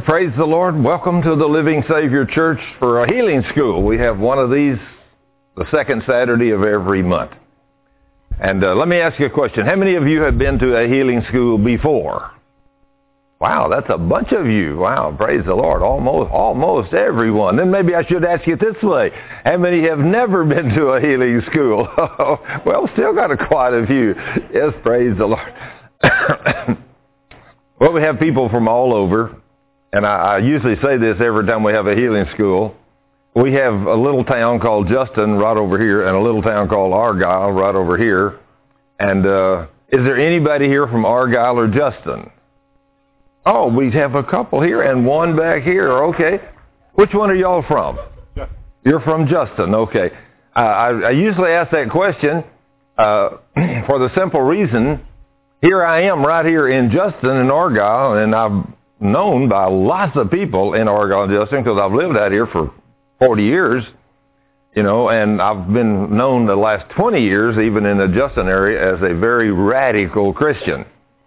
praise the Lord. Welcome to the Living Savior Church for a healing school. We have one of these the second Saturday of every month. And let me ask you a question. How many of you have been to a healing school before? Wow, that's a bunch of you. Wow, praise the Lord. Almost everyone. Then maybe I should ask you this way. How many have never been to a healing school? Well, still got quite a few. Yes, praise the Lord. Well, we have people from all over. And I usually say this every time we have a healing school. We have a little town called Justin right over here and a little town called Argyle right over here. And is there anybody here from Argyle or Justin? Oh, we have a couple here and one back here. Okay. Which one are y'all from? Justin. You're from Justin. Okay. I usually ask that question for the simple reason, here I am right here in Justin and Argyle, and I've known by lots of people in Argyle and Justin because I've lived out here for 40 years, and I've been known the last 20 years, even in the Justin area, as a very radical Christian.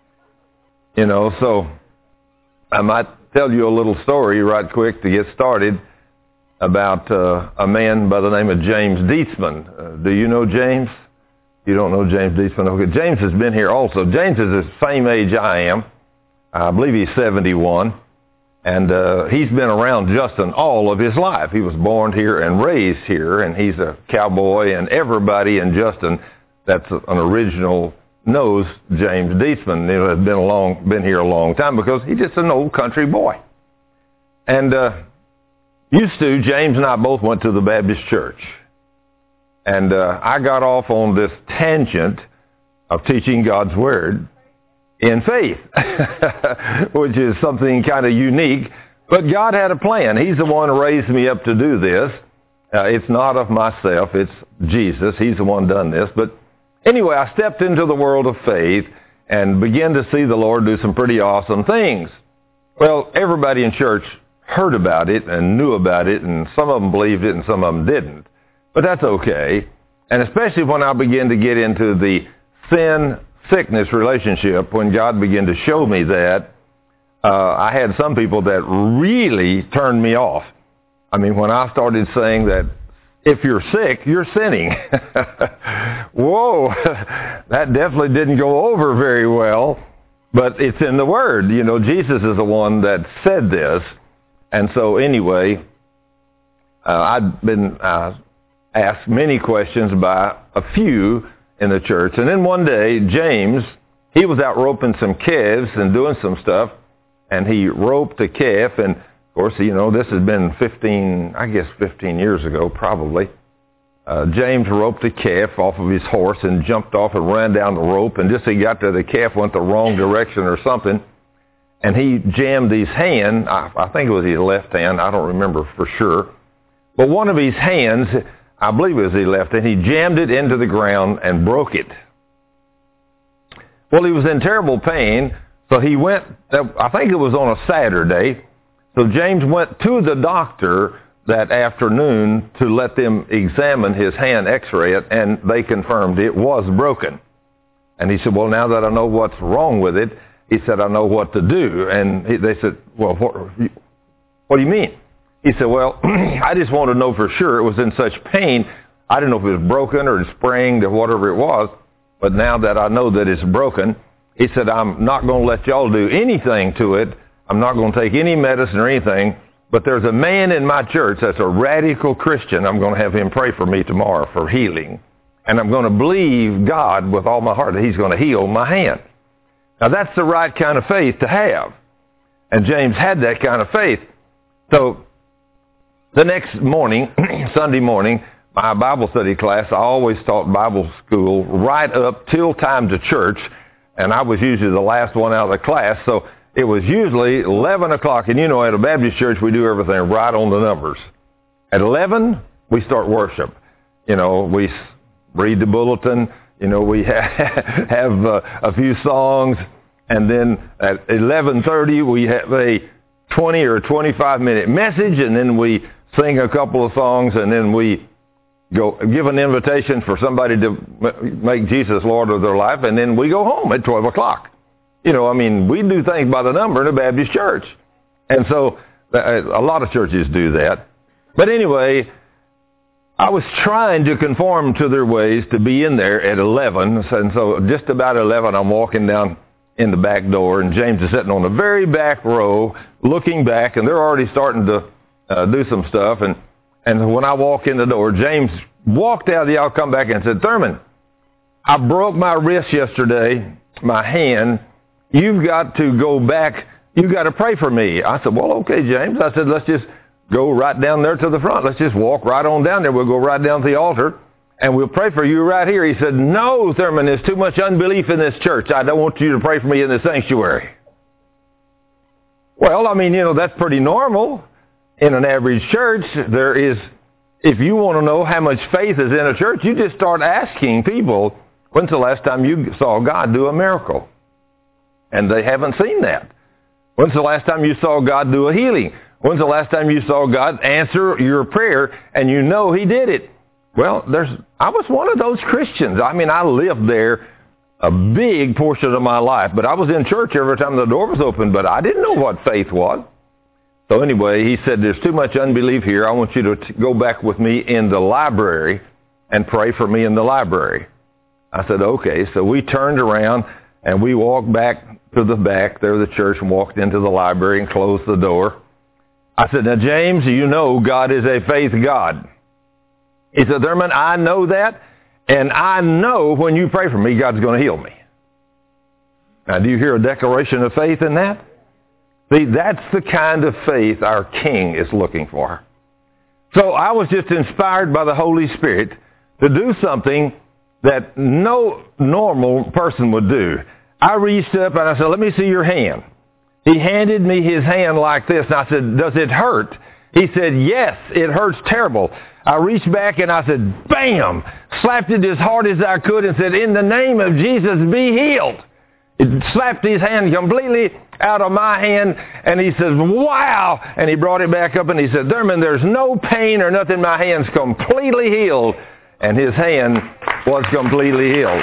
So I might tell you a little story right quick to get started about a man by the name of James Dietzman. Do you know James? You don't know James Dietzman? Okay, James has been here also. James is the same age I am. I believe he's 71, and he's been around Justin all of his life. He was born here and raised here, and he's a cowboy, and everybody in Justin that's an original knows James Dietzman. Has been here a long time because he's just an old country boy. And used to, James and I both went to the Baptist church, and I got off on this tangent of teaching God's Word in faith, which is something kind of unique. But God had a plan. He's the one who raised me up to do this. It's not of myself. It's Jesus. He's the one done this. But anyway, I stepped into the world of faith and began to see the Lord do some pretty awesome things. Well, everybody in church heard about it and knew about it, and some of them believed it and some of them didn't. But that's okay. And especially when I began to get into the sin-sickness relationship, when God began to show me that, I had some people that really turned me off. I mean, when I started saying that if you're sick, you're sinning. Whoa, that definitely didn't go over very well, but it's in the Word. Jesus is the one that said this. And so anyway, I'd been asked many questions by a few in the church. And then one day, James, he was out roping some calves and doing some stuff, and he roped a calf, and of course, this has been 15 years ago, probably. James roped a calf off of his horse and jumped off and ran down the rope, and just as he got there, the calf went the wrong direction or something, and he jammed his hand, I think it was his left hand, I don't remember for sure, but one of his hands, I believe it was his left hand, he jammed it into the ground and broke it. Well, he was in terrible pain, so he went, I think it was on a Saturday, so James went to the doctor that afternoon to let them examine his hand, x-ray it, and they confirmed it was broken. And he said, well, now that I know what's wrong with it, he said, I know what to do. And they said, well, what do you mean? He said, well, I just want to know for sure. It was in such pain. I didn't know if it was broken or sprained or whatever it was. But now that I know that it's broken, he said, I'm not going to let y'all do anything to it. I'm not going to take any medicine or anything. But there's a man in my church that's a radical Christian. I'm going to have him pray for me tomorrow for healing. And I'm going to believe God with all my heart that he's going to heal my hand. Now, that's the right kind of faith to have. And James had that kind of faith. So the next morning, Sunday morning, my Bible study class, I always taught Bible school right up till time to church, and I was usually the last one out of the class, so it was usually 11 o'clock, and at a Baptist church, we do everything right on the numbers. At 11, we start worship. We read the bulletin, we have a few songs, and then at 11:30, we have a 20 or 25-minute message, and then we sing a couple of songs, and then we go give an invitation for somebody to make Jesus Lord of their life, and then we go home at 12 o'clock. We do things by the number in a Baptist church. And so a lot of churches do that. But anyway, I was trying to conform to their ways to be in there at 11. And so just about 11, I'm walking down in the back door, and James is sitting on the very back row looking back, and they're already starting to do some stuff. And when I walk in the door, James walked out of the aisle, come back and said, Thurman, I broke my wrist yesterday, my hand. You've got to go back. You've got to pray for me. I said, well, okay, James. I said, let's just go right down there to the front. Let's just walk right on down there. We'll go right down to the altar, and we'll pray for you right here. He said, no, Thurman, there's too much unbelief in this church. I don't want you to pray for me in the sanctuary. Well, I mean, that's pretty normal. In an average church, there is, if you want to know how much faith is in a church, you just start asking people, when's the last time you saw God do a miracle? And they haven't seen that. When's the last time you saw God do a healing? When's the last time you saw God answer your prayer and you know He did it? Well, I was one of those Christians. I mean, I lived there a big portion of my life, but I was in church every time the door was open, but I didn't know what faith was. So anyway, he said, there's too much unbelief here. I want you to go back with me in the library and pray for me in the library. I said, okay. So we turned around and we walked back to the back there of the church and walked into the library and closed the door. I said, now, James, you know God is a faith God. He said, Thurman, I know that, and I know when you pray for me, God's going to heal me. Now, do you hear a declaration of faith in that? See, that's the kind of faith our King is looking for. So I was just inspired by the Holy Spirit to do something that no normal person would do. I reached up and I said, let me see your hand. He handed me his hand like this, and I said, does it hurt? He said, yes, it hurts terrible. I reached back and I said, bam, slapped it as hard as I could and said, in the name of Jesus, be healed. It slapped his hand completely out of my hand, and he says, wow! And he brought it back up, and he said, Thurman, there's no pain or nothing. My hand's completely healed. And his hand was completely healed.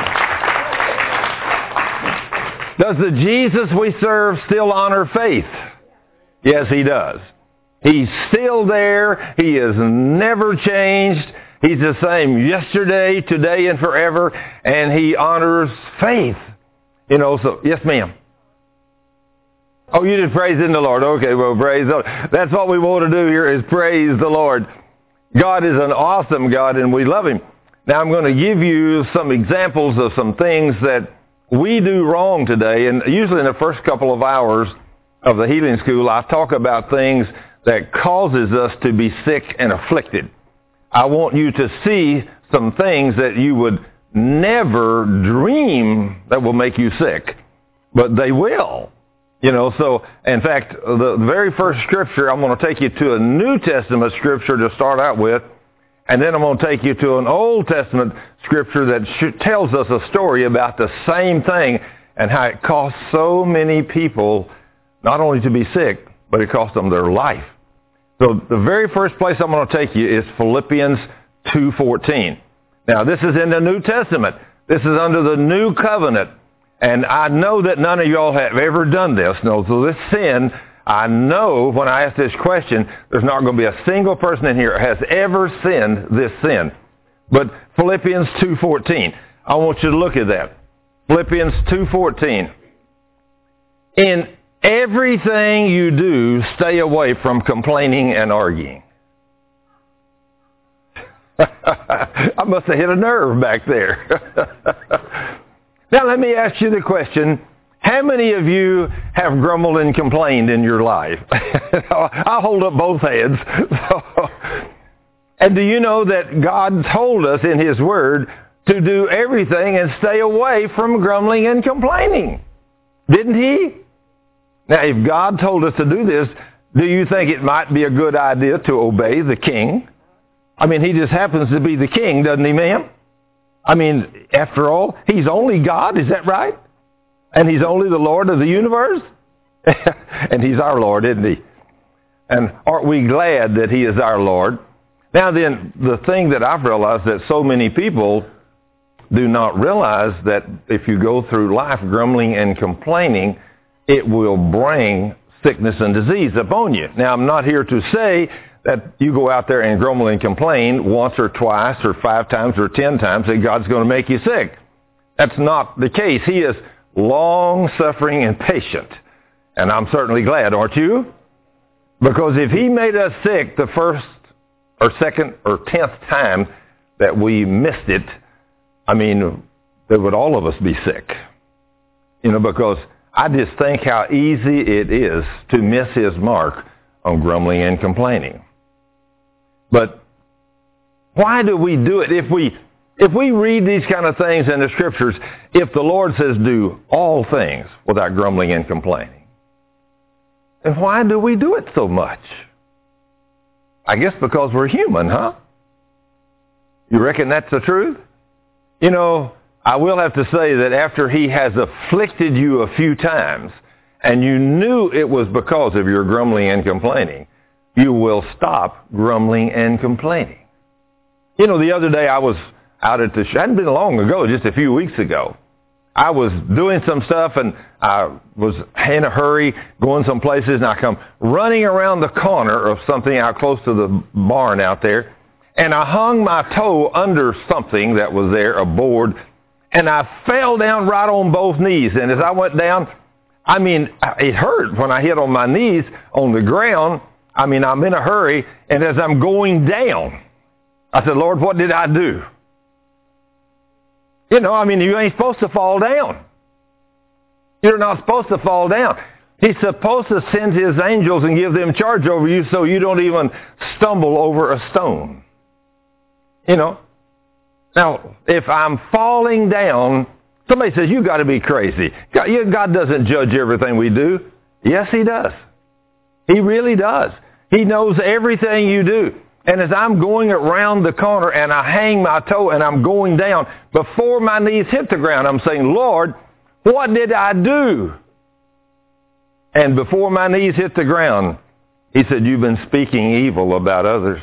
Does the Jesus we serve still honor faith? Yes, He does. He's still there. He has never changed. He's the same yesterday, today, and forever, and He honors faith. So, yes, ma'am. Oh, you did praise in the Lord. Okay, well, praise the Lord. That's what we want to do here is praise the Lord. God is an awesome God, and we love Him. Now, I'm going to give you some examples of some things that we do wrong today. And usually in the first couple of hours of the healing school, I talk about things that causes us to be sick and afflicted. I want you to see some things that you would never dream that will make you sick, but they will. So in fact, the very first scripture, I'm going to take you to a New Testament scripture to start out with, and then I'm going to take you to an Old Testament scripture that tells us a story about the same thing and how it cost so many people not only to be sick, but it cost them their life. So the very first place I'm going to take you is Philippians 2:14. Now, this is in the New Testament. This is under the New Covenant. And I know that none of y'all have ever done this. No, so this sin, I know when I ask this question, there's not going to be a single person in here has ever sinned this sin. But Philippians 2:14, I want you to look at that. Philippians 2:14. In everything you do, stay away from complaining and arguing. I must have hit a nerve back there. Now let me ask you the question, how many of you have grumbled and complained in your life? I'll hold up both hands. And do you know that God told us in His Word to do everything and stay away from grumbling and complaining? Didn't He? Now if God told us to do this, do you think it might be a good idea to obey the King? I mean, He just happens to be the King, doesn't He, ma'am? I mean, after all, He's only God, is that right? And He's only the Lord of the universe? And He's our Lord, isn't He? And aren't we glad that He is our Lord? Now then, the thing that I've realized that so many people do not realize that if you go through life grumbling and complaining, it will bring sickness and disease upon you. Now, I'm not here to say that you go out there and grumble and complain once or twice or 5 times or 10 times that God's going to make you sick. That's not the case. He is long-suffering and patient. And I'm certainly glad, aren't you? Because if He made us sick the first or second or 10th time that we missed it, I mean, there would all of us be sick. Because I just think how easy it is to miss His mark on grumbling and complaining. But why do we do it? If we read these kind of things in the Scriptures, if the Lord says do all things without grumbling and complaining, then why do we do it so much? I guess because we're human, huh? You reckon that's the truth? I will have to say that after He has afflicted you a few times, and you knew it was because of your grumbling and complaining, you will stop grumbling and complaining. The other day I was out at the it hadn't been long ago, just a few weeks ago. I was doing some stuff, and I was in a hurry, going some places, and I come running around the corner of something out close to the barn out there, and I hung my toe under something that was there, a board, and I fell down right on both knees. And as I went down, it hurt when I hit on my knees on the ground. I'm in a hurry, and as I'm going down, I said, Lord, what did I do? You ain't supposed to fall down. You're not supposed to fall down. He's supposed to send His angels and give them charge over you so you don't even stumble over a stone. Now, if I'm falling down, somebody says, you got to be crazy. God doesn't judge everything we do. Yes, He does. He really does. He knows everything you do. And as I'm going around the corner and I hang my toe and I'm going down, before my knees hit the ground, I'm saying, Lord, what did I do? And before my knees hit the ground, He said, you've been speaking evil about others.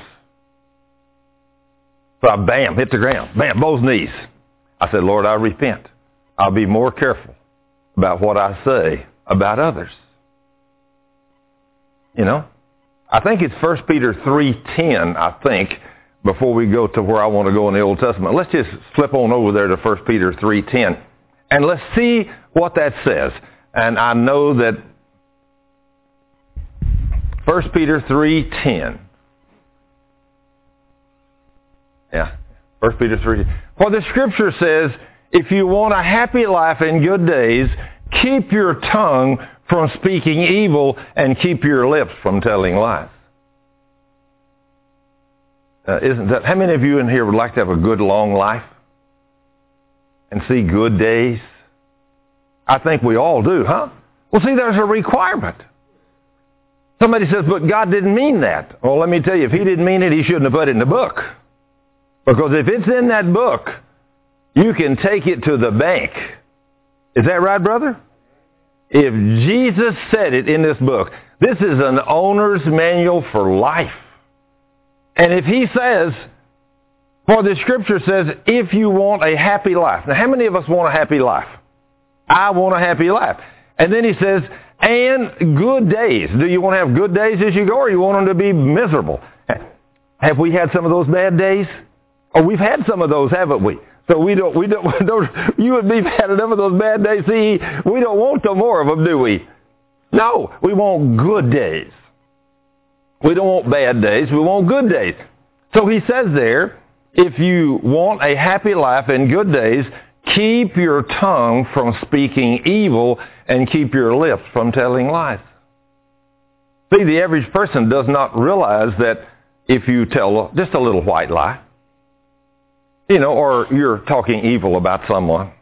So I, bam, hit the ground. Bam, both knees. I said, Lord, I repent. I'll be more careful about what I say about others. I think it's 1 Peter 3:10, I think, before we go to where I want to go in the Old Testament. Let's just flip on over there to 1 Peter 3:10, and let's see what that says. And I know that 1 Peter 3:10. Yeah, 1 Peter 3. For the Scripture says, if you want a happy life and good days, keep your tongue from speaking evil and keep your lips from telling lies. Isn't that? How many of you in here would like to have a good long life and see good days? I think we all do, huh? Well, see, there's a requirement. Somebody says, but God didn't mean that. Well, let me tell you, if He didn't mean it, He shouldn't have put it in the book. Because if it's in that book, you can take it to the bank. Is that right, brother? If Jesus said it in this book, this is an owner's manual for life. And if He says, for the Scripture says, if you want a happy life. Now, how many of us want a happy life? I want a happy life. And then He says, and good days. Do you want to have good days as you go, or you want them to be miserable? Have we had some of those bad days? Oh, we've had some of those, haven't we? So we don't, you and me have had enough of those bad days. See, we don't want no more of them, do we? No, we want good days. We don't want bad days. We want good days. So He says there, if you want a happy life and good days, keep your tongue from speaking evil and keep your lips from telling lies. See, the average person does not realize that if you tell just a little white lie, or you're talking evil about someone.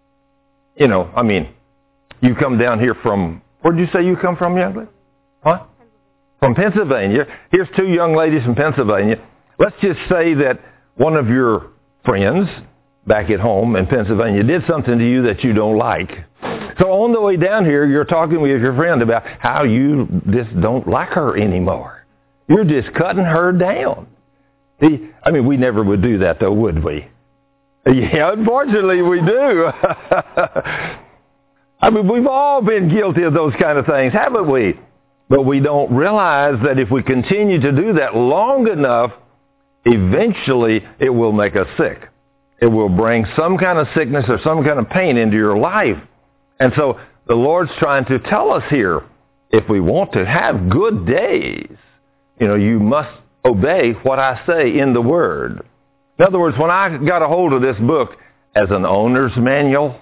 You come down here from, where did you say you come from, young lady? Huh? From Pennsylvania. Here's 2 young ladies from Pennsylvania. Let's just say that one of your friends back at home in Pennsylvania did something to you that you don't like. So on the way down here, you're talking with your friend about how you just don't like her anymore. You're just cutting her down. We never would do that, though, would we? Yeah, unfortunately, we do. We've all been guilty of those kind of things, haven't we? But we don't realize that if we continue to do that long enough, eventually it will make us sick. It will bring some kind of sickness or some kind of pain into your life. And so the Lord's trying to tell us here, if we want to have good days, you must obey what I say in the Word. In other words, when I got a hold of this book as an owner's manual,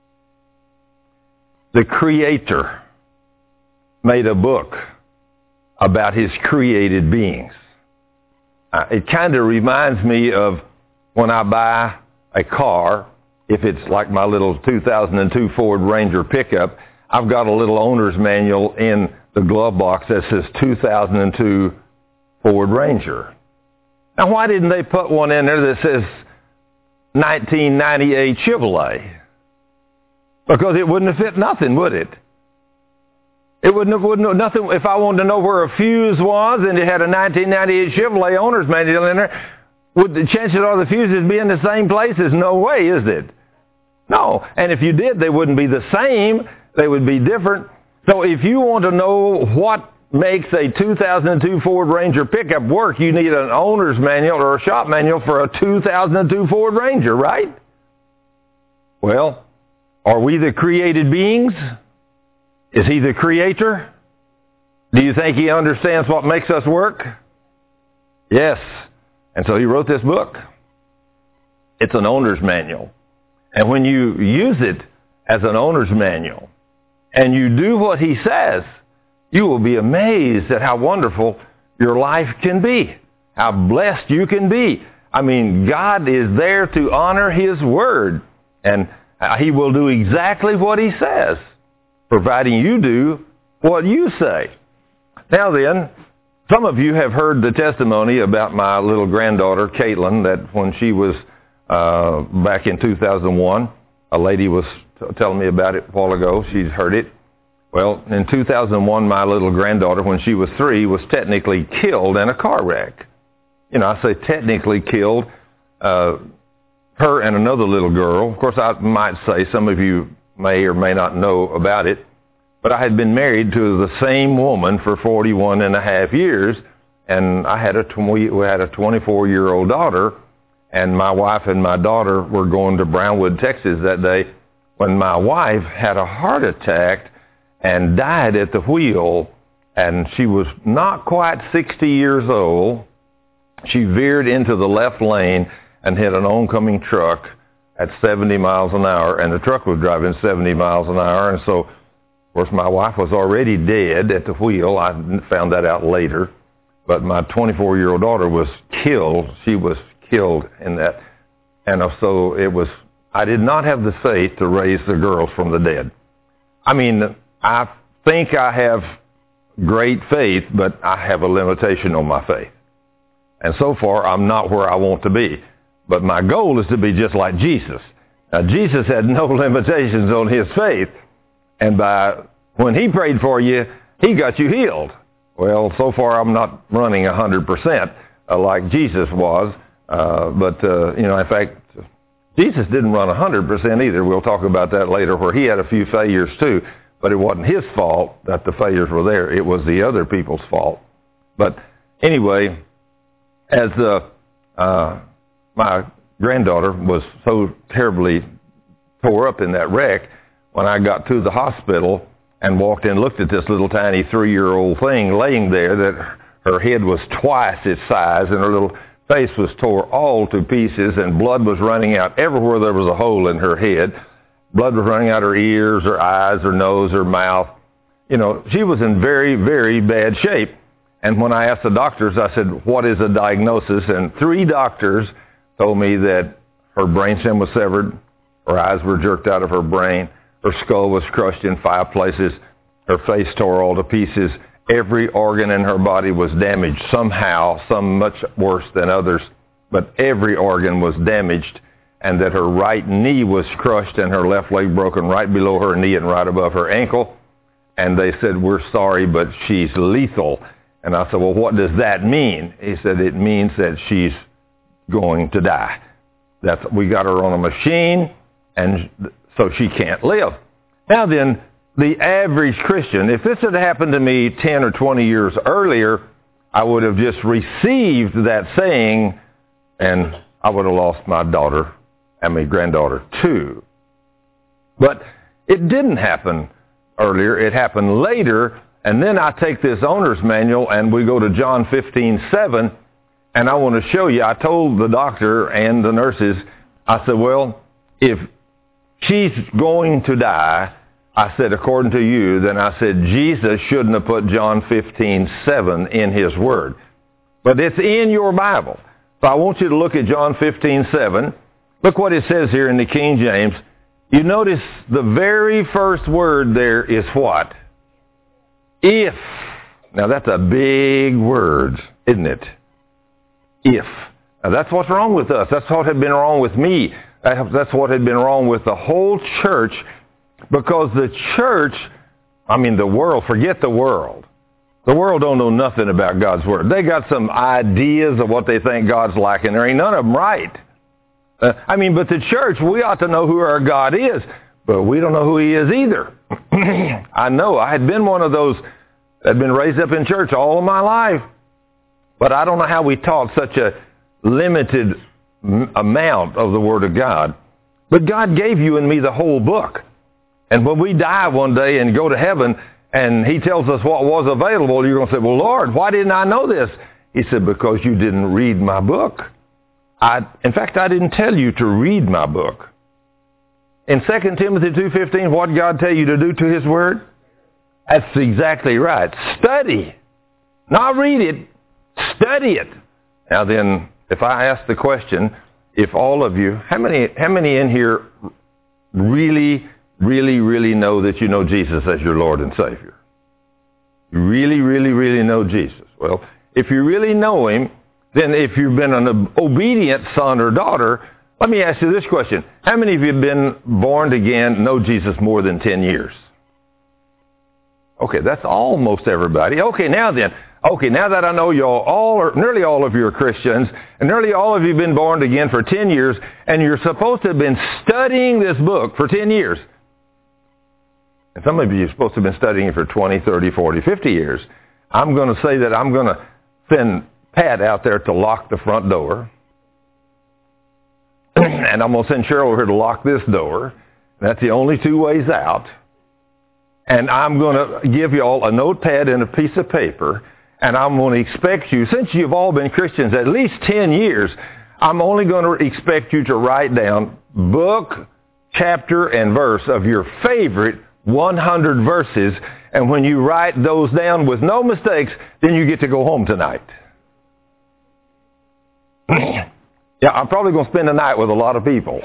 the Creator made a book about His created beings. It kind of reminds me of when I buy a car, if it's like my little 2002 Ford Ranger pickup, I've got a little owner's manual in the glove box that says 2002 Ford Ranger. Now, why didn't they put one in there that says 1998 Chevrolet? Because it wouldn't have fit nothing, would it? It wouldn't have nothing. If I wanted to know where a fuse was and it had a 1998 Chevrolet owner's manual in there, would the chances are the fuses be in the same places? No way, is it? No. And if you did, they wouldn't be the same. They would be different. So if you want to know what makes a 2002 Ford Ranger pickup work, you need an owner's manual or a shop manual for a 2002 Ford Ranger, right? Well, are we the created beings? Is He the Creator? Do you think He understands what makes us work? Yes. And so He wrote this book. It's an owner's manual. And when you use it as an owner's manual and you do what He says, you will be amazed at how wonderful your life can be, how blessed you can be. I mean, God is there to honor His Word, and He will do exactly what He says, providing you do what you say. Now then, some of you have heard the testimony about my little granddaughter, Caitlin, that when she was back in 2001, a lady was telling me about it a while ago. She'd heard it. Well, in 2001, my little granddaughter, when she was 3, was technically killed in a car wreck. I say technically killed. Her and another little girl. Of course, I might say some of you may or may not know about it, but I had been married to the same woman for 41 and a half years, and we had a 24-year-old daughter, and my wife and my daughter were going to Brownwood, Texas that day when my wife had a heart attack and died at the wheel, and she was not quite 60 years old. She veered into the left lane and hit an oncoming truck at 70 miles an hour, and the truck was driving 70 miles an hour, and so, of course, my wife was already dead at the wheel. I found that out later, but my 24-year-old daughter was killed. She was killed in that, and so I did not have the faith to raise the girls from the dead. I mean, I think I have great faith, but I have a limitation on my faith. And so far, I'm not where I want to be. But my goal is to be just like Jesus. Now, Jesus had no limitations on His faith. And when He prayed for you, He got you healed. Well, so far, I'm not running 100% like Jesus was. In fact, Jesus didn't run 100% either. We'll talk about that later, where He had a few failures too. But it wasn't His fault that the failures were there. It was the other people's fault. But anyway, as my granddaughter was so terribly tore up in that wreck, when I got to the hospital and walked in and looked at this little tiny 3-year-old thing laying there, that her head was twice its size and her little face was tore all to pieces, and blood was running out everywhere there was a hole in her head. Blood was running out her ears, her eyes, her nose, her mouth. She was in very, very bad shape. And when I asked the doctors, I said, what is the diagnosis? And 3 doctors told me that her brainstem was severed, her eyes were jerked out of her brain, her skull was crushed in 5 places, her face tore all to pieces. Every organ in her body was damaged somehow, some much worse than others, but every organ was damaged, and that her right knee was crushed and her left leg broken right below her knee and right above her ankle. And they said, we're sorry, but she's lethal. And I said, well, what does that mean? He said, it means that she's going to die. We got her on a machine, and so she can't live. Now then, the average Christian, if this had happened to me 10 or 20 years earlier, I would have just received that saying, and I would have lost my daughter and my granddaughter too. But it didn't happen earlier. It happened later. And then I take this owner's manual and we go to John 15:7, and I want to show you. I told the doctor and the nurses, I said, well, if she's going to die, I said, according to you, then I said, Jesus shouldn't have put John 15:7 in his word. But it's in your Bible. So I want you to look at John 15:7. Look what it says here in the King James. You notice the very first word there is what? If. Now that's a big word, isn't it? If. Now that's what's wrong with us. That's what had been wrong with me. That's what had been wrong with the whole church. Because the church, the world, forget the world. The world don't know nothing about God's Word. They got some ideas of what they think God's like, and there ain't none of them right. But the church, we ought to know who our God is, but we don't know who He is either. I know, I had been one of those that had been raised up in church all of my life, but I don't know how we taught such a limited amount of the Word of God. But God gave you and me the whole book. And when we die one day and go to heaven and He tells us what was available, you're going to say, well, Lord, why didn't I know this? He said, because you didn't read my book. In fact, I didn't tell you to read my book. In 2 Timothy 2:15, what did God tell you to do to His Word? That's exactly right. Study. Not read it. Study it. Now then, if I ask the question, if all of you, how many in here really know that you know Jesus as your Lord and Savior? You really know Jesus. Well, if you really know Him, then if you've been an obedient son or daughter, let me ask you this question. How many of you have been born again, know Jesus more than 10 years? Okay, that's almost everybody. Okay, now that I know y'all, nearly all of you are Christians, and nearly all of you have been born again for 10 years, and you're supposed to have been studying this book for 10 years. And some of you are supposed to have been studying it for 20, 30, 40, 50 years. I'm going to say that I'm going to send Pat out there to lock the front door. And I'm going to send Cheryl over here to lock this door. That's the only two ways out. And I'm going to give you all a notepad and a piece of paper. And I'm going to expect you, since you've all been Christians at least 10 years, I'm only going to expect you to write down book, chapter, and verse of your favorite 100 verses. And when you write those down with no mistakes, then you get to go home tonight. Yeah, I'm probably going to spend the night with a lot of people.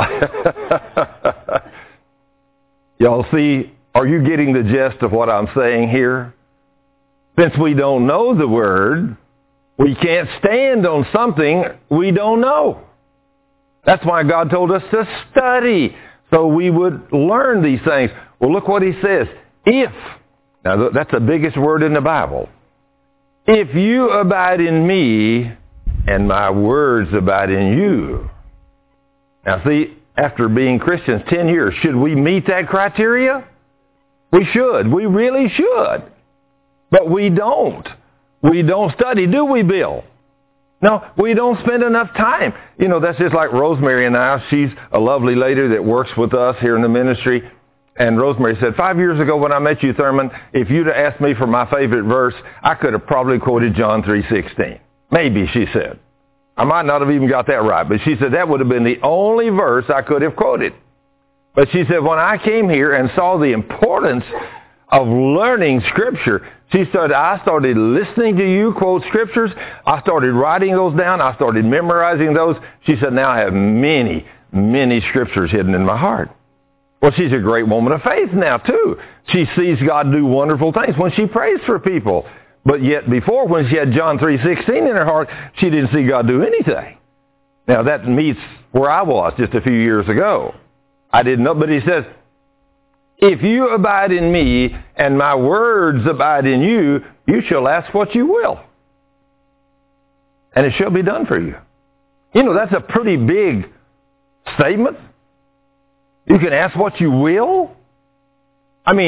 Y'all see, are you getting the gist of what I'm saying here? Since we don't know the Word, we can't stand on something we don't know. That's why God told us to study, so we would learn these things. Well, look what He says. If. Now, that's the biggest word in the Bible. If you abide in me, and my words abide in you. Now see, after being Christians 10 years, should we meet that criteria? We should. We really should. But we don't. We don't study, do we, Bill? No, we don't spend enough time. That's just like Rosemary and I. She's a lovely lady that works with us here in the ministry. And Rosemary said, 5 years ago when I met you, Thurman, if you'd have asked me for my favorite verse, I could have probably quoted John 3:16. Maybe, she said. I might not have even got that right, but she said that would have been the only verse I could have quoted. But she said when I came here and saw the importance of learning Scripture, I started listening to you quote Scriptures. I started writing those down. I started memorizing those. She said, now I have many, many Scriptures hidden in my heart. Well, she's a great woman of faith now, too. She sees God do wonderful things when she prays for people. But yet before, when she had John 3:16 in her heart, she didn't see God do anything. Now that meets where I was just a few years ago. I didn't know, but He says, if you abide in me and my words abide in you, you shall ask what you will. And it shall be done for you. That's a pretty big statement. You can ask what you will.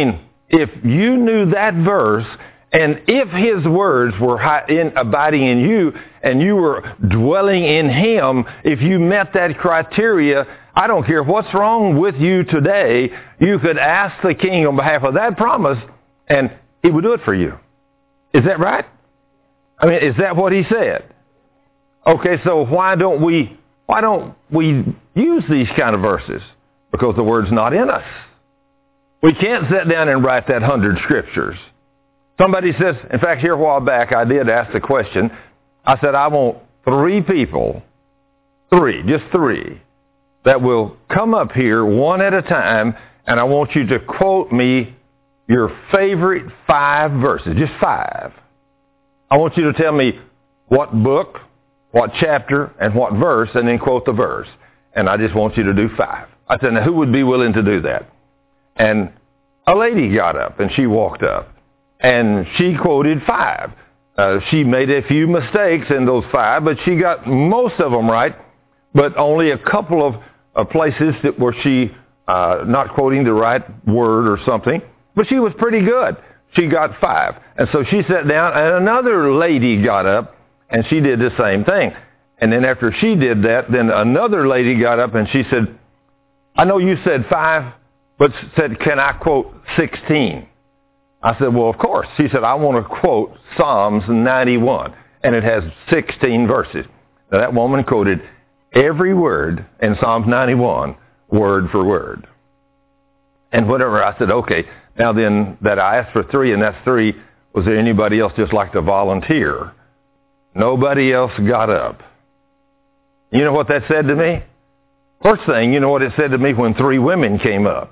if you knew that verse, and if his words were abiding in you, and you were dwelling in him, if you met that criteria, I don't care what's wrong with you today, you could ask the king on behalf of that promise, and he would do it for you. Is that right? I mean, is that what he said? Okay, so why don't we use these kind of verses? Because the word's not in us. We can't sit down and write that 100 scriptures. Somebody says, in fact, here a while back, I did ask the question. I said, I want 3 people, just 3, that will come up here one at a time, and I want you to quote me your favorite 5 verses, just 5. I want you to tell me what book, what chapter, and what verse, and then quote the verse. And I just want you to do 5. I said, now who would be willing to do that? And a lady got up, and she walked up, and she quoted 5. She made a few mistakes in those 5, but she got most of them right, but only a couple of places where she not quoting the right word or something, but she was pretty good. She got 5. And so she sat down, and another lady got up, and she did the same thing. And then after she did that, then another lady got up, and she said, I know you said 5, but said, can I quote 16? I said, well, of course. She said, I want to quote Psalms 91, and it has 16 verses. Now, that woman quoted every word in Psalms 91, word for word. And whatever, I said, okay, now then that I asked for 3, and that's 3, was there anybody else just like to volunteer? Nobody else got up. You know what that said to me? First thing, you know what it said to me when 3 women came up?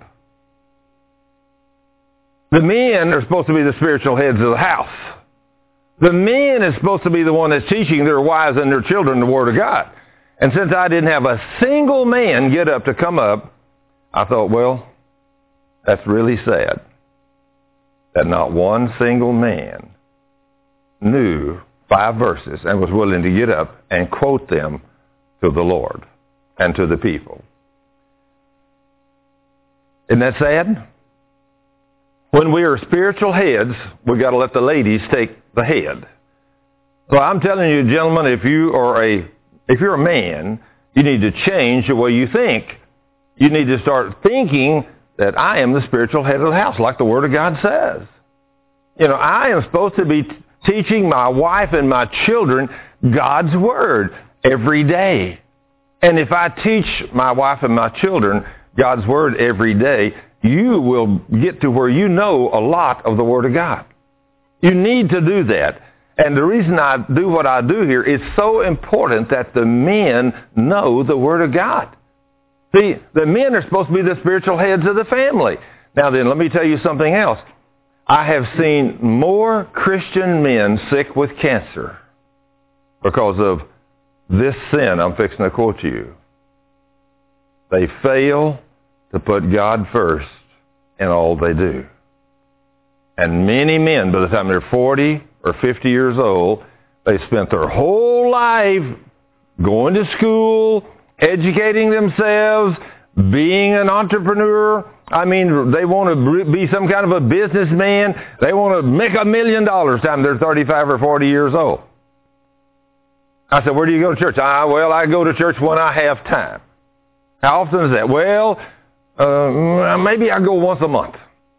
The men are supposed to be the spiritual heads of the house. The men is supposed to be the one that's teaching their wives and their children the Word of God. And since I didn't have a single man get up to come up, I thought, well, that's really sad that not one single man knew 5 verses and was willing to get up and quote them to the Lord and to the people. Isn't that sad? When we are spiritual heads, we've got to let the ladies take the head. So I'm telling you, gentlemen, if you're a man, you need to change the way you think. You need to start thinking that I am the spiritual head of the house, like the Word of God says. You know, I am supposed to be teaching my wife and my children God's Word every day. And if I teach my wife and my children God's Word every day, you will get to where you know a lot of the Word of God. You need to do that. And the reason I do what I do here is so important that the men know the Word of God. See, the men are supposed to be the spiritual heads of the family. Now then, let me tell you something else. I have seen more Christian men sick with cancer because of this sin I'm fixing to quote to you. They fail to put God first in all they do. And many men, by the time they're 40 or 50 years old, they spent their whole life going to school, educating themselves, being an entrepreneur. I mean, they want to be some kind of a businessman. They want to make $1 million time they're 35 or 40 years old. I said, where do you go to church? Well, I go to church when I have time. How often is that? Well, maybe I go once a month.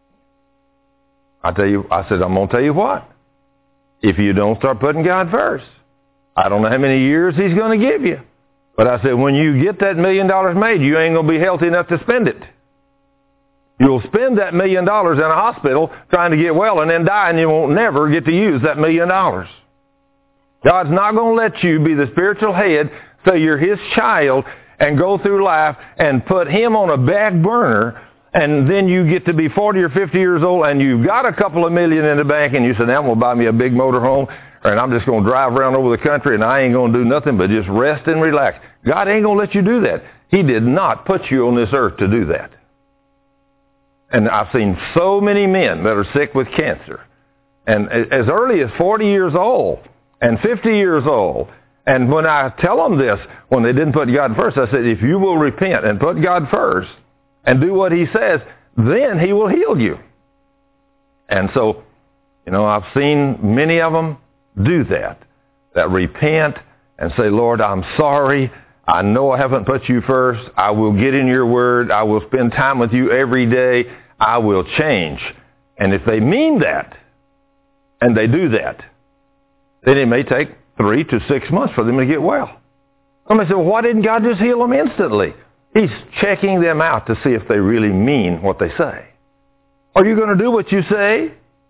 I said, I'm going to tell you what. If you don't start putting God first, I don't know how many years He's going to give you. But I said, when you get that $1 million made, you ain't going to be healthy enough to spend it. You'll spend that $1 million in a hospital trying to get well and then die, and you won't never get to use that $1 million. God's not going to let you be the spiritual head, so you're His child, and go through life and put Him on a back burner, and then you get to be 40 or 50 years old, and you've got a couple of million in the bank, and you say, now I'm going to buy me a big motorhome, and I'm just going to drive around over the country, and I ain't going to do nothing but just rest and relax. God ain't going to let you do that. He did not put you on this earth to do that. And I've seen so many men that are sick with cancer. And as early as 40 years old and 50 years old. And when I tell them this, when they didn't put God first, I said, if you will repent and put God first and do what He says, then He will heal you. And so, I've seen many of them do that repent and say, Lord, I'm sorry. I know I haven't put you first. I will get in your word. I will spend time with you every day. I will change. And if they mean that, and they do that, then it may take 3 to 6 months for them to get well. Somebody said, well, why didn't God just heal them instantly? He's checking them out to see if they really mean what they say. Are you going to do what you say?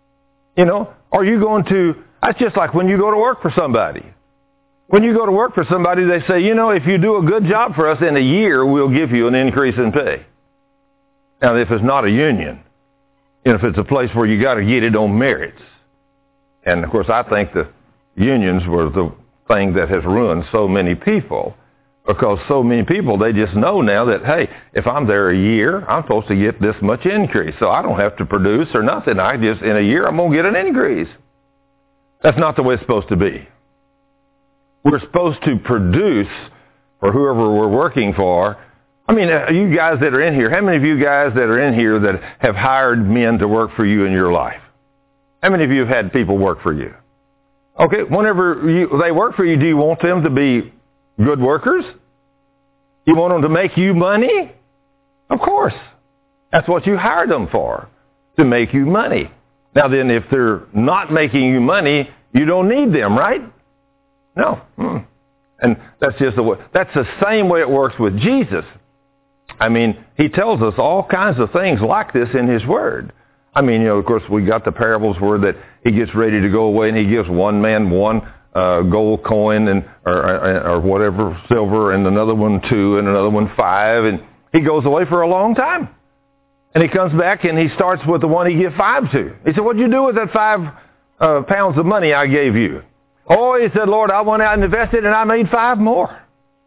Are you going to, that's just like when you go to work for somebody. When you go to work for somebody, they say, if you do a good job for us in a year, we'll give you an increase in pay. Now, if it's not a union, if it's a place where you got to get it on merits. And, of course, I think the unions were the thing that has ruined so many people, because so many people, they just know now that, hey, if I'm there a year, I'm supposed to get this much increase. So I don't have to produce or nothing. I just, in a year, I'm going to get an increase. That's not the way it's supposed to be. We're supposed to produce for whoever we're working for. I mean, you guys that are in here, how many of you guys that are in here that have hired men to work for you in your life? How many of you have had people work for you? Okay, whenever they work for you, do you want them to be good workers? You want them to make you money? Of course. That's what you hired them for, to make you money. Now then, if they're not making you money, you don't need them, right? No. And that's just that's the same way it works with Jesus. I mean, he tells us all kinds of things like this in his word. I mean, of course, we got the parables where that he gets ready to go away and he gives one man one gold coin and or whatever, silver, and another one 2 and another one 5, and he goes away for a long time. And he comes back and he starts with the one he gave 5 to. He said, what'd you do with that 5 pounds of money I gave you? Oh, he said, Lord, I went out and invested and I made 5 more.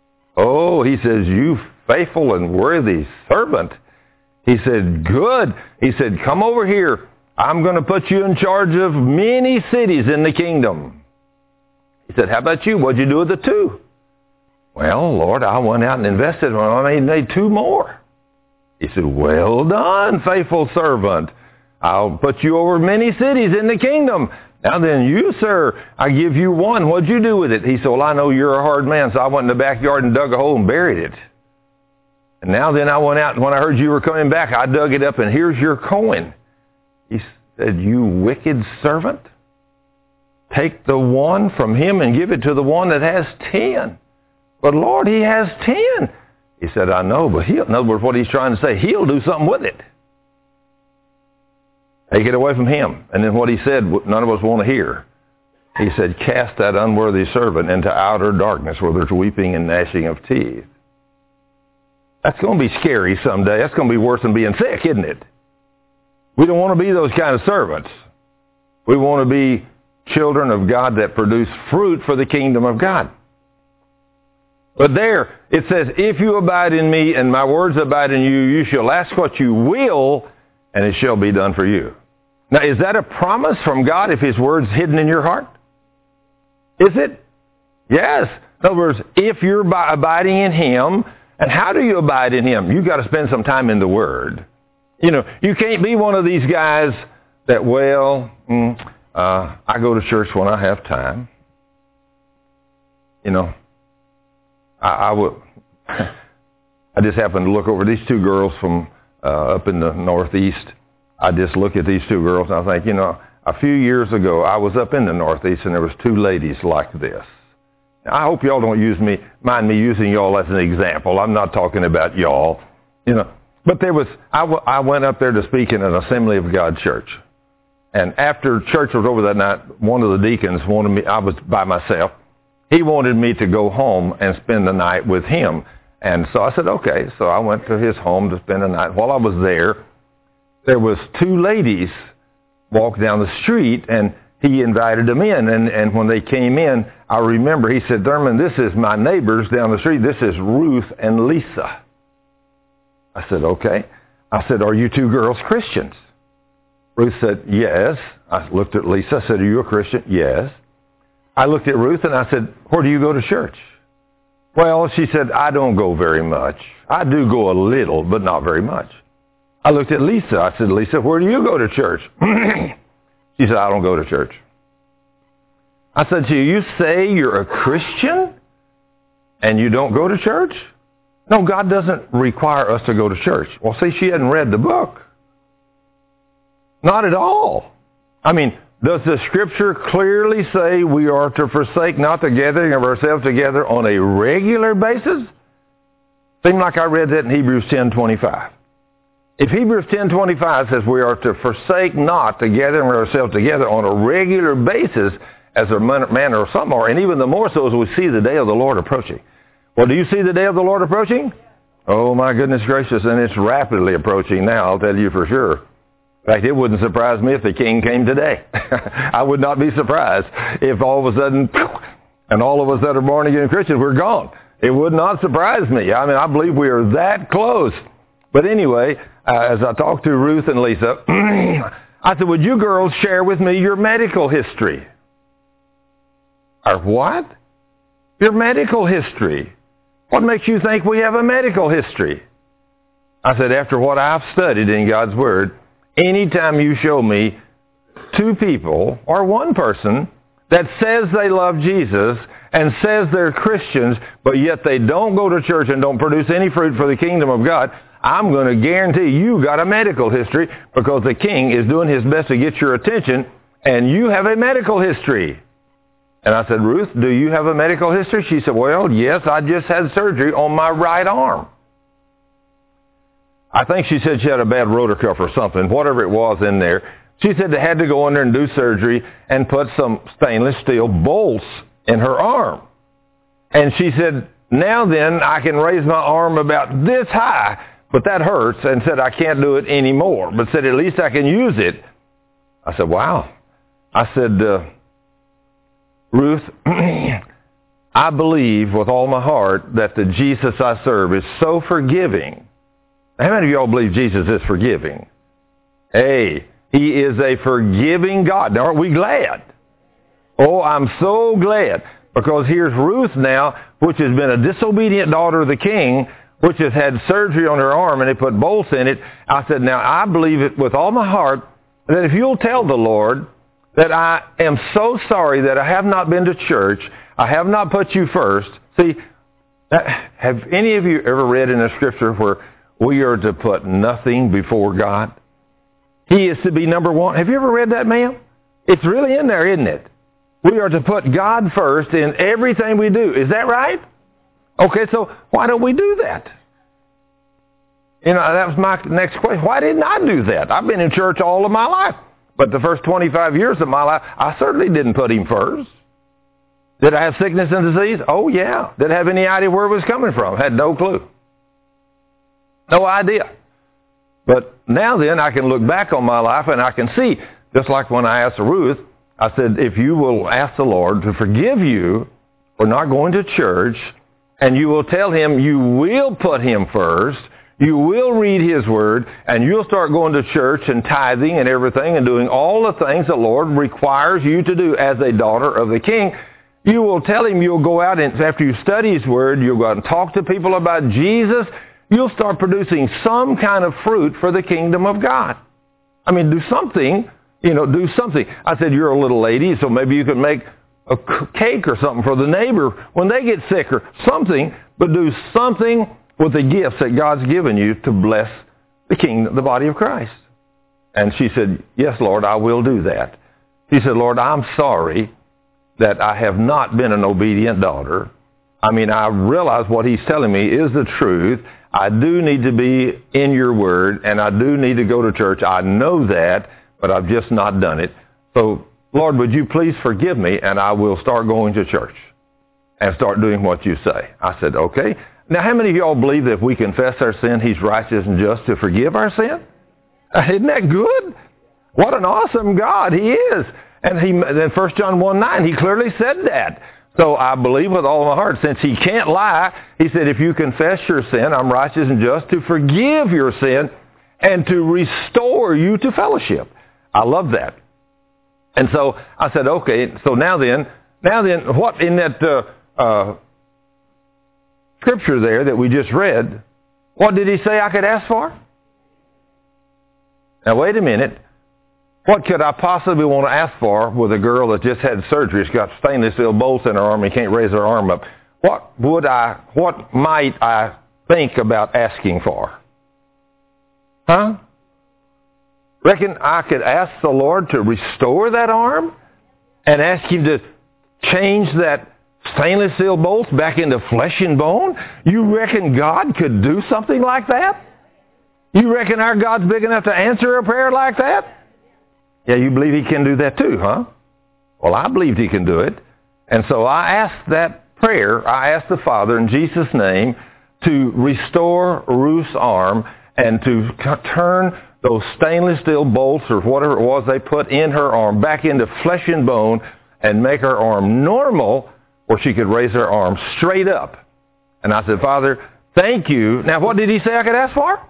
Oh, he says, you faithful and worthy servant. He said, good. He said, come over here. I'm going to put you in charge of many cities in the kingdom. He said, how about you? What'd you do with the 2? Well, Lord, I went out and invested. Well, I made 2 more. He said, well done, faithful servant. I'll put you over many cities in the kingdom. Now then, you, sir, I give you 1. What'd you do with it? He said, well, I know you're a hard man, so I went in the backyard and dug a hole and buried it. And now then I went out, and when I heard you were coming back, I dug it up, and here's your coin. He said, you wicked servant, take the 1 from him and give it to the one that has 10. But Lord, he has 10. He said, I know, but in other words, what he's trying to say, he'll do something with it. Take it away from him. And then what he said, none of us want to hear. He said, cast that unworthy servant into outer darkness where there's weeping and gnashing of teeth. That's going to be scary someday. That's going to be worse than being sick, isn't it? We don't want to be those kind of servants. We want to be children of God that produce fruit for the kingdom of God. But there, it says, if you abide in me and my words abide in you, you shall ask what you will, and it shall be done for you. Now, is that a promise from God if his word's hidden in your heart? Is it? Yes. In other words, if you're abiding in him, and how do you abide in him? You've got to spend some time in the word. You can't be one of these guys that, I go to church when I have time. I just happened to look over these 2 girls from up in the Northeast. I just look at these 2 girls and I think, a few years ago I was up in the Northeast and there was 2 ladies like this. Now, I hope y'all don't mind me using y'all as an example. I'm not talking about y'all, But I went up there to speak in an Assembly of God church. And after church was over that night, one of the deacons wanted me, I was by myself, he wanted me to go home and spend the night with him. And so I said, okay. So I went to his home to spend the night. While I was there was 2 ladies walked down the street, and he invited them in. And when they came in, I remember he said, Thurman, this is my neighbors down the street. This is Ruth and Lisa. I said, okay. I said, are you 2 girls Christians? Ruth said, yes. I looked at Lisa. I said, are you a Christian? Yes. I looked at Ruth and I said, where do you go to church? Well, she said, I don't go very much. I do go a little, but not very much. I looked at Lisa. I said, Lisa, where do you go to church? She said, I don't go to church. I said to you say you're a Christian and you don't go to church? No, God doesn't require us to go to church. Well, see, she hadn't read the book. Not at all. I mean, does the Scripture clearly say we are to forsake not the gathering of ourselves together on a regular basis? Seemed like I read that in Hebrews 10:25. If Hebrews 10:25 says we are to forsake not the gathering of ourselves together on a regular basis as a manner of some are, and even the more so as we see the day of the Lord approaching. Well, do you see the day of the Lord approaching? Oh, my goodness gracious, and it's rapidly approaching now, I'll tell you for sure. In fact, it wouldn't surprise me if the king came today. I would not be surprised if all of a sudden, and all of us that are born-again Christians, we're gone. It would not surprise me. I mean, I believe we are that close. But anyway, as I talked to Ruth and Lisa, I said, would you girls share with me your medical history? Our what? Your medical history. What makes you think we have a medical history? I said, after what I've studied in God's Word, anytime you show me two people or one person that says they love Jesus and says they're Christians, but yet they don't go to church and don't produce any fruit for the kingdom of God, I'm going to guarantee you got a medical history because the king is doing his best to get your attention, and you have a medical history. And I said, Ruth, do you have a medical history? She said, well, yes, I just had surgery on my right arm. I think she said she had a bad rotor cuff or something, whatever it was in there. She said they had to go in there and do surgery and put some stainless steel bolts in her arm. And she said, now then, I can raise my arm about this high, but that hurts, and said I can't do it anymore, but said at least I can use it. I said, wow. I said, Ruth, I believe with all my heart that the Jesus I serve is so forgiving. How many of y'all believe Jesus is forgiving? Hey, he is a forgiving God. Now, aren't we glad? Oh, I'm so glad. Because here's Ruth now, which has been a disobedient daughter of the king, which has had surgery on her arm, and they put bolts in it. I said, now, I believe it with all my heart that if you'll tell the Lord that I am so sorry that I have not been to church, I have not put you first. See, have any of you ever read in the Scripture where we are to put nothing before God? He is to be number one. Have you ever read that, ma'am? It's really in there, isn't it? We are to put God first in everything we do. Is that right? Okay, so why don't we do that? You know, that was my next question. Why didn't I do that? I've been in church all of my life. But the first 25 years of my life, I certainly didn't put him first. Did I have sickness and disease? Oh, yeah. Did I have any idea where it was coming from? Had no clue. No idea. But now then, I can look back on my life and I can see, just like when I asked Ruth, I said, if you will ask the Lord to forgive you for not going to church, and you will tell him you will put him first, you will read his word, and you'll start going to church and tithing and everything and doing all the things the Lord requires you to do as a daughter of the king, you will tell him you'll go out and after you study his word, you'll go out and talk to people about Jesus. You'll start producing some kind of fruit for the kingdom of God. I mean, do something, do something. I said, you're a little lady, so maybe you could make a cake or something for the neighbor when they get sick or something, but do something with the gifts that God's given you to bless the kingdom, the body of Christ. And she said, yes, Lord, I will do that. She said, Lord, I'm sorry that I have not been an obedient daughter. I mean, I realize what he's telling me is the truth. I do need to be in your word, and I do need to go to church. I know that, but I've just not done it. So, Lord, would you please forgive me, and I will start going to church and start doing what you say. I said, okay. Now, how many of y'all believe that if we confess our sin, he's righteous and just to forgive our sin? Isn't that good? What an awesome God he is. And in 1 John 1:9, he clearly said that. So I believe with all my heart, since he can't lie, he said, if you confess your sin, I'm righteous and just to forgive your sin and to restore you to fellowship. I love that. And so I said, okay, so now then, what in that scripture there that we just read, what did he say I could ask for? Now, wait a minute. What could I possibly want to ask for with a girl that just had surgery? She's got stainless steel bolts in her arm and can't raise her arm up. What might I think about asking for? Huh? Reckon I could ask the Lord to restore that arm and ask Him to change that stainless steel bolts back into flesh and bone? You reckon God could do something like that? You reckon our God's big enough to answer a prayer like that? Yeah, you believe He can do that too, huh? Well, I believed He can do it. And so I asked that prayer. I asked the Father in Jesus' name to restore Ruth's arm and to turn those stainless steel bolts or whatever it was they put in her arm back into flesh and bone and make her arm normal where she could raise her arm straight up. And I said, Father, thank you. Now, what did He say I could ask for?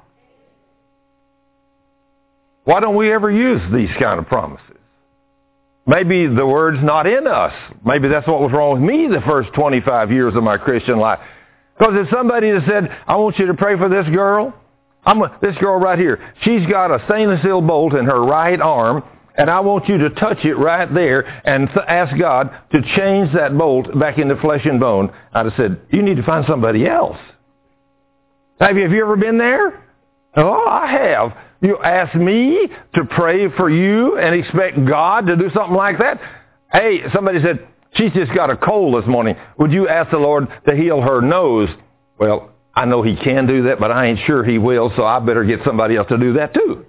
Why don't we ever use these kind of promises? Maybe the word's not in us. Maybe that's what was wrong with me the first 25 years of my Christian life. Because if somebody had said, I want you to pray for this girl, this girl right here, she's got a stainless steel bolt in her right arm, and I want you to touch it right there and ask God to change that bolt back into flesh and bone, I'd have said, you need to find somebody else. Have you ever been there? Oh, I have. You ask me to pray for you and expect God to do something like that? Hey, somebody said, she's just got a cold this morning. Would you ask the Lord to heal her nose? Well, I know He can do that, but I ain't sure He will, so I better get somebody else to do that too.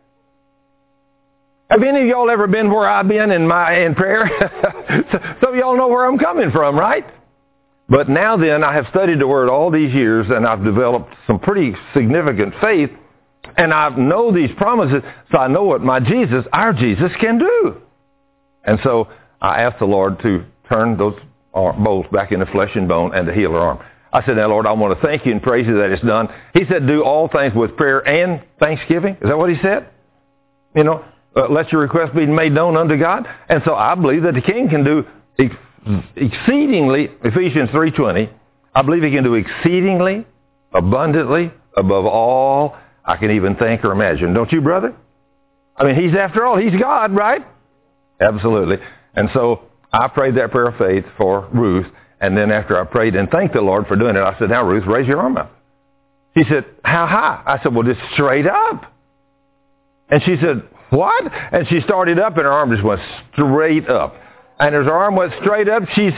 Have any of y'all ever been where I've been in prayer? Some of y'all know where I'm coming from, right? But now then, I have studied the Word all these years, and I've developed some pretty significant faith, and I know these promises, so I know what our Jesus can do. And so I asked the Lord to turn those bolts back into flesh and bone and to heal her arm. I said, now, Lord, I want to thank you and praise you that it's done. He said, do all things with prayer and thanksgiving. Is that what He said? You know, let your request be made known unto God. And so I believe that the King can do exceedingly, Ephesians 3:20, I believe He can do exceedingly, abundantly, above all I can even think or imagine. Don't you, brother? I mean, after all, He's God, right? Absolutely. And so I prayed that prayer of faith for Ruth, and then after I prayed and thanked the Lord for doing it, I said, now, Ruth, raise your arm up. She said, how high? I said, well, just straight up. And she said, what? And she started up, and her arm just went straight up. And as her arm went straight up, she's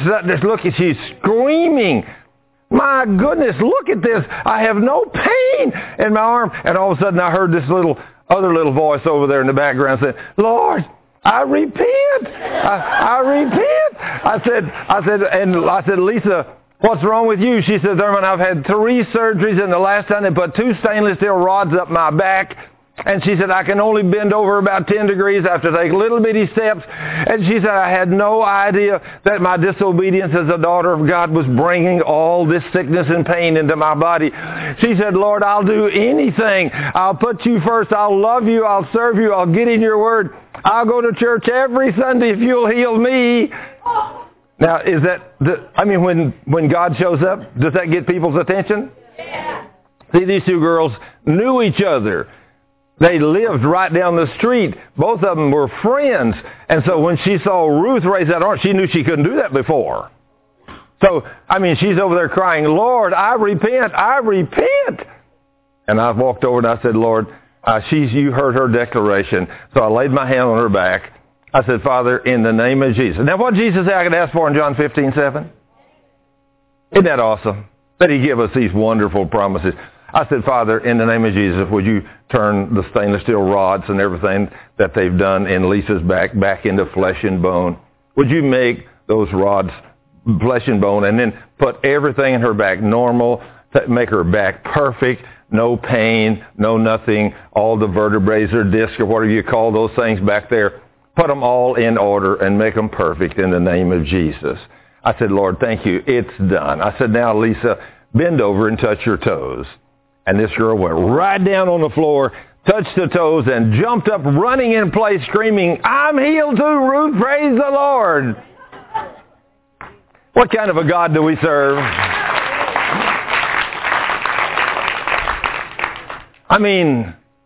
screaming, my goodness, look at this. I have no pain in my arm. And all of a sudden I heard this other little voice over there in the background saying, Lord, I repent. I repent. I said, Lisa, what's wrong with you? She said, Thurman, I've had 3 surgeries, and the last time they put 2 stainless steel rods up my back. And she said, I can only bend over about 10 degrees. I have to take little bitty steps. And she said, I had no idea that my disobedience as a daughter of God was bringing all this sickness and pain into my body. She said, Lord, I'll do anything. I'll put you first. I'll love you. I'll serve you. I'll get in your word. I'll go to church every Sunday if you'll heal me. Now, when God shows up, does that get people's attention? Yeah. See, these 2 girls knew each other. They lived right down the street. Both of them were friends. And so when she saw Ruth raise that arm, she knew she couldn't do that before. So, she's over there crying, Lord, I repent, I repent. And I walked over and I said, Lord, you heard her declaration. So I laid my hand on her back. I said, Father, in the name of Jesus. Now, what Jesus said I could ask for in John 15:7? Isn't that awesome? That He give us these wonderful promises. I said, Father, in the name of Jesus, would you turn the stainless steel rods and everything that they've done in Lisa's back into flesh and bone? Would you make those rods flesh and bone and then put everything in her back normal, make her back perfect, no pain, no nothing, all the vertebrae or discs or whatever you call those things back there, put them all in order and make them perfect in the name of Jesus. I said, Lord, thank you. It's done. I said, now, Lisa, bend over and touch your toes. And this girl went right down on the floor, touched the toes, and jumped up running in place screaming, I'm healed too, Ruth, praise the Lord. What kind of a God do we serve?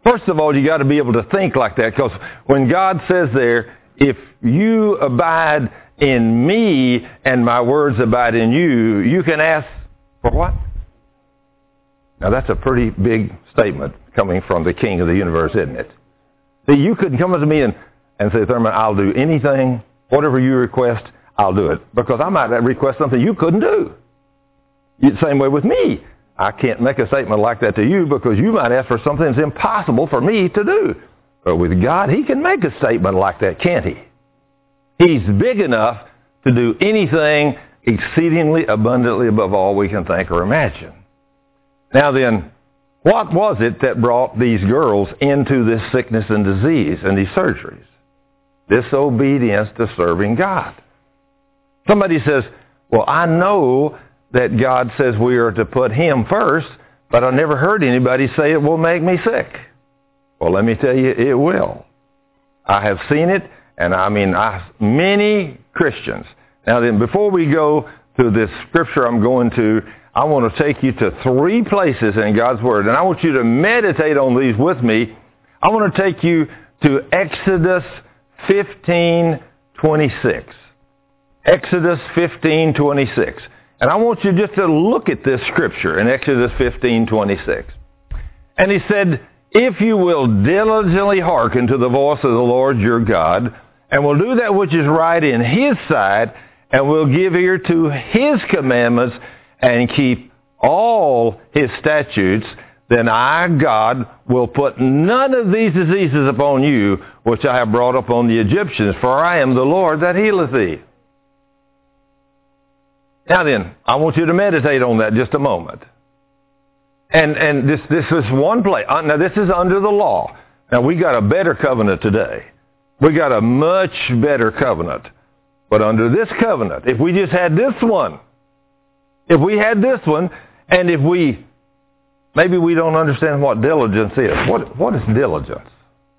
First of all, you got to be able to think like that, because when God says there, if you abide in me and my words abide in you, you can ask for what? Now that's a pretty big statement coming from the King of the universe, isn't it? See, you couldn't come to me and say, Thurman, I'll do anything, whatever you request, I'll do it. Because I might request something you couldn't do. Same way with me. I can't make a statement like that to you because you might ask for something that's impossible for me to do. But with God, He can make a statement like that, can't He? He's big enough to do anything exceedingly abundantly above all we can think or imagine. Now then, what was it that brought these girls into this sickness and disease and these surgeries? Disobedience to serving God. Somebody says, well, I know that God says we are to put Him first, but I never heard anybody say it will make me sick. Well, let me tell you, it will. I have seen it, and many Christians. Now then, before we go to this scripture I'm going to, I want to take you to 3 places in God's Word, and I want you to meditate on these with me. I want to take you to Exodus 15:26. Exodus 15:26. And I want you just to look at this scripture in Exodus 15:26. And he said, if you will diligently hearken to the voice of the Lord your God, and will do that which is right in His sight, and will give ear to His commandments, and keep all His statutes, then I, God, will put none of these diseases upon you, which I have brought upon the Egyptians, for I am the Lord that healeth thee. Now then, I want you to meditate on that just a moment. And this is one place. Now this is under the law. Now we got a better covenant today. We got a much better covenant. But under this covenant, if we just had this one, and if maybe we don't understand what diligence is. What is diligence?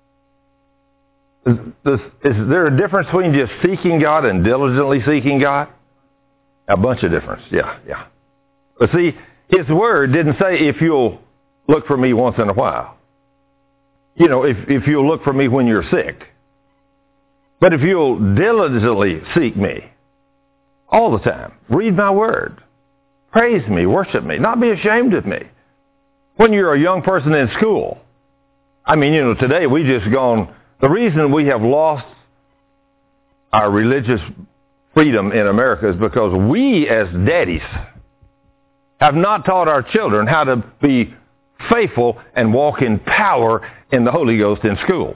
Is there a difference between just seeking God and diligently seeking God? A bunch of difference, yeah. But see, His Word didn't say if you'll look for me once in a while. You know, if you'll look for me when you're sick. But if you'll diligently seek me all the time, read my Word, praise me, worship me, not be ashamed of me. When you're a young person in school, today we just gone, the reason we have lost our religious freedom in America is because we as daddies have not taught our children how to be faithful and walk in power in the Holy Ghost in school.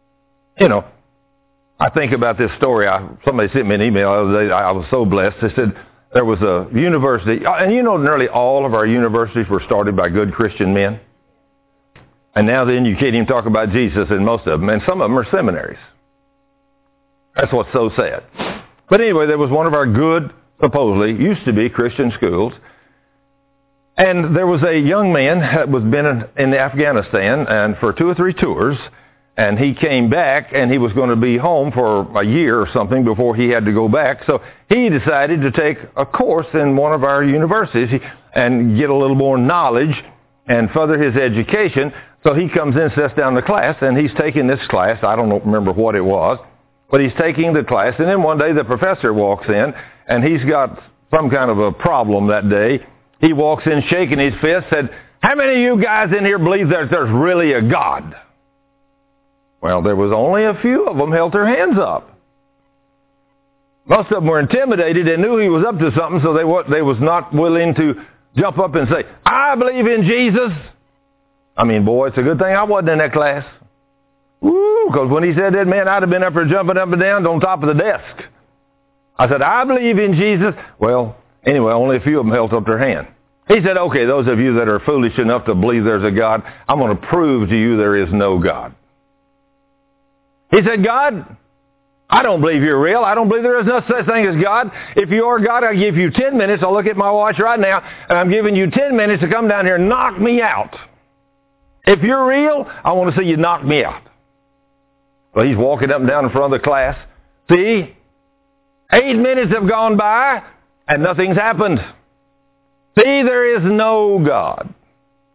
I think about this story. Somebody sent me an email the other day. I was so blessed. They said there was a university, and nearly all of our universities were started by good Christian men. And now then you can't even talk about Jesus in most of them, and some of them are seminaries. That's what's so sad. But anyway, there was one of our good, supposedly, used to be Christian schools. And there was a young man that was been in Afghanistan and for 2 or 3 tours. And he came back and he was going to be home for a year or something before he had to go back. So he decided to take a course in one of our universities and get a little more knowledge and further his education. So he comes in, sits down in the class, and he's taking this class. I don't remember what it was. But he's taking the class, and then one day the professor walks in, and he's got some kind of a problem that day. He walks in shaking his fist, said, how many of you guys in here believe that there's really a God? Well, there was only a few of them held their hands up. Most of them were intimidated and knew he was up to something, so they was not willing to jump up and say, I believe in Jesus. Boy, it's a good thing I wasn't in that class. Because when he said that, man, I'd have been up there jumping up and down on top of the desk. I said, I believe in Jesus. Well, anyway, only a few of them held up their hand. He said, okay, those of you that are foolish enough to believe there's a God, I'm going to prove to you there is no God. He said, God, I don't believe you're real. I don't believe there is no such thing as God. If you are God, I'll give you 10 minutes. I'll look at my watch right now, and I'm giving you 10 minutes to come down here and knock me out. If you're real, I want to see you knock me out. Well, he's walking up and down in front of the class. See, 8 minutes have gone by, and nothing's happened. See, there is no God.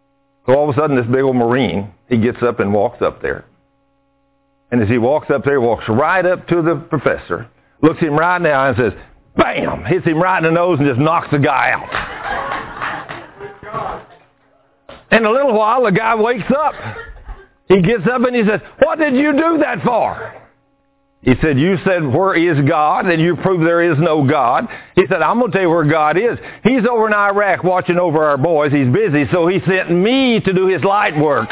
So all of a sudden, this big old Marine, he gets up and walks up there. And as he walks up there, he walks right up to the professor, looks him right in the eye and says, bam, hits him right in the nose and just knocks the guy out. In a little while, the guy wakes up. He gets up and he says, what did you do that for? He said, you said, where is God? And you proved there is no God. He said, I'm going to tell you where God is. He's over in Iraq watching over our boys. He's busy, so he sent me to do his light work.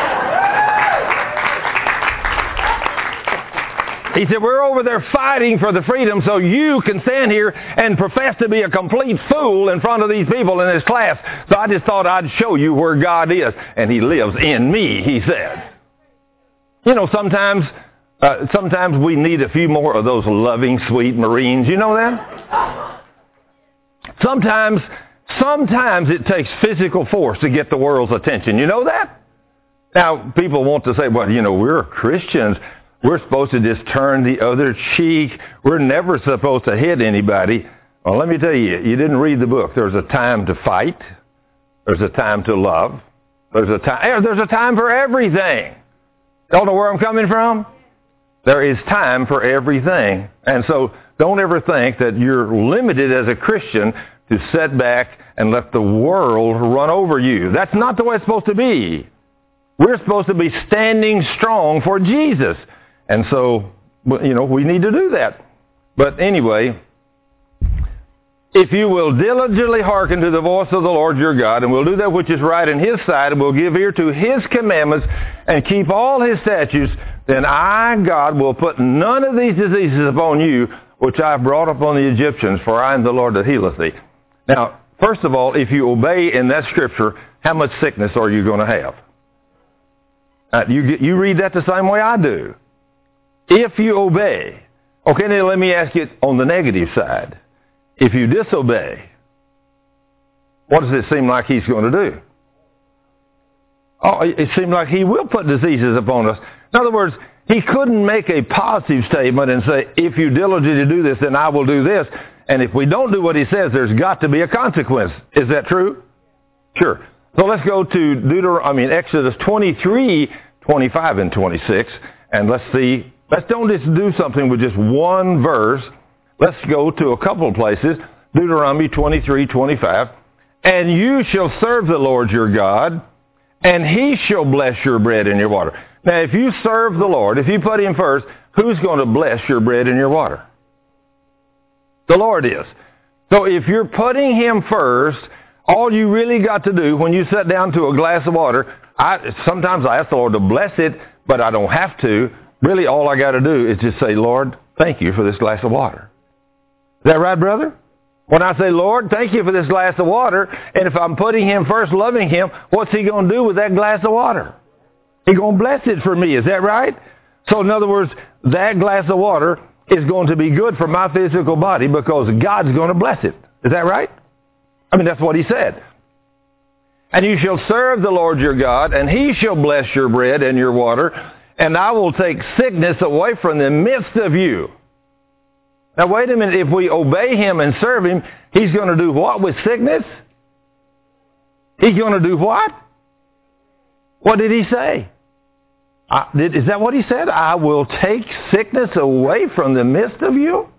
He said, we're over there fighting for the freedom so you can stand here and profess to be a complete fool in front of these people in this class. So I just thought I'd show you where God is. And he lives in me, he said. You know, sometimes we need a few more of those loving, sweet Marines. You know that? Sometimes it takes physical force to get the world's attention. You know that? Now, people want to say, well, you know, we're Christians. We're supposed to just turn the other cheek. We're never supposed to hit anybody. Well, let me tell you, you didn't read the book. There's a time to fight. There's a time to love. There's a time for everything. Don't know where I'm coming from? There is time for everything. And so don't ever think that you're limited as a Christian to sit back and let the world run over you. That's not the way it's supposed to be. We're supposed to be standing strong for Jesus. And so, you know, we need to do that. But anyway, if you will diligently hearken to the voice of the Lord your God, and will do that which is right in his sight, and will give ear to his commandments, and keep all his statutes, then I, God, will put none of these diseases upon you, which I have brought upon the Egyptians, for I am the Lord that healeth thee. Now, first of all, if you obey in that scripture, how much sickness are you going to have? You read that the same way I do. If you obey. Okay, now let me ask you on the negative side. If you disobey, what does it seem like he's going to do? Oh, it seems like he will put diseases upon us. In other words, he couldn't make a positive statement and say, if you diligently do this, then I will do this. And if we don't do what he says, there's got to be a consequence. Is that true? Sure. So let's go to Exodus 23, 25, and 26, and let's see. Let's don't just do something with just one verse. Let's go to a couple of places. Deuteronomy 23, 25. And you shall serve the Lord your God, and he shall bless your bread and your water. Now, if you serve the Lord, if you put him first, who's going to bless your bread and your water? The Lord is. So if you're putting him first, all you really got to do when you sit down to a glass of water, sometimes I ask the Lord to bless it, but I don't have to. Really, all I got to do is just say, Lord, thank you for this glass of water. Is that right, brother? When I say, Lord, thank you for this glass of water, and if I'm putting him first, loving him, what's he going to do with that glass of water? He's going to bless it for me. Is that right? So in other words, that glass of water is going to be good for my physical body because God's going to bless it. Is that right? I mean, that's what he said. And you shall serve the Lord your God, and he shall bless your bread and your water, and I will take sickness away from the midst of you. Now, wait a minute. If we obey him and serve him, he's going to do what with sickness? He's going to do what? What did he say? Is that what he said? I will take sickness away from the midst of you?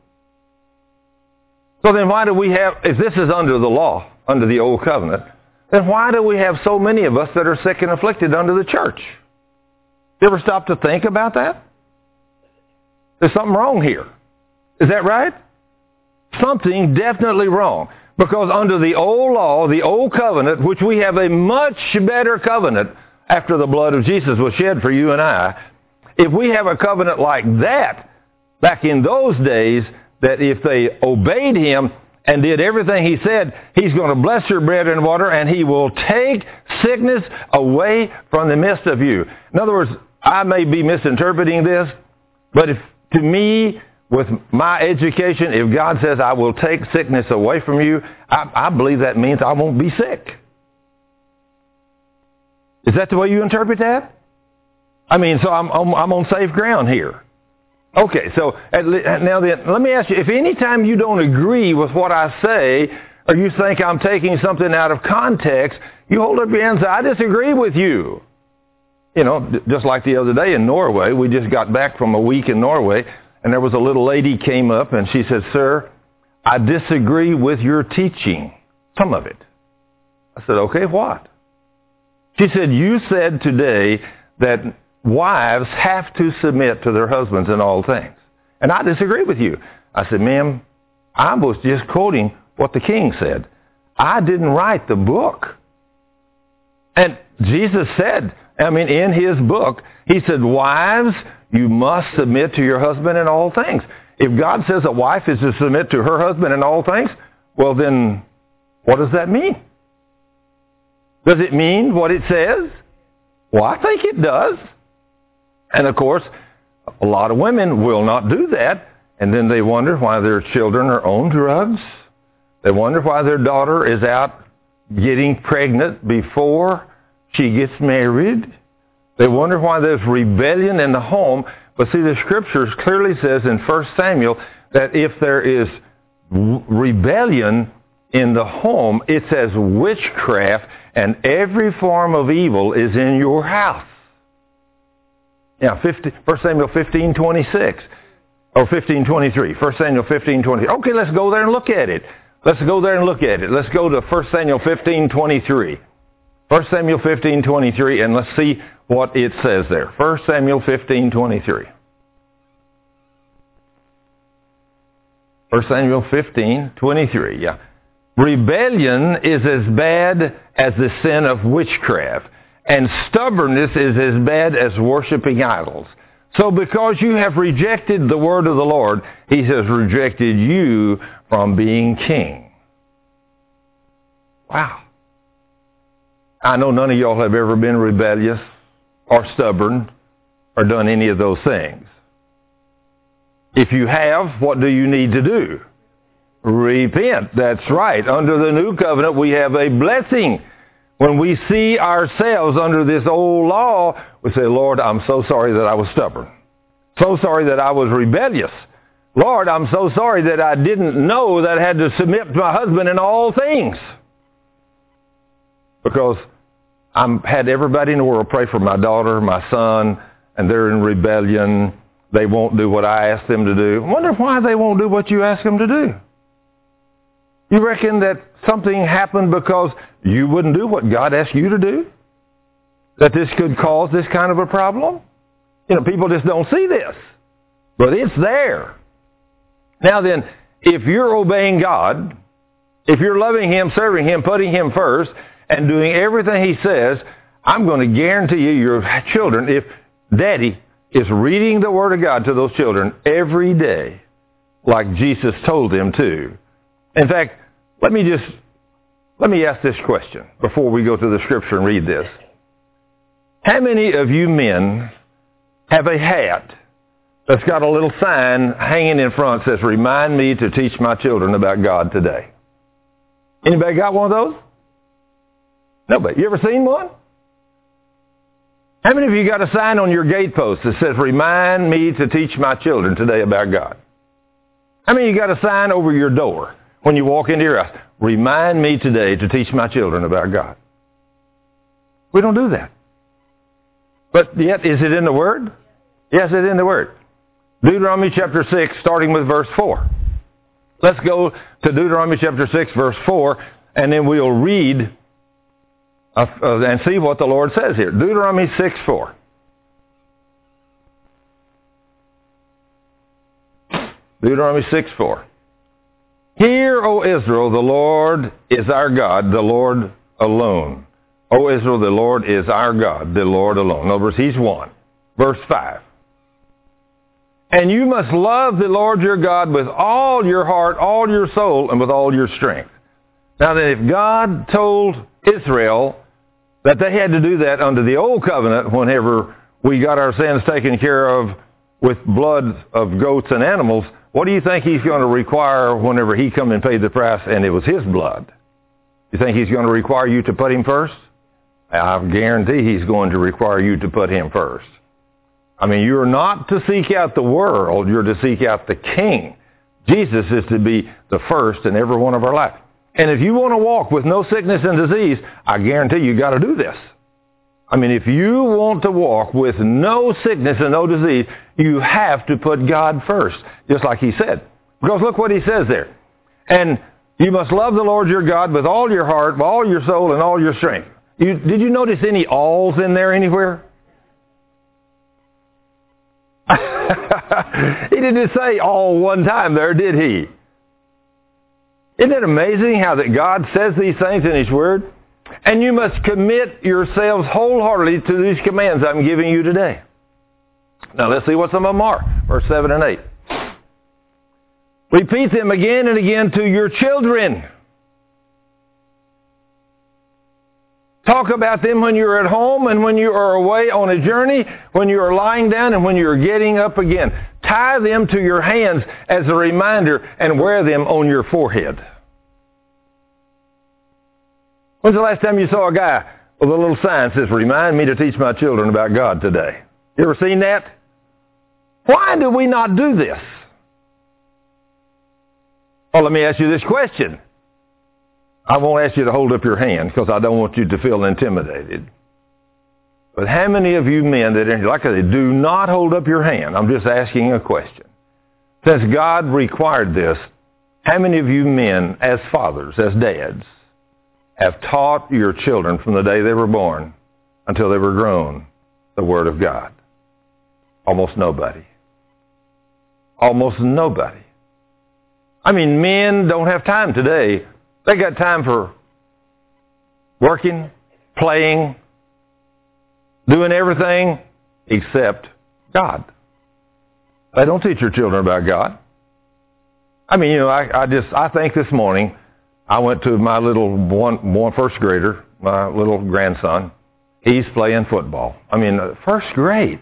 So then why do we have, if this is under the law, under the old covenant, then why do we have so many of us that are sick and afflicted under the church? You ever stop to think about that? There's something wrong here. Is that right? Something definitely wrong. Because under the old law, the old covenant, which we have a much better covenant after the blood of Jesus was shed for you and I, if we have a covenant like that, back in those days, that if they obeyed him and did everything he said, he's going to bless your bread and water, and he will take sickness away from the midst of you. In other words, I may be misinterpreting this, but if to me, with my education, if God says I will take sickness away from you, I believe that means I won't be sick. Is that the way you interpret that? I mean, so I'm on safe ground here. Okay, so now then, let me ask you, if any time you don't agree with what I say, or you think I'm taking something out of context, you hold up your hand and say, I disagree with you. You know, just like the other day in Norway, we just got back from a week in Norway, and there was a little lady came up and she said, Sir, I disagree with your teaching, some of it. I said, okay, what? She said, you said today that wives have to submit to their husbands in all things. And I disagree with you. I said, ma'am, I was just quoting what the king said. I didn't write the book. And Jesus said, in his book, he said, wives, you must submit to your husband in all things. If God says a wife is to submit to her husband in all things, well then, what does that mean? Does it mean what it says? Well, I think it does. And of course, a lot of women will not do that, and then they wonder why their children are on drugs. They wonder why their daughter is out getting pregnant before she gets married. They wonder why there's rebellion in the home. But see, the Scriptures clearly says in 1 Samuel that if there is rebellion in the home, it says witchcraft and every form of evil is in your house. Now, 1 Samuel 15:26 or 15:23. 1 Samuel 15:23. Okay, let's go there and look at it. Let's go there and look at it. Let's go to 1 Samuel 15:23. 1 Samuel 15:23, and let's see what it says there. 1 Samuel 15:23. 1 Samuel 15:23, yeah. Rebellion is as bad as the sin of witchcraft, and stubbornness is as bad as worshiping idols. So because you have rejected the word of the Lord, he has rejected you from being king. Wow. I know none of y'all have ever been rebellious or stubborn or done any of those things. If you have, what do you need to do? Repent. That's right. Under the new covenant, we have a blessing. When we see ourselves under this old law, we say, Lord, I'm so sorry that I was stubborn. So sorry that I was rebellious. Lord, I'm so sorry that I didn't know that I had to submit to my husband in all things. Because I had everybody in the world pray for my daughter, my son, and they're in rebellion. They won't do what I ask them to do. I wonder why they won't do what you ask them to do. You reckon that something happened because you wouldn't do what God asked you to do? That this could cause this kind of a problem? People just don't see this. But it's there. Now then, if you're obeying God, if you're loving him, serving him, putting him first, and doing everything he says, I'm going to guarantee you your children, if daddy is reading the Word of God to those children every day, like Jesus told them to. In fact, let me ask this question before we go to the Scripture and read this. How many of you men have a hat that's got a little sign hanging in front that says, remind me to teach my children about God today? Anybody got one of those? Nobody. You ever seen one? How many of you got a sign on your gatepost that says, remind me to teach my children today about God? How many of you got a sign over your door when you walk into your house? Remind me today to teach my children about God. We don't do that. But yet, is it in the Word? Yes, it's in the Word. Deuteronomy chapter 6, starting with verse 4. Let's go to Deuteronomy chapter 6, verse 4, and then we'll read and see what the Lord says here. Deuteronomy 6:4. Deuteronomy 6:4. Hear, O Israel, the Lord is our God, the Lord alone. O Israel, the Lord is our God, the Lord alone. In other words, he's one. Verse 5. And you must love the Lord your God with all your heart, all your soul, and with all your strength. Now then, if God told Israel that they had to do that under the old covenant whenever we got our sins taken care of with blood of goats and animals, what do you think he's going to require whenever he come and paid the price and it was his blood? You think he's going to require you to put him first? I guarantee he's going to require you to put him first. You're not to seek out the world, you're to seek out the King. Jesus is to be the first in every one of our lives. And if you want to walk with no sickness and disease, I guarantee you got to do this. I mean, if you want to walk with no sickness and no disease, you have to put God first, just like he said. Because look what he says there. And you must love the Lord your God with all your heart, with all your soul, and all your strength. Did you notice any alls in there anywhere? He didn't say all one time there, did he? Isn't it amazing how that God says these things in his word? And you must commit yourselves wholeheartedly to these commands I'm giving you today. Now let's see what some of them are. Verse 7 and 8. Repeat them again and again to your children. Talk about them when you're at home and when you are away on a journey, when you are lying down and when you are getting up again. Tie them to your hands as a reminder and wear them on your forehead. When's the last time you saw a guy with a little sign that says, remind me to teach my children about God today? You ever seen that? Why do we not do this? Well, let me ask you this question. I won't ask you to hold up your hand because I don't want you to feel intimidated. But how many of you men that, like I said, do not hold up your hand? I'm just asking a question. Since God required this, how many of you men, as fathers, as dads, have taught your children from the day they were born until they were grown the Word of God? Almost nobody. Almost nobody. I mean, men don't have time today. They got time for working, playing, doing everything except God. They don't teach your children about God. I mean, you know, I think this morning I went to my little one first grader, my little grandson. He's playing football. I mean, first grade.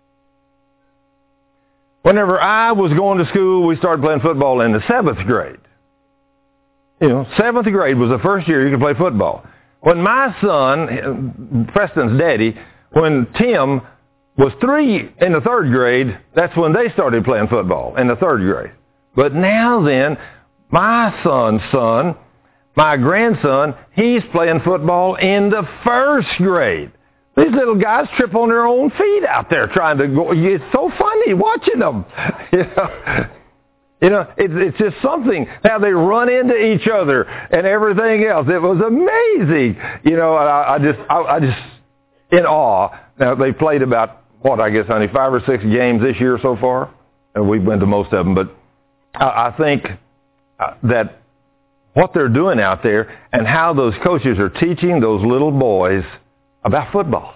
Whenever I was going to school, we started playing football in the 7th grade. You know, 7th grade was the first year you could play football. When my son, Preston's daddy, when Tim was 3 in the 3rd grade, that's when they started playing football, in the 3rd grade. But now then, my son's son, my grandson, he's playing football in the 1st grade. These little guys trip on their own feet out there trying to go. It's so funny watching them. You know, it's just something how they run into each other and everything else. It was amazing. You know, I just in awe. Now they played about only 5 or 6 games this year so far, and we've been to most of them. But I think that what they're doing out there and how those coaches are teaching those little boys about football.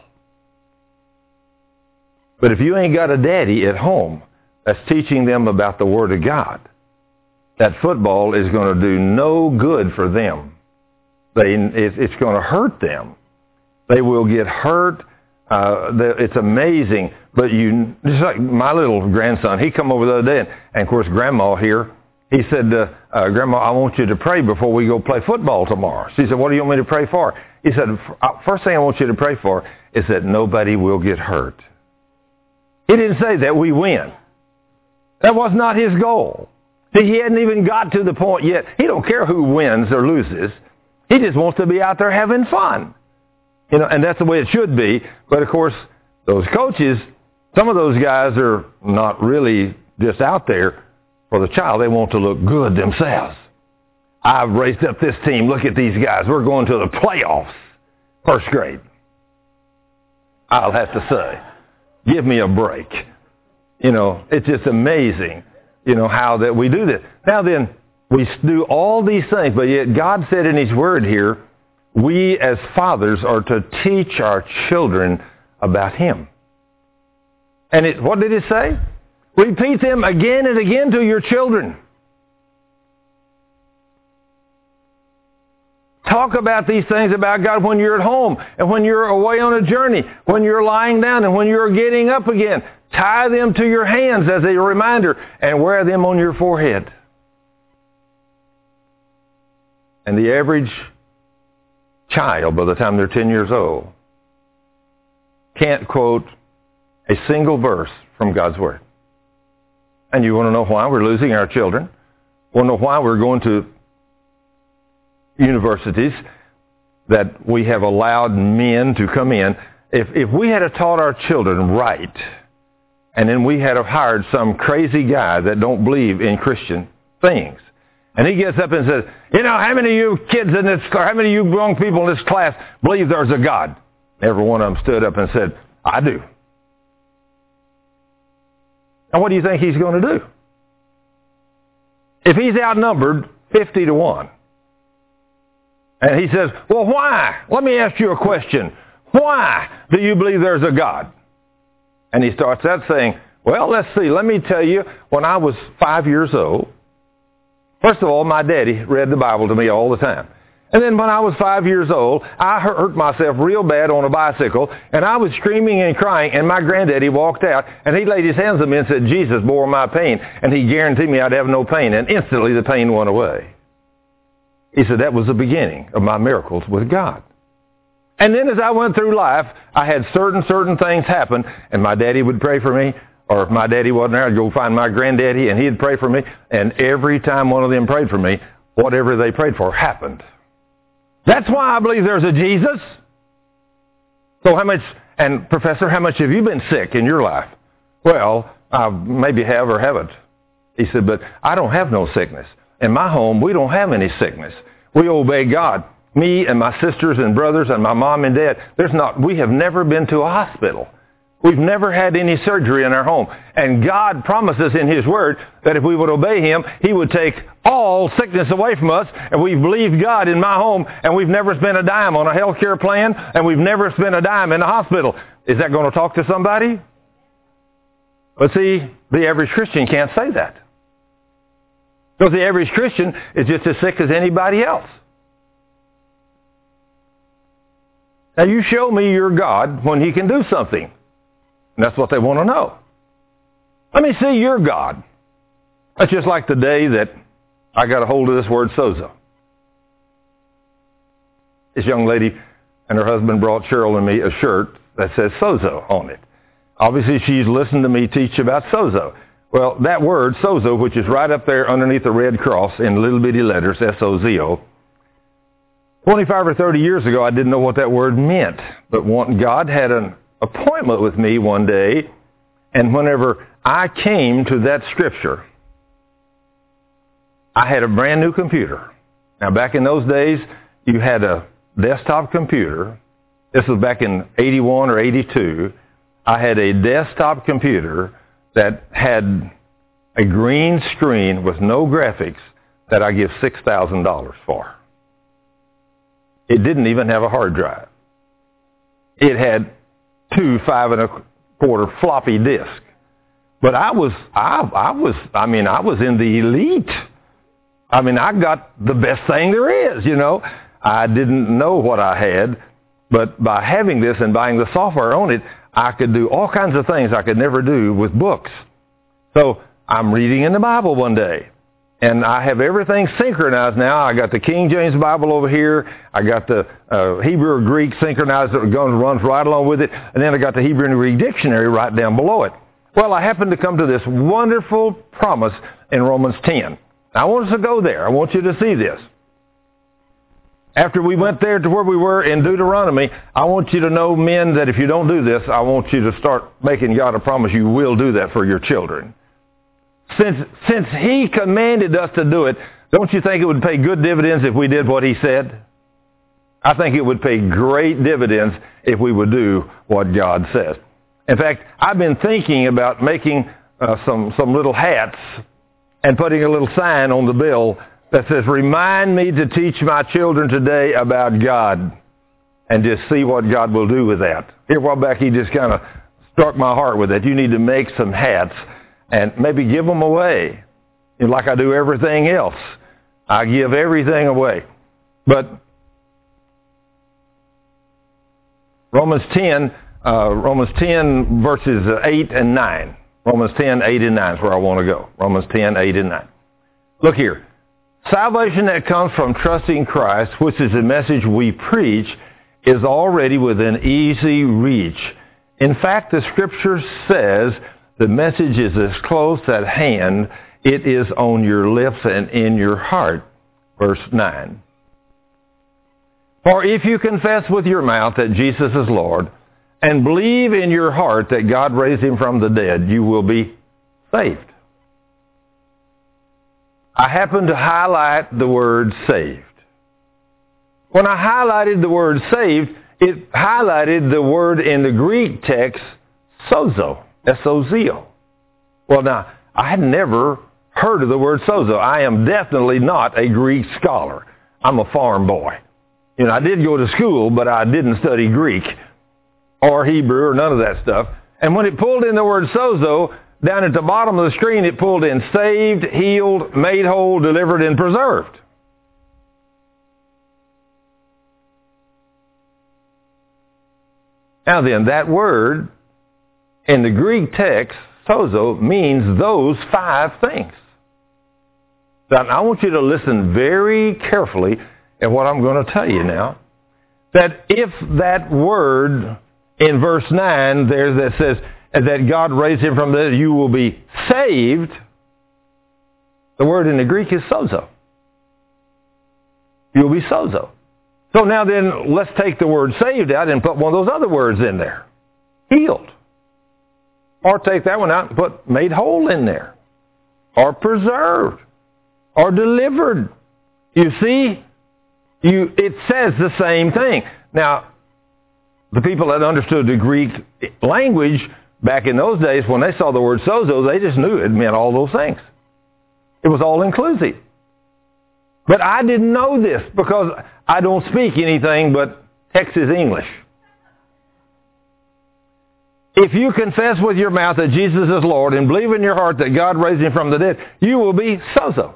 But if you ain't got a daddy at home that's teaching them about the Word of God, that football is going to do no good for them. It's going to hurt them. They will get hurt. It's amazing. But just like my little grandson, he come over the other day, and of course Grandma here, he said, Grandma, I want you to pray before we go play football tomorrow. She said, what do you want me to pray for? He said, first thing I want you to pray for is that nobody will get hurt. He didn't say that we win. That was not his goal. He hadn't even got to the point yet. He don't care who wins or loses. He just wants to be out there having fun. You know, and that's the way it should be. But of course, those coaches, some of those guys are not really just out there for the child. They want to look good themselves. I've raised up this team. Look at these guys. We're going to the playoffs. 1st grade. I'll have to say, give me a break. You know, it's just amazing, you know, how that we do this. Now then, we do all these things, but yet God said in His Word here, we as fathers are to teach our children about Him. And what did it say? Repeat them again and again to your children. Talk about these things about God when you're at home and when you're away on a journey, when you're lying down and when you're getting up again. Tie them to your hands as a reminder and wear them on your forehead. And the average child, by the time they're 10 years old, can't quote a single verse from God's Word. And you want to know why we're losing our children? Want to know why we're going to universities that we have allowed men to come in. If we had taught our children right, and then we had hired some crazy guy that don't believe in Christian things, and he gets up and says, how many of you kids in this class, how many of you young people in this class believe there's a God? Every one of them stood up and said, I do. And what do you think he's going to do? If he's outnumbered 50-1, and he says, well, why? Let me ask you a question. Why do you believe there's a God? And he starts out saying, well, let's see. Let me tell you, when I was 5 years old, first of all, my daddy read the Bible to me all the time. And then when I was 5 years old, I hurt myself real bad on a bicycle, and I was screaming and crying, and my granddaddy walked out, and he laid his hands on me and said, Jesus bore my pain, and he guaranteed me I'd have no pain, and instantly the pain went away. He said that was the beginning of my miracles with God. And then as I went through life, I had certain things happen, and my daddy would pray for me, or if my daddy wasn't there, I'd go find my granddaddy, and he'd pray for me, and every time one of them prayed for me, whatever they prayed for happened. That's why I believe there's a Jesus. So Professor, how much have you been sick in your life? Well, I maybe have or haven't. He said, but I don't have no sickness. In my home, we don't have any sickness. We obey God. Me and my sisters and brothers and my mom and dad, we have never been to a hospital. We've never had any surgery in our home. And God promises in His Word that if we would obey Him, He would take all sickness away from us. And we've believed God in my home, and we've never spent a dime on a health care plan, and we've never spent a dime in a hospital. Is that going to talk to somebody? But see, the average Christian can't say that. Because the average Christian is just as sick as anybody else. Now you show me your God when He can do something. And that's what they want to know. Let me see your God. That's just like the day that I got a hold of this word sozo. This young lady and her husband brought Cheryl and me a shirt that says sozo on it. Obviously she's listened to me teach about sozo. Well, that word sozo, which is right up there underneath the red cross in little bitty letters, S-O-Z-O, 25 or 30 years ago I didn't know what that word meant. But God had an appointment with me one day, and whenever I came to that scripture, I had a brand new computer. Now back in those days, you had a desktop computer. This was back in 81 or 82. I had a desktop computer that had a green screen with no graphics that I give $6,000 for. It didn't even have a hard drive. It had 2 5.25 floppy disks. But I was in the elite. I got the best thing there is, I didn't know what I had, but by having this and buying the software on it, I could do all kinds of things I could never do with books. So I'm reading in the Bible one day, and I have everything synchronized now. I got the King James Bible over here. I got the Hebrew or Greek synchronized that runs right along with it. And then I got the Hebrew and Greek dictionary right down below it. Well, I happened to come to this wonderful promise in Romans 10. I want us to go there. I want you to see this. After we went there to where we were in Deuteronomy, I want you to know, men, that if you don't do this, I want you to start making God a promise you will do that for your children. Since He commanded us to do it, don't you think it would pay good dividends if we did what He said? I think it would pay great dividends if we would do what God says. In fact, I've been thinking about making some little hats and putting a little sign on the bill that says, remind me to teach my children today about God, and just see what God will do with that. Here a while back, He just kind of struck my heart with it. You need to make some hats and maybe give them away. Like I do everything else. I give everything away. But Romans 10 verses 8 and 9. Romans 10, 8 and 9 is where I want to go. Romans 10, 8 and 9. Look here. Salvation that comes from trusting Christ, which is the message we preach, is already within easy reach. In fact, the Scripture says the message is as close at hand. It is on your lips and in your heart. Verse 9. For if you confess with your mouth that Jesus is Lord and believe in your heart that God raised him from the dead, you will be saved. I happen to highlight the word saved. When I highlighted the word saved, it highlighted the word in the Greek text, sozo, S-O-Z-O. Well, now, I had never heard of the word sozo. I am definitely not a Greek scholar. I'm a farm boy. I did go to school, but I didn't study Greek or Hebrew or none of that stuff. And when it pulled in the word sozo, down at the bottom of the screen, it pulled in saved, healed, made whole, delivered, and preserved. Now then, that word in the Greek text, sozo, means those 5 things. Now, I want you to listen very carefully at what I'm going to tell you now. That if that word in verse 9 there that says that God raised him from the dead, you will be saved, the word in the Greek is sozo. You'll be sozo. So now then, let's take the word saved out and put one of those other words in there. Healed. Or take that one out and put made whole in there. Or preserved. Or delivered. You see, it says the same thing. Now, the people that understood the Greek language back in those days, when they saw the word sozo, they just knew it meant all those things. It was all inclusive. But I didn't know this because I don't speak anything but Texas English. If you confess with your mouth that Jesus is Lord and believe in your heart that God raised him from the dead, you will be sozo.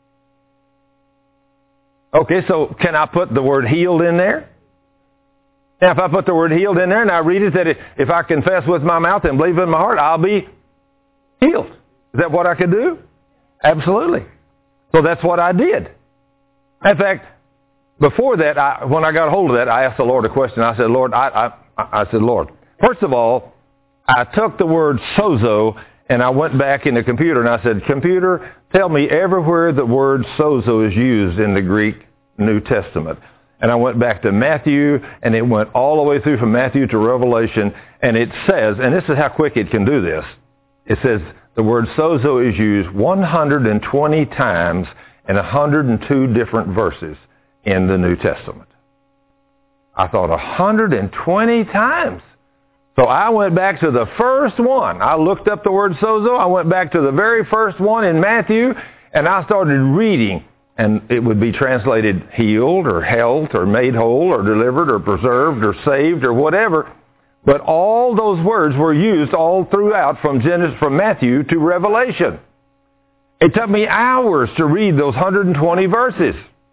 Okay, so can I put the word healed in there? Now, if I put the word healed in there and I read it, that if I confess with my mouth and believe in my heart, I'll be healed. Is that what I could do? Absolutely. So that's what I did. In fact, before that, when I got hold of that, I asked the Lord a question. I said, Lord, I said, Lord, first of all, I took the word sozo and I went back in the computer and I said, computer, tell me everywhere the word sozo is used in the Greek New Testament. And I went back to Matthew, and it went all the way through from Matthew to Revelation, and it says, and this is how quick it can do this, it says the word sozo is used 120 times in 102 different verses in the New Testament. I thought 120 times. So I went back to the first one. I looked up the word sozo. I went back to the very first one in Matthew, and I started reading. And it would be translated healed or health or made whole or delivered or preserved or saved or whatever. But all those words were used all throughout from Matthew to Revelation. It took me hours to read those 120 verses.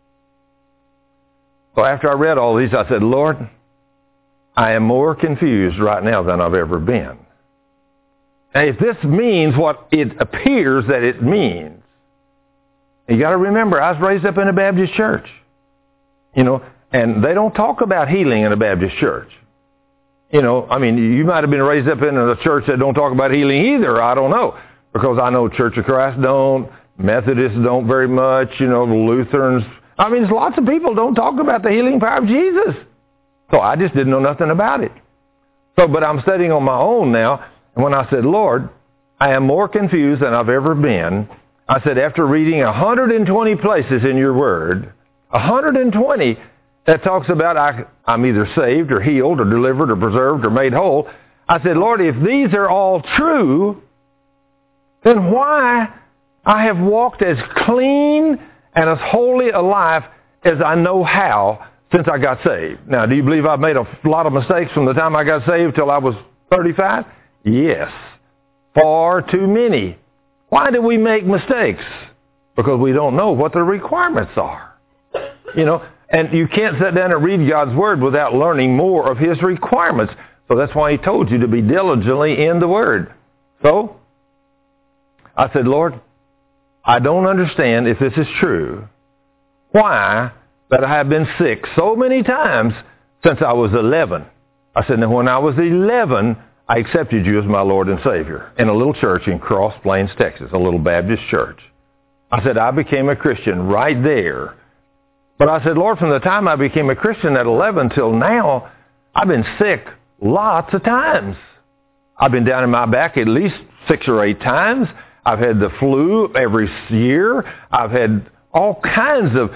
So after I read all these, I said, Lord, I am more confused right now than I've ever been. And if this means what it appears that it means, you got to remember, I was raised up in a Baptist church. And they don't talk about healing in a Baptist church. You might have been raised up in a church that don't talk about healing either. I don't know. Because I know Church of Christ don't, Methodists don't very much, Lutherans. There's lots of people don't talk about the healing power of Jesus. So I just didn't know nothing about it. But I'm studying on my own now. And when I said, Lord, I am more confused than I've ever been, I said, after reading 120 places in your word, 120 that talks about I'm either saved or healed or delivered or preserved or made whole, I said, Lord, if these are all true, then why I have walked as clean and as holy a life as I know how since I got saved. Now, do you believe I've made a lot of mistakes from the time I got saved till I was 35? Yes. Far too many. Why do we make mistakes? Because we don't know what the requirements are. And you can't sit down and read God's Word without learning more of His requirements. So that's why He told you to be diligently in the Word. So, I said, Lord, I don't understand if this is true, why that I have been sick so many times since I was 11. I said, now when I was 11, I accepted you as my Lord and Savior in a little church in Cross Plains, Texas, a little Baptist church. I said, I became a Christian right there. But I said, Lord, from the time I became a Christian at 11 till now, I've been sick lots of times. I've been down in my back at least 6 or 8 times. I've had the flu every year. I've had all kinds of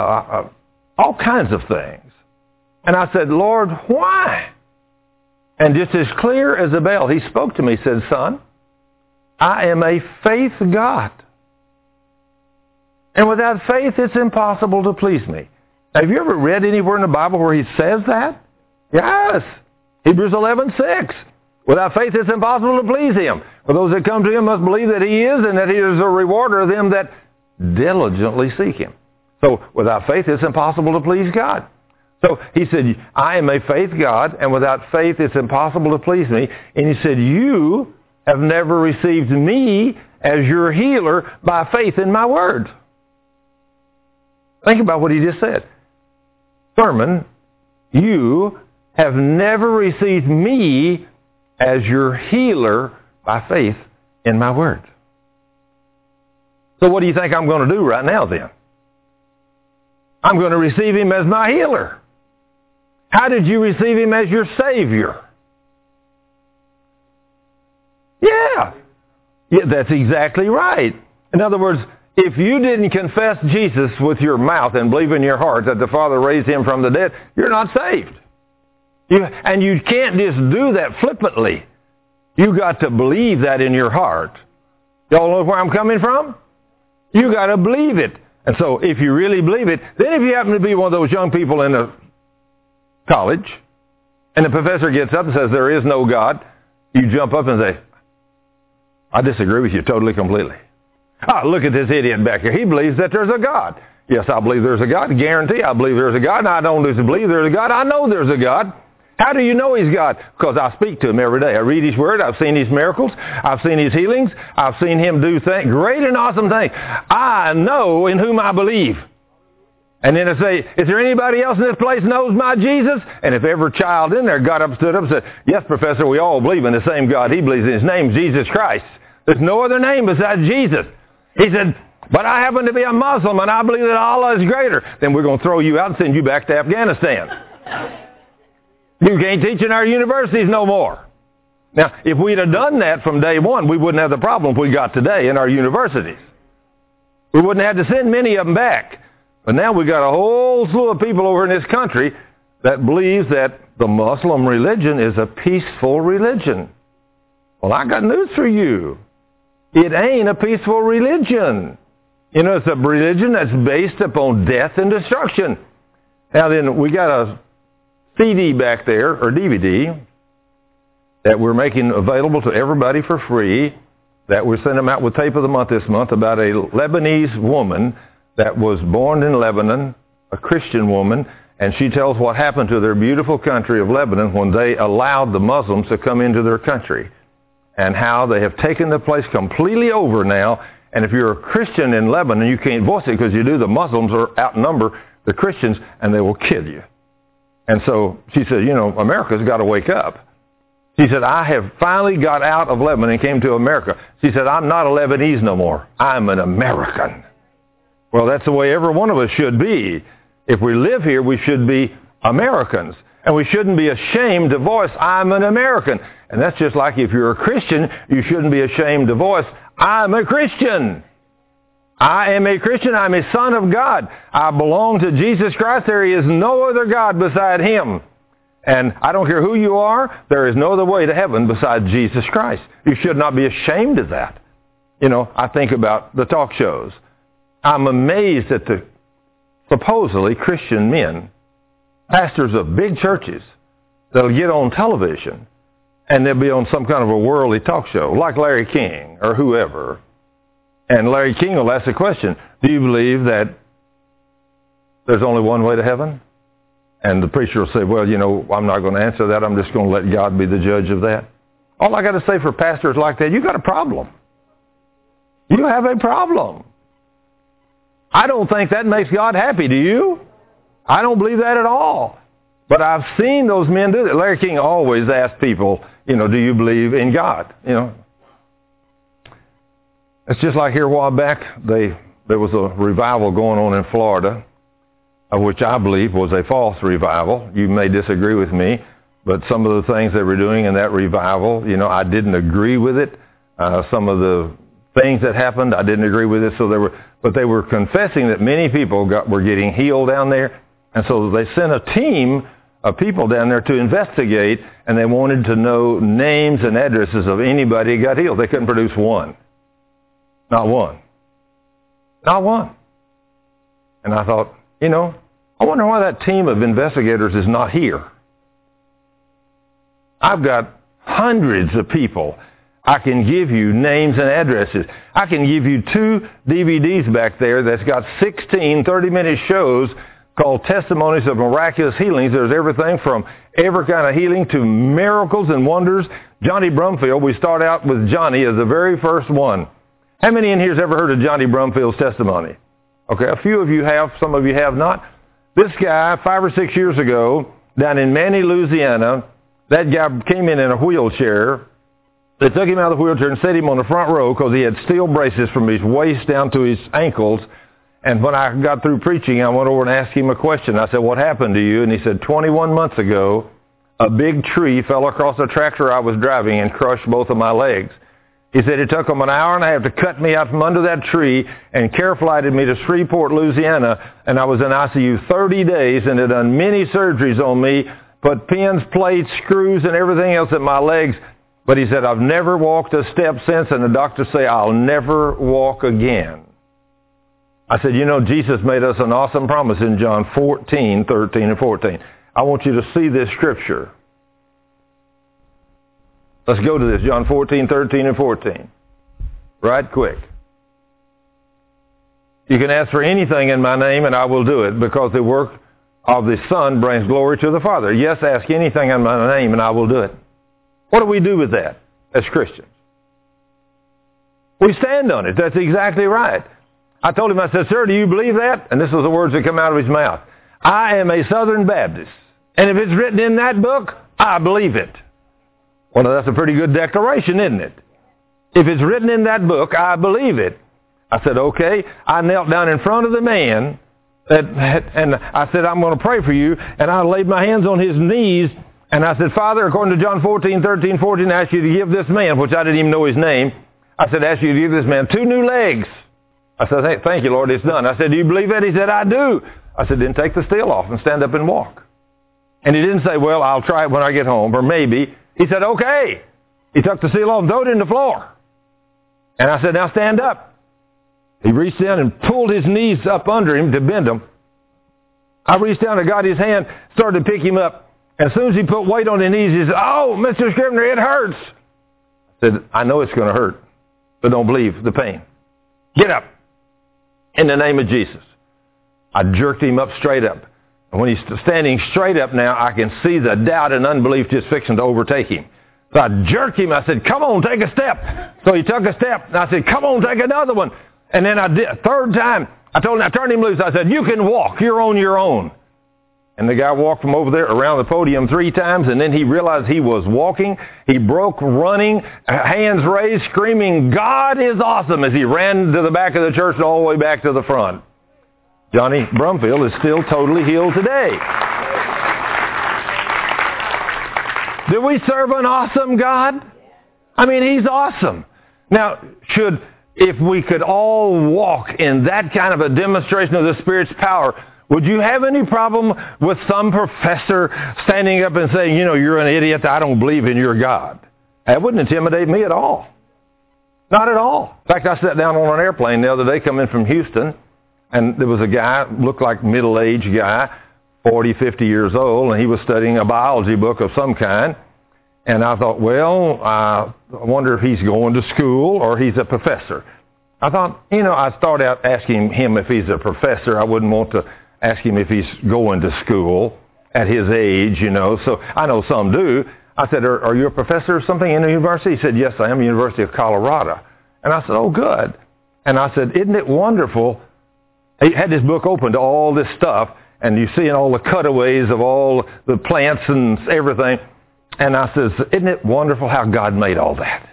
things. And I said, Lord, why? And just as clear as a bell, he spoke to me, said, son, I am a faith God. And without faith, it's impossible to please me. Have you ever read anywhere in the Bible where he says that? Yes. Hebrews 11:6. Without faith, it's impossible to please him. For those that come to him must believe that he is, and that he is a rewarder of them that diligently seek him. So without faith, it's impossible to please God. So he said, I am a faith God, and without faith, it's impossible to please me. And he said, you have never received me as your healer by faith in my word. Think about what he just said. Sermon, you have never received me as your healer by faith in my word. So what do you think I'm going to do right now then? I'm going to receive him as my healer. How did you receive him as your Savior? Yeah, that's exactly right. In other words, if you didn't confess Jesus with your mouth and believe in your heart that the Father raised him from the dead, you're not saved. And you can't just do that flippantly. You got to believe that in your heart. Y'all know where I'm coming from? You got to believe it. And so if you really believe it, then if you happen to be one of those young people in a college, and the professor gets up and says, there is no God, you jump up and say, I disagree with you totally, completely. Look at this idiot back here. He believes that there's a God. Yes, I believe there's a God. Guarantee I believe there's a God. And I don't just believe there's a God. I know there's a God. How do you know he's God? Because I speak to him every day. I read his word. I've seen his miracles. I've seen his healings. I've seen him do things, great and awesome things. I know in whom I believe. And then I say, is there anybody else in this place knows my Jesus? And if every child in there got up, stood up and said, yes, Professor, we all believe in the same God. He believes in his name, Jesus Christ. There's no other name besides Jesus. He said, but I happen to be a Muslim and I believe that Allah is greater. Then we're going to throw you out and send you back to Afghanistan. You can't teach in our universities no more. Now, if we'd have done that from day one, we wouldn't have the problem we got today in our universities. We wouldn't have to send many of them back. But now we got a whole slew of people over in this country that believes that the Muslim religion is a peaceful religion. Well, I got news for you. It ain't a peaceful religion. You know, it's a religion that's based upon death and destruction. Now then, we got a CD back there, or DVD, that we're making available to everybody for free, that we're sending them out with Tape of the Month this month, about a Lebanese woman that was born in Lebanon, a Christian woman, and she tells what happened to their beautiful country of Lebanon when they allowed the Muslims to come into their country, and how they have taken the place completely over now. And if you're a Christian in Lebanon, you can't voice it because you do. The Muslims are outnumber the Christians, and they will kill you. And so she said, you know, America's got to wake up. She said, I have finally got out of Lebanon and came to America. She said, I'm not a Lebanese no more. I'm an American. Well, that's the way every one of us should be. If we live here, we should be Americans. And we shouldn't be ashamed to voice, I'm an American. And that's just like if you're a Christian, you shouldn't be ashamed to voice, I'm a Christian. I am a Christian. I'm a son of God. I belong to Jesus Christ. There is no other God beside him. And I don't care who you are, there is no other way to heaven besides Jesus Christ. You should not be ashamed of that. You know, I think about the talk shows. I'm amazed at the supposedly Christian men, pastors of big churches, that'll get on television and they'll be on some kind of a worldly talk show, like Larry King or whoever. And Larry King will ask the question, do you believe that there's only one way to heaven? And the preacher will say, well, you know, I'm not going to answer that. I'm just going to let God be the judge of that. All I got to say for pastors like that, you got a problem. You have a problem. I don't think that makes God happy, do you? I don't believe that at all. But I've seen those men do that. Larry King always asks people, you know, do you believe in God? You know, it's just like here a while back, there was a revival going on in Florida which I believe was a false revival. You may disagree with me, but some of the things they were doing in that revival, I didn't agree with it. Some of the things that happened, I didn't agree with it. But they were confessing that many people were getting healed down there. And so they sent a team of people down there to investigate, and they wanted to know names and addresses of anybody who got healed. They couldn't produce one. Not one. Not one. And I thought, I wonder why that team of investigators is not here. I've got hundreds of people. I can give you names and addresses. I can give you 2 DVDs back there that's got 16 30-minute shows called Testimonies of Miraculous Healings. There's everything from every kind of healing to miracles and wonders. Johnny Brumfield, we start out with Johnny as the very first one. How many in here has ever heard of Johnny Brumfield's testimony? Okay, a few of you have, some of you have not. This guy, 5 or 6 years ago, down in Manny, Louisiana, that guy came in a wheelchair. They took him out of the wheelchair and set him on the front row because he had steel braces from his waist down to his ankles. And when I got through preaching, I went over and asked him a question. I said, what happened to you? And he said, 21 months ago, a big tree fell across the tractor I was driving and crushed both of my legs. He said it took them an hour and a half to cut me out from under that tree and care flighted me to Shreveport, Louisiana, and I was in ICU 30 days and had done many surgeries on me, put pins, plates, screws, and everything else in my legs. But he said, I've never walked a step since, and the doctors say I'll never walk again. I said, Jesus made us an awesome promise in John 14, 13, and 14. I want you to see this scripture. Let's go to this, John 14, 13, and 14. Right quick. You can ask for anything in my name, and I will do it, because the work of the Son brings glory to the Father. Yes, ask anything in my name, and I will do it. What do we do with that as Christians? We stand on it. That's exactly right. I told him, I said, sir, do you believe that? And this was the words that come out of his mouth. I am a Southern Baptist, and if it's written in that book, I believe it. Well, that's a pretty good declaration, isn't it? If it's written in that book, I believe it. I said, okay. I knelt down in front of the man, and I said, I'm going to pray for you. And I laid my hands on his knees, and I said, Father, according to John 14, 13, 14, I ask you to give this man, which I didn't even know his name, I said, I ask you to give this man 2 new legs. I said, hey, thank you, Lord, it's done. I said, do you believe that? He said, I do. I said, then take the steel off and stand up and walk. And he didn't say, well, I'll try it when I get home, or maybe. He said, okay. He took the seal off and threw it in the floor. And I said, now stand up. He reached down and pulled his knees up under him to bend them. I reached down and got his hand, started to pick him up. And as soon as he put weight on his knees, he said, oh, Mr. Scrivener, it hurts. I said, I know it's going to hurt, but don't believe the pain. Get up in the name of Jesus. I jerked him up straight up. And when he's standing straight up now, I can see the doubt and unbelief just fixing to overtake him. So I jerked him. I said, come on, take a step. So he took a step. And I said, come on, take another one. And then I did. Third time, I told him, I turned him loose. I said, you can walk. You're on your own. And the guy walked from over there around the podium 3 times, and then he realized he was walking. He broke running, hands raised, screaming, God is awesome, as he ran to the back of the church and all the way back to the front. Johnny Brumfield is still totally healed today. Do we serve an awesome God? I mean, he's awesome. Now, if we could all walk in that kind of a demonstration of the Spirit's power, would you have any problem with some professor standing up and saying, you're an idiot, I don't believe in your God? That wouldn't intimidate me at all. Not at all. In fact, I sat down on an airplane the other day coming from Houston, and there was a guy, looked like a middle-aged guy, 40, 50 years old, and he was studying a biology book of some kind. And I thought, well, I wonder if he's going to school or he's a professor. I thought, I started out asking him if he's a professor. I wouldn't want to ask him if he's going to school at his age, So I know some do. I said, are you a professor or something in the university? He said, yes, I am, University of Colorado. And I said, oh, good. And I said, isn't it wonderful? He had this book open to all this stuff, and you see all the cutaways of all the plants and everything. And I says, isn't it wonderful how God made all that?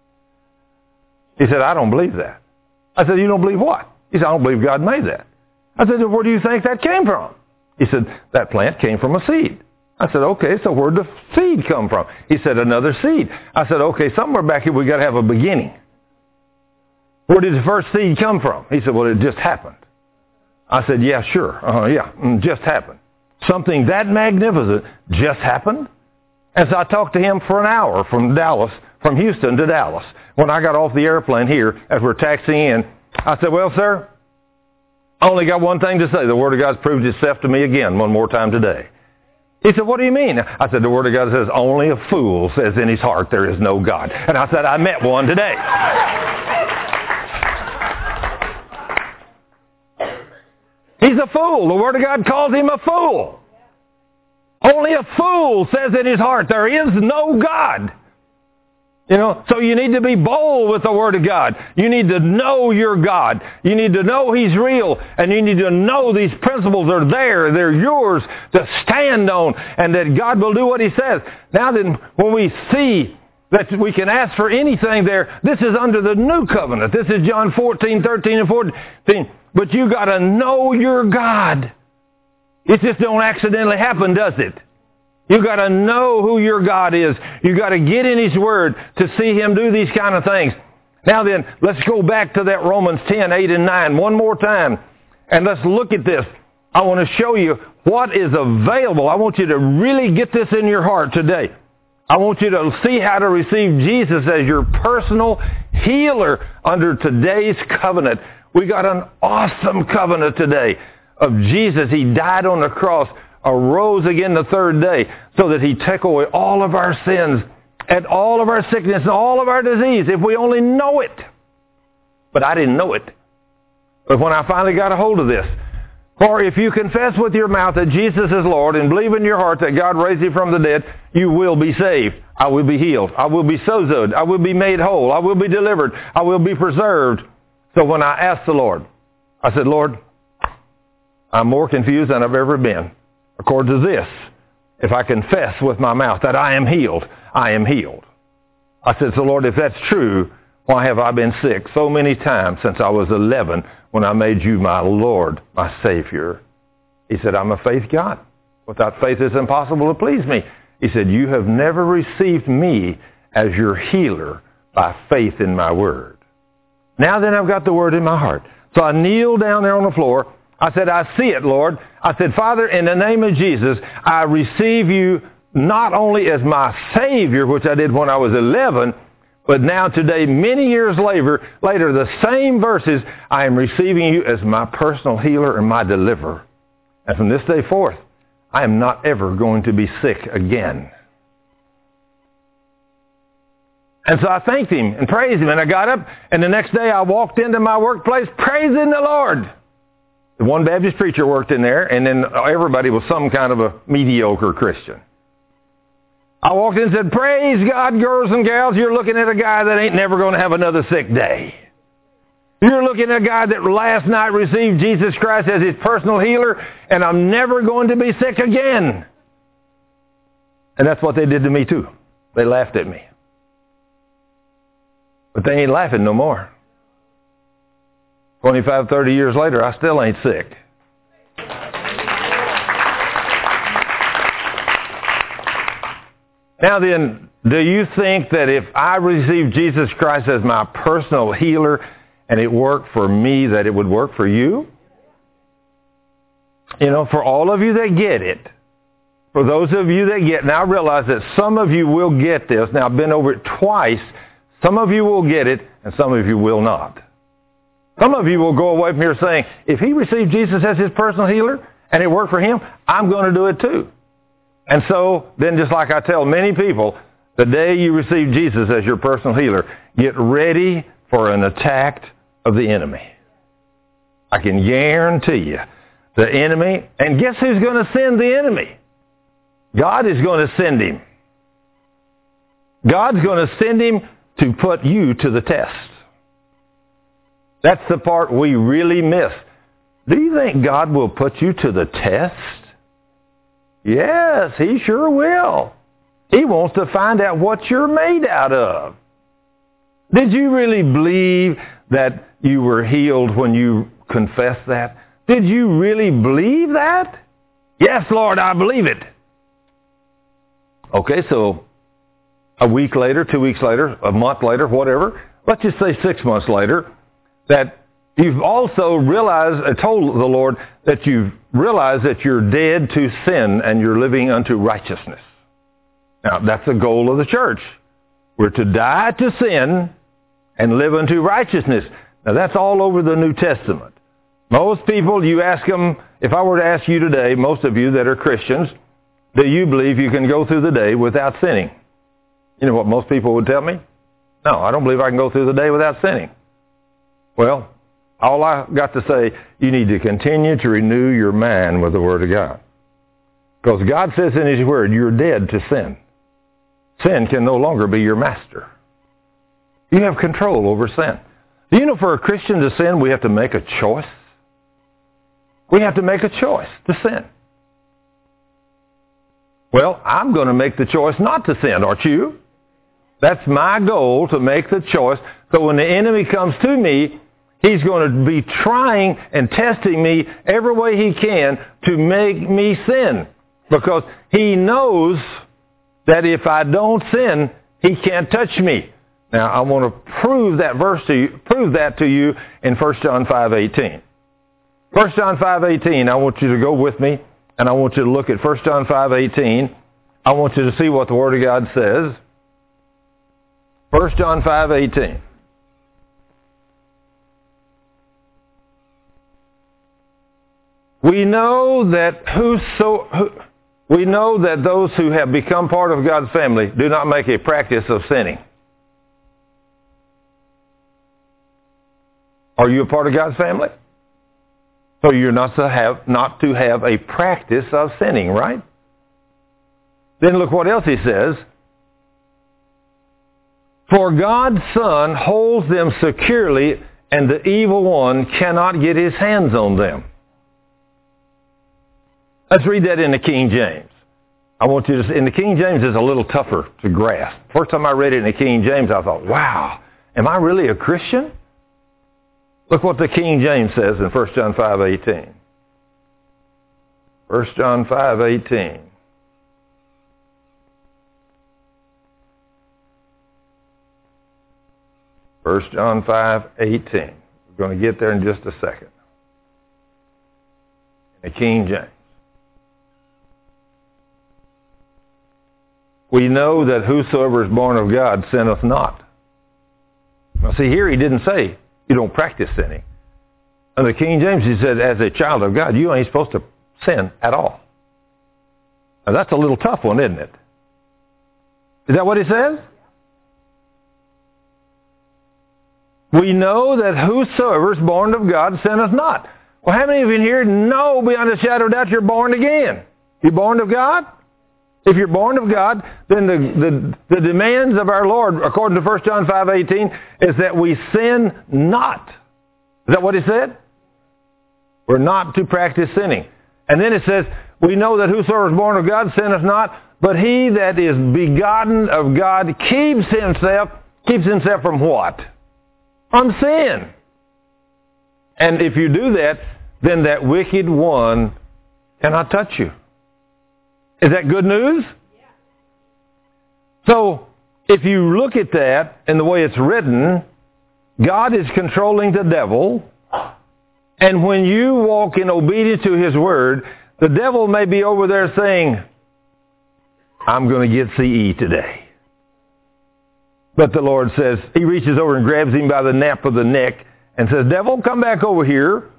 He said, I don't believe that. I said, you don't believe what? He said, I don't believe God made that. I said, where do you think that came from? He said, that plant came from a seed. I said, okay, so where did the seed come from? He said, another seed. I said, okay, somewhere back here we got to have a beginning. Where did the first seed come from? He said, well, it just happened. I said, yeah, sure. Just happened. Something that magnificent just happened. And so I talked to him for an hour from Houston to Dallas. When I got off the airplane here, as we're taxiing in, I said, well, sir, I only got one thing to say. The Word of God's proved itself to me again one more time today. He said, what do you mean? I said, the Word of God says, only a fool says in his heart there is no God. And I said, I met one today. He's a fool. The Word of God calls him a fool. Only a fool says in his heart there is no God. So you need to be bold with the Word of God. You need to know your God. You need to know He's real. And you need to know these principles are there. They're yours to stand on. And that God will do what He says. Now then, when we see that we can ask for anything there, this is under the new covenant. This is John 14, 13, and 14. But you got to know your God. It just don't accidentally happen, does it? You got to know who your God is. You got to get in His Word to see Him do these kind of things. Now then, let's go back to that Romans 10, 8 and 9 one more time. And let's look at this. I want to show you what is available. I want you to really get this in your heart today. I want you to see how to receive Jesus as your personal healer under today's covenant. We got an awesome covenant today of Jesus. He died on the cross, arose again the third day, so that He took away all of our sins and all of our sickness and all of our disease, if we only know it. But I didn't know it. But when I finally got a hold of this, for if you confess with your mouth that Jesus is Lord and believe in your heart that God raised Him from the dead, you will be saved. I will be healed. I will be sozoed. I will be made whole. I will be delivered. I will be preserved. So when I asked the Lord, I said, Lord, I'm more confused than I've ever been. According to this, if I confess with my mouth that I am healed, I am healed. I said, so Lord, if that's true, why have I been sick so many times since I was 11 when I made you my Lord, my Savior? He said, I'm a faith God. Without faith it's impossible to please me. He said, you have never received me as your healer by faith in my word. Now then I've got the word in my heart. So I kneeled down there on the floor. I said, I see it, Lord. I said, Father, in the name of Jesus, I receive you not only as my Savior, which I did when I was 11, but now today, many years later, the same verses, I am receiving you as my personal healer and my deliverer. And from this day forth, I am not ever going to be sick again. And so I thanked Him and praised Him. And I got up, and the next day I walked into my workplace praising the Lord. The one Baptist preacher worked in there, and then everybody was some kind of a mediocre Christian. I walked in and said, praise God, girls and gals, you're looking at a guy that ain't never going to have another sick day. You're looking at a guy that last night received Jesus Christ as his personal healer, and I'm never going to be sick again. And that's what they did to me too. They laughed at me. But they ain't laughing no more. 25, 30 years later, I still ain't sick. Now then, do you think that if I received Jesus Christ as my personal healer and it worked for me, that it would work for you? You know, for all of you that get it, for those of you that get, now I realize that some of you will get this. Now I've been over it twice. Some of you will get it and some of you will not. Some of you will go away from here saying, if he received Jesus as his personal healer and it worked for him, I'm going to do it too. And so, then just like I tell many people, the day you receive Jesus as your personal healer, get ready for an attack of the enemy. I can guarantee you, the enemy, and guess who's going to send the enemy? God is going to send him. God's going to send him to put you to the test. That's the part we really miss. Do you think God will put you to the test? Yes, he sure will. He wants to find out what you're made out of. Did you really believe that you were healed when you confessed that? Did you really believe that? Yes, Lord, I believe it. Okay, so a week later, 2 weeks later, a month later, whatever, let's just say 6 months later, that you've also realized, told the Lord that you've realized that you're dead to sin and you're living unto righteousness. Now, that's the goal of the church. We're to die to sin and live unto righteousness. Now, that's all over the New Testament. Most people, you ask them, if I were to ask you today, most of you that are Christians, do you believe you can go through the day without sinning? You know what most people would tell me? No, I don't believe I can go through the day without sinning. Well, all I got to say, you need to continue to renew your mind with the Word of God. Because God says in His Word, you're dead to sin. Sin can no longer be your master. You have control over sin. Do you know for a Christian to sin, we have to make a choice? We have to make a choice to sin. Well, I'm going to make the choice not to sin, aren't you? That's my goal, to make the choice. So when the enemy comes to me, he's going to be trying and testing me every way he can to make me sin. Because he knows that if I don't sin, he can't touch me. Now, I want to prove that to you in 1 John 5:18. 1 John 5:18, I want you to go with me, and I want you to look at 1 John 5:18. I want you to see what the Word of God says. 1 John 5:18. We know that those who have become part of God's family do not make a practice of sinning. Are you a part of God's family? So you're not to have a practice of sinning, right? Then look what else he says. For God's Son holds them securely, and the evil one cannot get his hands on them. Let's read that in the King James. I want you to, in the King James, it's a little tougher to grasp. First time I read it in the King James, I thought, wow, am I really a Christian? Look what the King James says in 1 John 5:18. 1 John 5:18. First John 5:18. We're going to get there in just a second. In the King James. We know that whosoever is born of God sinneth not. Now see, here he didn't say you don't practice sinning. In the King James he said, as a child of God, you ain't supposed to sin at all. Now that's a little tough one, isn't it? Is that what he says? We know that whosoever is born of God sinneth not. Well, how many of you in here know beyond a shadow of doubt you're born again? You're born of God? If you're born of God, then the demands of our Lord, according to 1 John 5:18, is that we sin not. Is that what he said? We're not to practice sinning. And then it says, we know that whosoever is born of God sinneth not, but he that is begotten of God keeps himself from what? From sin. And if you do that, then that wicked one cannot touch you. Is that good news? Yeah. So, if you look at that and the way it's written, God is controlling the devil, and when you walk in obedience to His Word, the devil may be over there saying, I'm going to get CE today. But the Lord says, He reaches over and grabs him by the nape of the neck and says, devil, come back over here.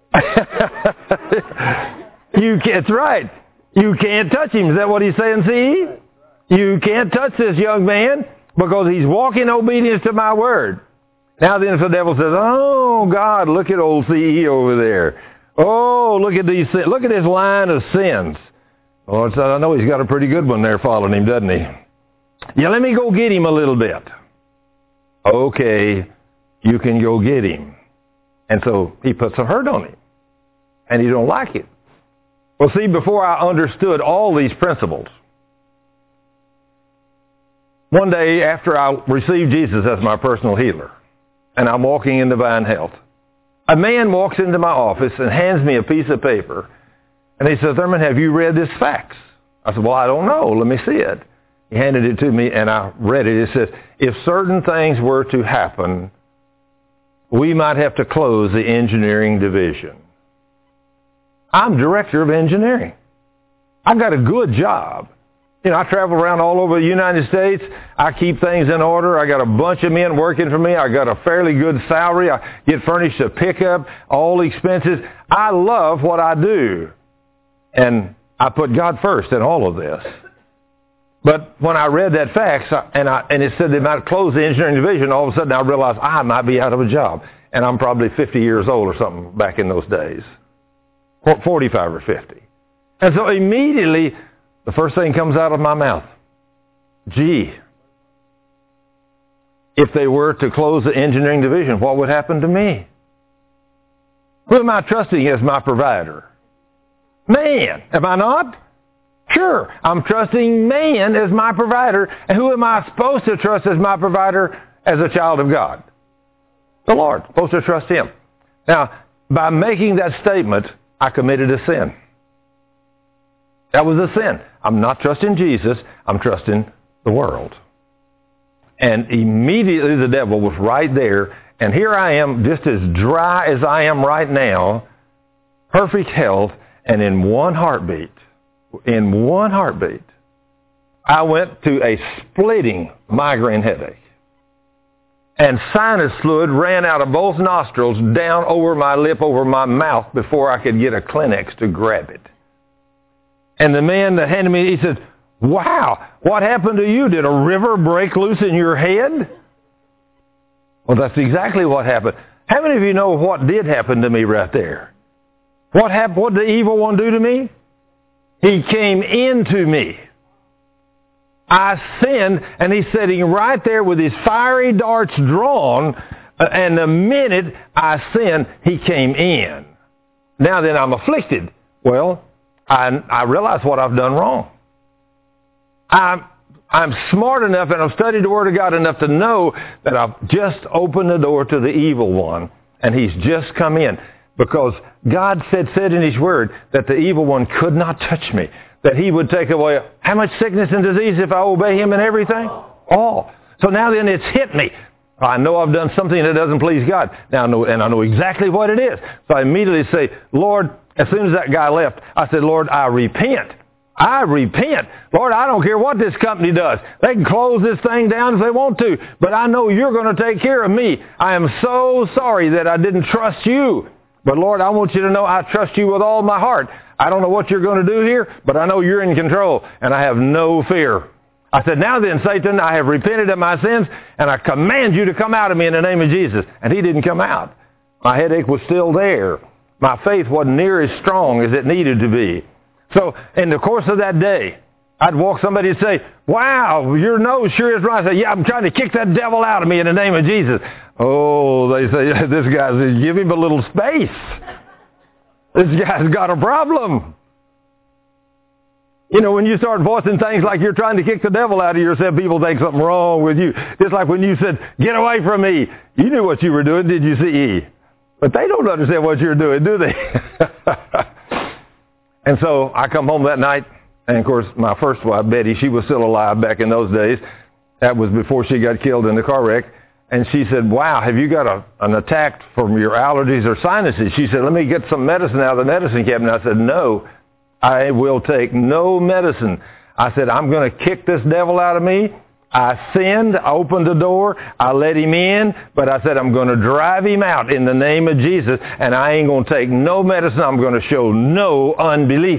It's right. You can't touch him. Is that what he's saying, CE? You can't touch this young man because he's walking in obedience to my word. Now then if the devil says, oh, God, look at old CE over there. Oh, look at his line of sins. Oh, I know he's got a pretty good one there following him, doesn't he? Yeah, let me go get him a little bit. Okay, you can go get him. And so he puts some hurt on him. And he don't like it. Well, see, before I understood all these principles, one day after I received Jesus as my personal healer, and I'm walking in divine health, A man walks into my office and hands me a piece of paper, and he says, Thurman, have you read this fax? I said, well, I don't know. Let me see it. He handed it to me, and I read it. It says, if certain things were to happen, we might have to close the engineering division. I'm director of engineering. I've got a good job. You know, I travel around all over the United States. I keep things in order. I got a bunch of men working for me. I got a fairly good salary. I get furnished a pickup, all expenses. I love what I do. And I put God first in all of this. But when I read that fax, and it said they might close the engineering division, all of a sudden I realized I might be out of a job. And I'm probably 50 years old or something back in those days. 45 or 50. And so immediately, the first thing comes out of my mouth. Gee, if they were to close the engineering division, what would happen to me? Who am I trusting as my provider? Man, am I not? Sure, I'm trusting man as my provider. And who am I supposed to trust as my provider as a child of God? The Lord. Supposed to trust Him. Now, by making that statement, I committed a sin. That was a sin. I'm not trusting Jesus. I'm trusting the world. And immediately the devil was right there. And here I am, just as dry as I am right now, perfect health, and in one heartbeat, I went to a splitting migraine headache. And sinus fluid ran out of both nostrils, down over my lip, over my mouth, before I could get a Kleenex to grab it. And the man that handed me, he said, wow, what happened to you? Did a river break loose in your head? Well, that's exactly what happened. How many of you know what did happen to me right there? What happened? What did the evil one do to me? He came into me. I sinned, and he's sitting right there with his fiery darts drawn, and the minute I sinned, he came in. Now then, I'm afflicted. Well, I realize what I've done wrong. I'm smart enough, and I've studied the Word of God enough to know that I've just opened the door to the evil one, and he's just come in. Because God said in His Word that the evil one could not touch me. That He would take away how much sickness and disease if I obey Him in everything? All. So now then it's hit me. I know I've done something that doesn't please God. Now I know exactly what it is. So I immediately say, Lord, as soon as that guy left, I said, Lord, I repent. I repent. Lord, I don't care what this company does. They can close this thing down if they want to. But I know You're going to take care of me. I am so sorry that I didn't trust You. But Lord, I want You to know I trust You with all my heart. I don't know what You're going to do here, but I know You're in control, and I have no fear. I said, now then, Satan, I have repented of my sins, and I command You to come out of me in the name of Jesus. And he didn't come out. My headache was still there. My faith wasn't near as strong as it needed to be. So in the course of that day, I'd walk somebody and say, wow, your nose sure is right. I say, yeah, I'm trying to kick that devil out of me in the name of Jesus. Oh, they say, this guy says, give him a little space. This guy's got a problem. You know, when you start voicing things like you're trying to kick the devil out of yourself, people think something wrong with you. Just like when you said, get away from me. You knew what you were doing, did you see? But they don't understand what you're doing, do they? And so I come home that night, and of course my first wife, Betty, she was still alive back in those days. That was before she got killed in the car wreck. And she said, wow, have you got an attack from your allergies or sinuses? She said, let me get some medicine out of the medicine cabinet. I said, no, I will take no medicine. I said, I'm going to kick this devil out of me. I sinned, I opened the door, I let him in, but I said, I'm going to drive him out in the name of Jesus, and I ain't going to take no medicine. I'm going to show no unbelief.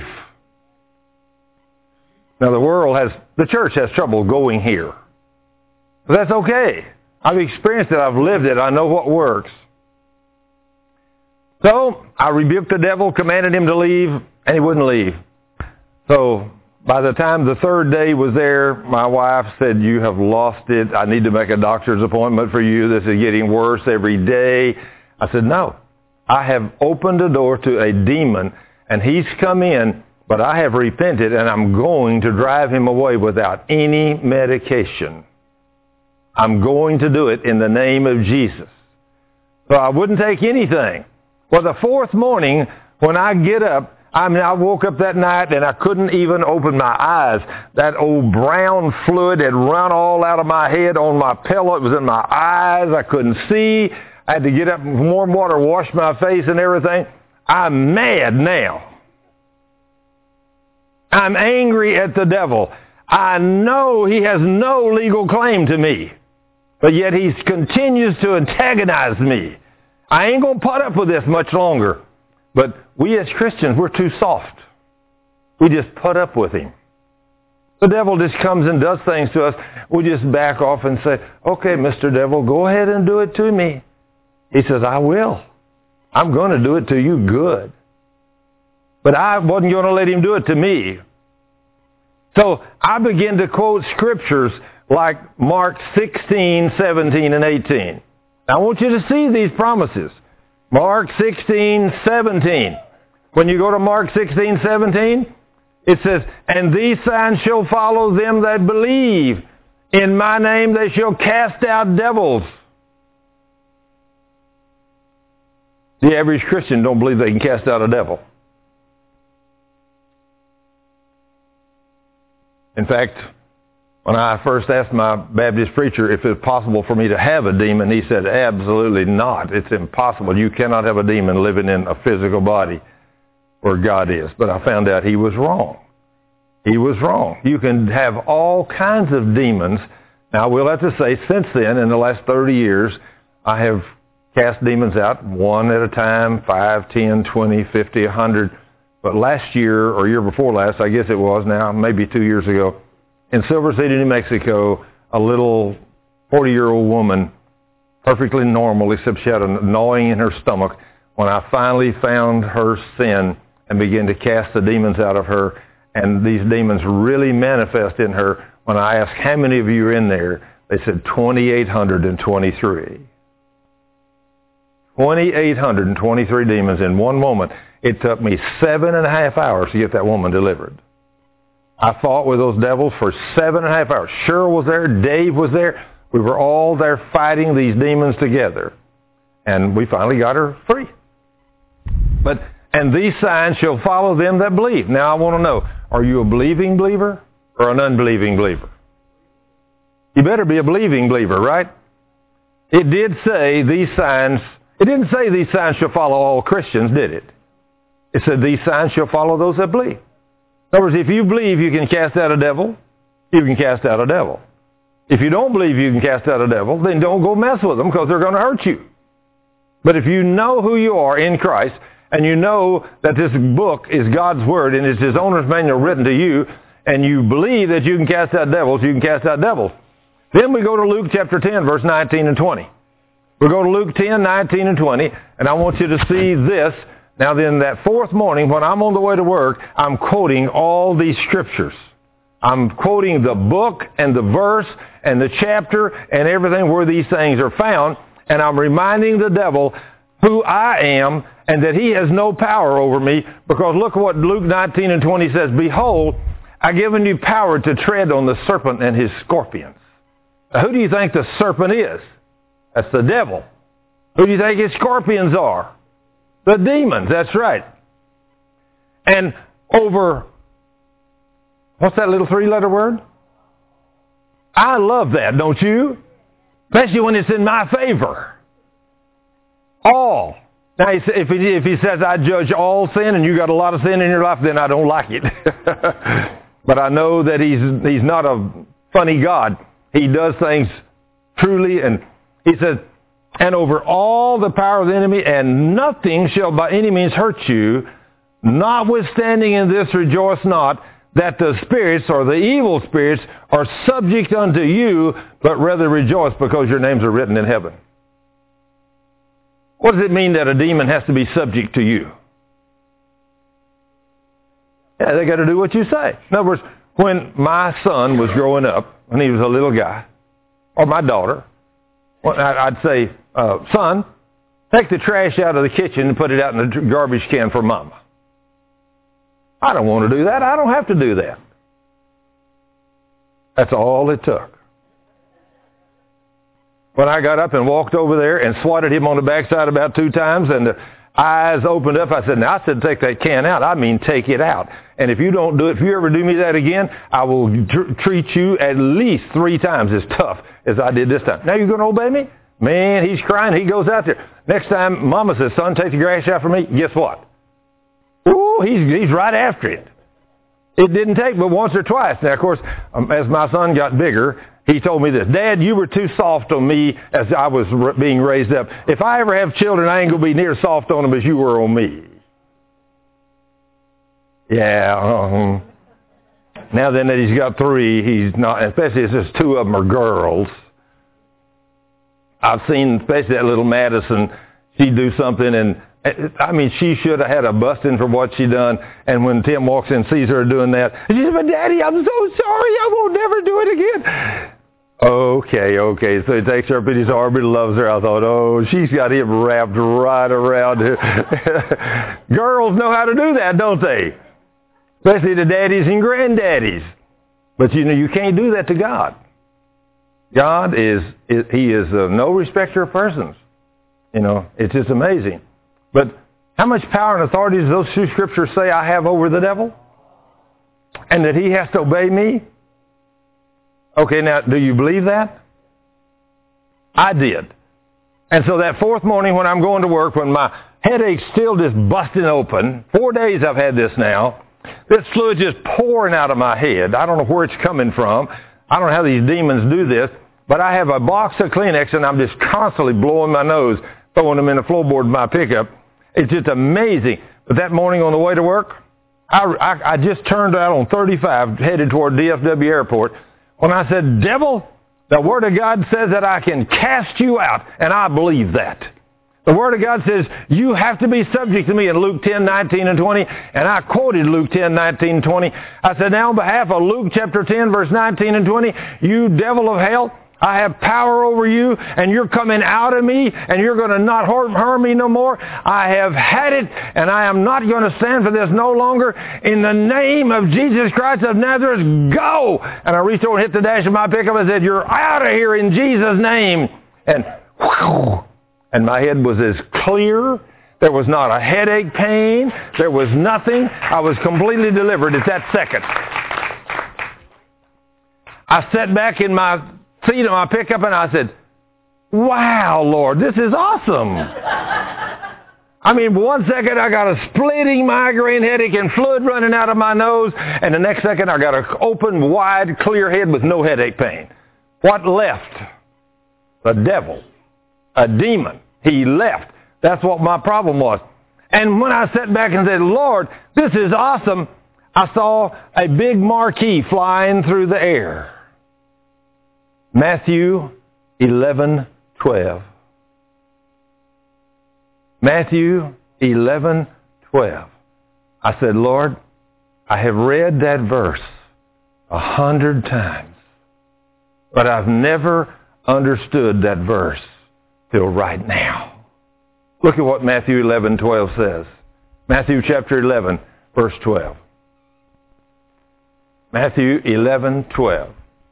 Now the church has trouble going here. But that's okay. I've experienced it. I've lived it. I know what works. So I rebuked the devil, commanded him to leave, and he wouldn't leave. So by the time the third day was there, my wife said, you have lost it. I need to make a doctor's appointment for you. This is getting worse every day. I said, no. I have opened the door to a demon, and he's come in, but I have repented, and I'm going to drive him away without any medication. I'm going to do it in the name of Jesus. So I wouldn't take anything. Well, the fourth morning, when I get up, I woke up that night and I couldn't even open my eyes. That old brown fluid had run all out of my head on my pillow. It was in my eyes. I couldn't see. I had to get up in warm water, wash my face and everything. I'm mad now. I'm angry at the devil. I know he has no legal claim to me, but yet he continues to antagonize me. I ain't going to put up with this much longer. But we as Christians, we're too soft. We just put up with him. The devil just comes and does things to us. We just back off and say, okay, Mr. Devil, go ahead and do it to me. He says, I will. I'm going to do it to you good. But I wasn't going to let him do it to me. So I begin to quote scriptures like Mark 16, 17, and 18. I want you to see these promises. Mark 16, 17. When you go to Mark 16, 17, it says, and these signs shall follow them that believe. In my name they shall cast out devils. The average Christian don't believe they can cast out a devil. In fact, when I first asked my Baptist preacher if it's possible for me to have a demon, he said, absolutely not. It's impossible. You cannot have a demon living in a physical body where God is. But I found out he was wrong. He was wrong. You can have all kinds of demons. Now, I will have to say, since then, in the last 30 years, I have cast demons out one at a time, 5, 10, 20, 50, 100. But last year, or year before last, I guess it was now, maybe 2 years ago, in Silver City, New Mexico, a little 40-year-old woman, perfectly normal, except she had a gnawing in her stomach. When I finally found her sin and began to cast the demons out of her, and these demons really manifest in her, when I asked how many of you are in there, they said 2,823. 2,823 demons in one moment. It took me 7.5 hours to get that woman delivered. I fought with those devils for 7.5 hours. Cheryl was there. Dave was there. We were all there fighting these demons together. And we finally got her free. And these signs shall follow them that believe. Now I want to know, are you a believing believer or an unbelieving believer? You better be a believing believer, right? It did say these signs. It didn't say these signs shall follow all Christians, did it? It said these signs shall follow those that believe. In other words, if you believe you can cast out a devil, you can cast out a devil. If you don't believe you can cast out a devil, then don't go mess with them because they're going to hurt you. But if you know who you are in Christ, and you know that this book is God's Word, and it's His owner's manual written to you, and you believe that you can cast out devils, you can cast out devils. Then we go to Luke chapter 10, verse 19 and 20. We go to Luke 10, 19 and 20, and I want you to see this. Now then, that fourth morning, when I'm on the way to work, I'm quoting all these scriptures. I'm quoting the book and the verse and the chapter and everything where these things are found, and I'm reminding the devil who I am and that he has no power over me, because look what Luke 19 and 20 says, behold, I've given you power to tread on the serpent and his scorpions. Now, who do you think the serpent is? That's the devil. Who do you think his scorpions are? The demons, that's right. And over, what's that little 3-letter word? I love that, don't you? Especially when it's in my favor. All. Now, if he says I judge all sin and you got a lot of sin in your life, then I don't like it. But I know that he's not a funny God. He does things truly, and he says, and over all the power of the enemy, and nothing shall by any means hurt you. Notwithstanding in this rejoice not, that the spirits or the evil spirits are subject unto you, but rather rejoice because your names are written in heaven. What does it mean that a demon has to be subject to you? Yeah, they got to do what you say. In other words, when my son was growing up, when he was a little guy, or my daughter, I'd say, son, take the trash out of the kitchen and put it out in the garbage can for Mama. I don't want to do that. I don't have to do that. That's all it took. When I got up and walked over there and swatted him on the backside about 2 times, and Eyes opened up. I said, now, I said, take that can out. I mean, take it out. And if you don't do it, if you ever do me that again, I will treat you at least 3 times as tough as I did this time. Now you're going to obey me? Man, he's crying. He goes out there. Next time, Mama says, son, take the grass out for me. Guess what? Ooh, he's right after it. It didn't take but once or twice. Now, of course, as my son got bigger, he told me this, Dad, you were too soft on me as I was being raised up. If I ever have children, I ain't going to be near soft on them as you were on me. Yeah. Now then that he's got 3, he's not, especially if there's 2 of them are girls. I've seen, especially that little Madison, she'd do something and, I mean, she should have had a busting for what she done. And when Tim walks in and sees her doing that, she says, but Daddy, I'm so sorry. I won't never do it again. Okay. So he takes her up in his arm and loves her. I thought, oh, she's got him wrapped right around her. Girls know how to do that, don't they? Especially the daddies and granddaddies. But you can't do that to God. God He is no respecter of persons. It's just amazing. But how much power and authority does those 2 scriptures say I have over the devil? And that he has to obey me? Okay, now, do you believe that? I did. And so that 4th morning when I'm going to work, when my headache's still just busting open, 4 days I've had this now, this fluid just pouring out of my head. I don't know where it's coming from. I don't know how these demons do this, but I have a box of Kleenex and I'm just constantly blowing my nose, throwing them in the floorboard of my pickup. It's just amazing. But that morning on the way to work, I just turned out on 35, headed toward DFW Airport, when I said, devil, the Word of God says that I can cast you out, and I believe that. The Word of God says, you have to be subject to me in Luke 10, 19, and 20. And I quoted Luke 10, 19, and 20. I said, now on behalf of Luke chapter 10, verse 19 and 20, you devil of hell, I have power over you, and you're coming out of me, and you're going to not harm me no more. I have had it, and I am not going to stand for this no longer. In the name of Jesus Christ of Nazareth, go! And I reached over and hit the dash of my pickup and said, you're out of here in Jesus' name. And whew, and my head was as clear. There was not a headache pain. There was nothing. I was completely delivered at that second. I sat back in my seat of my pickup and I said, wow, Lord, this is awesome. I mean, 1 second I got a splitting migraine headache and fluid running out of my nose, and the next second I got an open, wide, clear head with no headache pain. What left? The devil. A demon. He left. That's what my problem was. And when I sat back and said, Lord, this is awesome, I saw a big marquee flying through the air. Matthew 11:12. Matthew 11:12. I said, Lord, I have read that verse 100 times, but I've never understood that verse till right now. Look at what Matthew 11:12 says. Matthew chapter 11, verse 12. Matthew 11:12.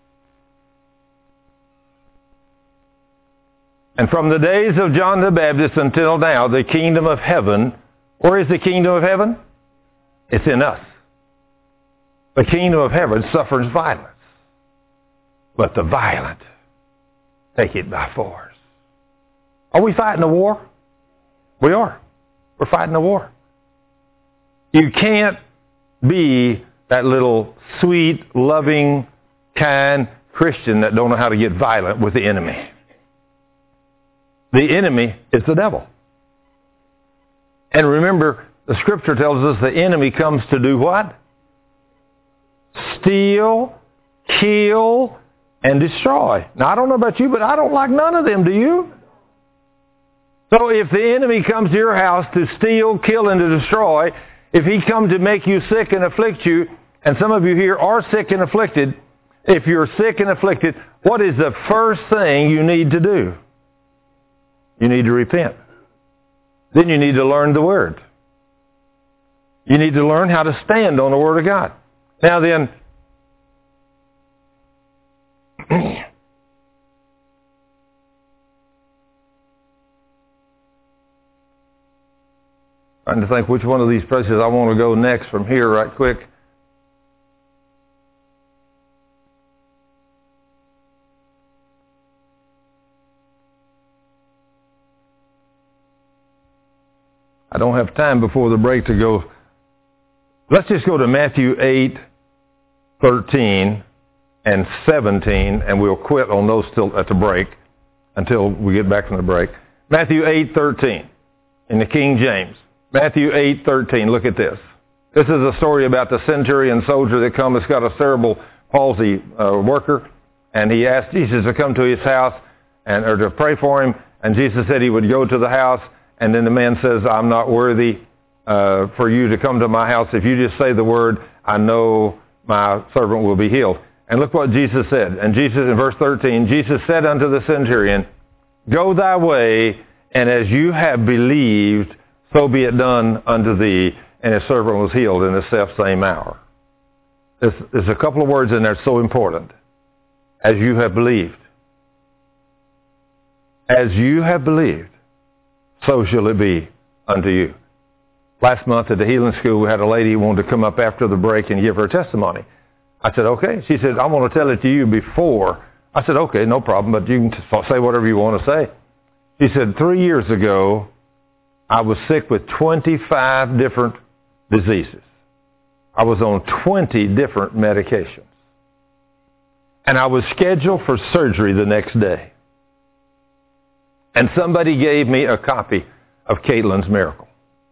And from the days of John the Baptist until now, the kingdom of heaven, where is the kingdom of heaven? It's in us. The kingdom of heaven suffers violence, but the violent take it by force. Are we fighting a war? We are. We're fighting a war. You can't be that little sweet, loving, kind Christian that don't know how to get violent with the enemy. The enemy is the devil. And remember, the scripture tells us the enemy comes to do what? Steal, kill, and destroy. Now, I don't know about you, but I don't like none of them, do you? So if the enemy comes to your house to steal, kill, and to destroy, if he comes to make you sick and afflict you, and some of you here are sick and afflicted, if you're sick and afflicted, what is the first thing you need to do? You need to repent. Then you need to learn the Word. You need to learn how to stand on the Word of God. Now then, Trying to think which one of these places I want to go next from here right quick. I don't have time before the break to go. Let's just go to Matthew 8:13 and 17, and we'll quit on those till at the break until we get back from the break. Matthew 8:13 in the King James. Matthew 8:13. Look at this. This is a story about the centurion soldier that comes. It's got a cerebral palsy worker, and he asked Jesus to come to his house or to pray for him. And Jesus said he would go to the house. And then the man says, I'm not worthy for you to come to my house. If you just say the word, I know my servant will be healed. And look what Jesus said. And Jesus, in verse 13, Jesus said unto the centurion, go thy way, and as you have believed, so be it done unto thee. And his servant was healed in the selfsame hour. There's a couple of words in there so important. As you have believed. As you have believed, so shall it be unto you. Last month at the healing school, we had a lady who wanted to come up after the break and give her testimony. I said, okay. She said, I want to tell it to you before. I said, okay, no problem, but you can say whatever you want to say. She said, 3 years ago, I was sick with 25 different diseases. I was on 20 different medications. And I was scheduled for surgery the next day. And somebody gave me a copy of Caitlin's Miracle.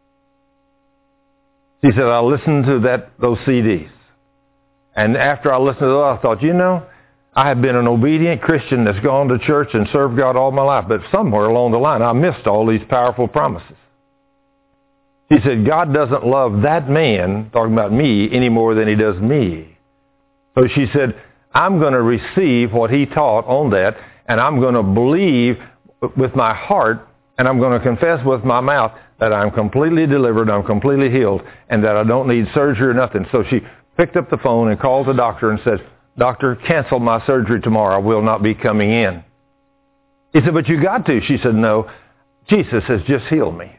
She said, I listened to those CDs. And after I listened to those, I thought, I have been an obedient Christian that's gone to church and served God all my life. But somewhere along the line, I missed all these powerful promises. She said, God doesn't love that man, talking about me, any more than he does me. So she said, I'm going to receive what he taught on that, and I'm going to believe with my heart, and I'm going to confess with my mouth that I'm completely delivered, I'm completely healed, and that I don't need surgery or nothing. So she picked up the phone and called the doctor and said, Doctor, cancel my surgery tomorrow. I will not be coming in. He said, but you got to. She said, no, Jesus has just healed me.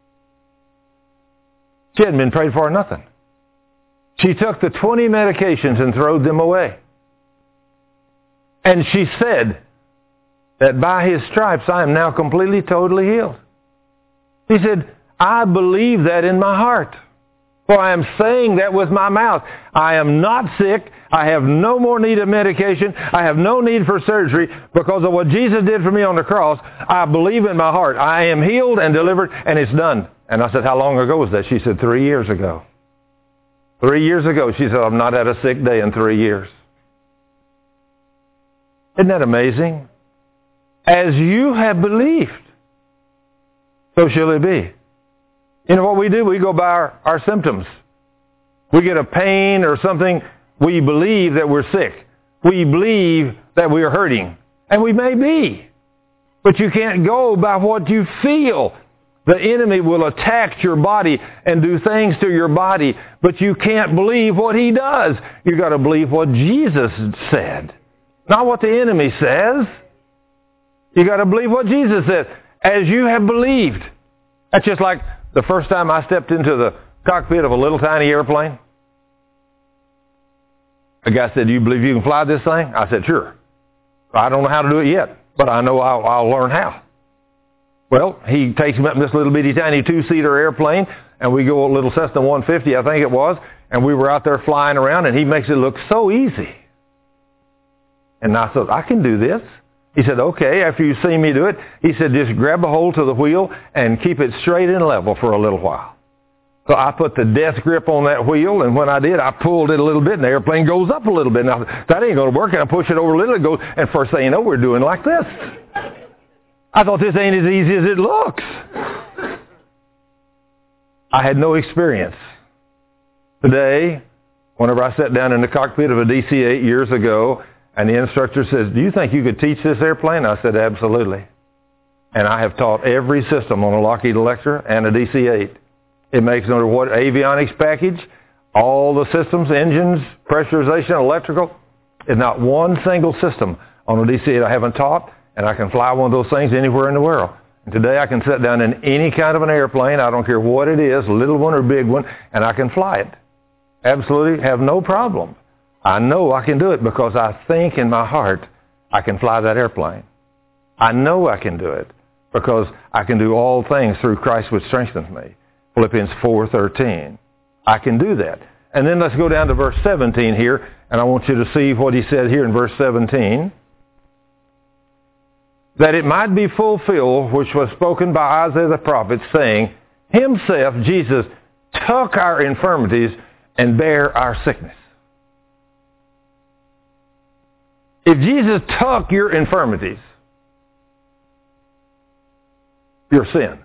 She hadn't been prayed for or nothing. She took the 20 medications and threw them away. And she said, that by his stripes I am now completely, totally healed. He said, I believe that in my heart. For I am saying that with my mouth. I am not sick. I have no more need of medication. I have no need for surgery because of what Jesus did for me on the cross. I believe in my heart. I am healed and delivered, and it's done. And I said, how long ago was that? She said, 3 years ago. 3 years ago, she said, I've not had a sick day in 3 years. Isn't that amazing? As you have believed, so shall it be. You know what we do? We go by our symptoms. We get a pain or something. We believe that we're sick. We believe that we are hurting. And we may be. But you can't go by what you feel. The enemy will attack your body and do things to your body. But you can't believe what he does. You've got to believe what Jesus said. Not what the enemy says. You got to believe what Jesus said. As you have believed. That's just like the first time I stepped into the cockpit of a little tiny airplane. A guy said, do you believe you can fly this thing? I said, sure. I don't know how to do it yet, but I know I'll learn how. Well, he takes me up in this little bitty tiny 2-seater airplane, and we go a little Cessna 150, I think it was, and we were out there flying around, and he makes it look so easy. And I thought, I can do this. He said, okay, after you see me do it, he said, just grab a hold to the wheel and keep it straight and level for a little while. So I put the death grip on that wheel, and when I did, I pulled it a little bit, and the airplane goes up a little bit. Now, that ain't going to work, and I push it over a little, it goes, and first thing you know, we're doing like this. I thought this ain't as easy as it looks. I had no experience. Today, whenever I sat down in the cockpit of a DC-8 years ago, and the instructor says, do you think you could teach this airplane? I said, absolutely. And I have taught every system on a Lockheed Electra and a DC-8. It makes no matter what avionics package, all the systems, engines, pressurization, electrical. There's not one single system on a DC-8 I haven't taught, and I can fly one of those things anywhere in the world. And today I can sit down in any kind of an airplane, I don't care what it is, little one or big one, and I can fly it. Absolutely have no problem. I know I can do it because I think in my heart I can fly that airplane. I know I can do it because I can do all things through Christ which strengthens me. Philippians 4:13. I can do that. And then let's go down to verse 17 here, and I want you to see what he said here in verse 17. That it might be fulfilled, which was spoken by Isaiah the prophet, saying, Himself, Jesus, took our infirmities and bare our sickness. If Jesus took your infirmities, your sins,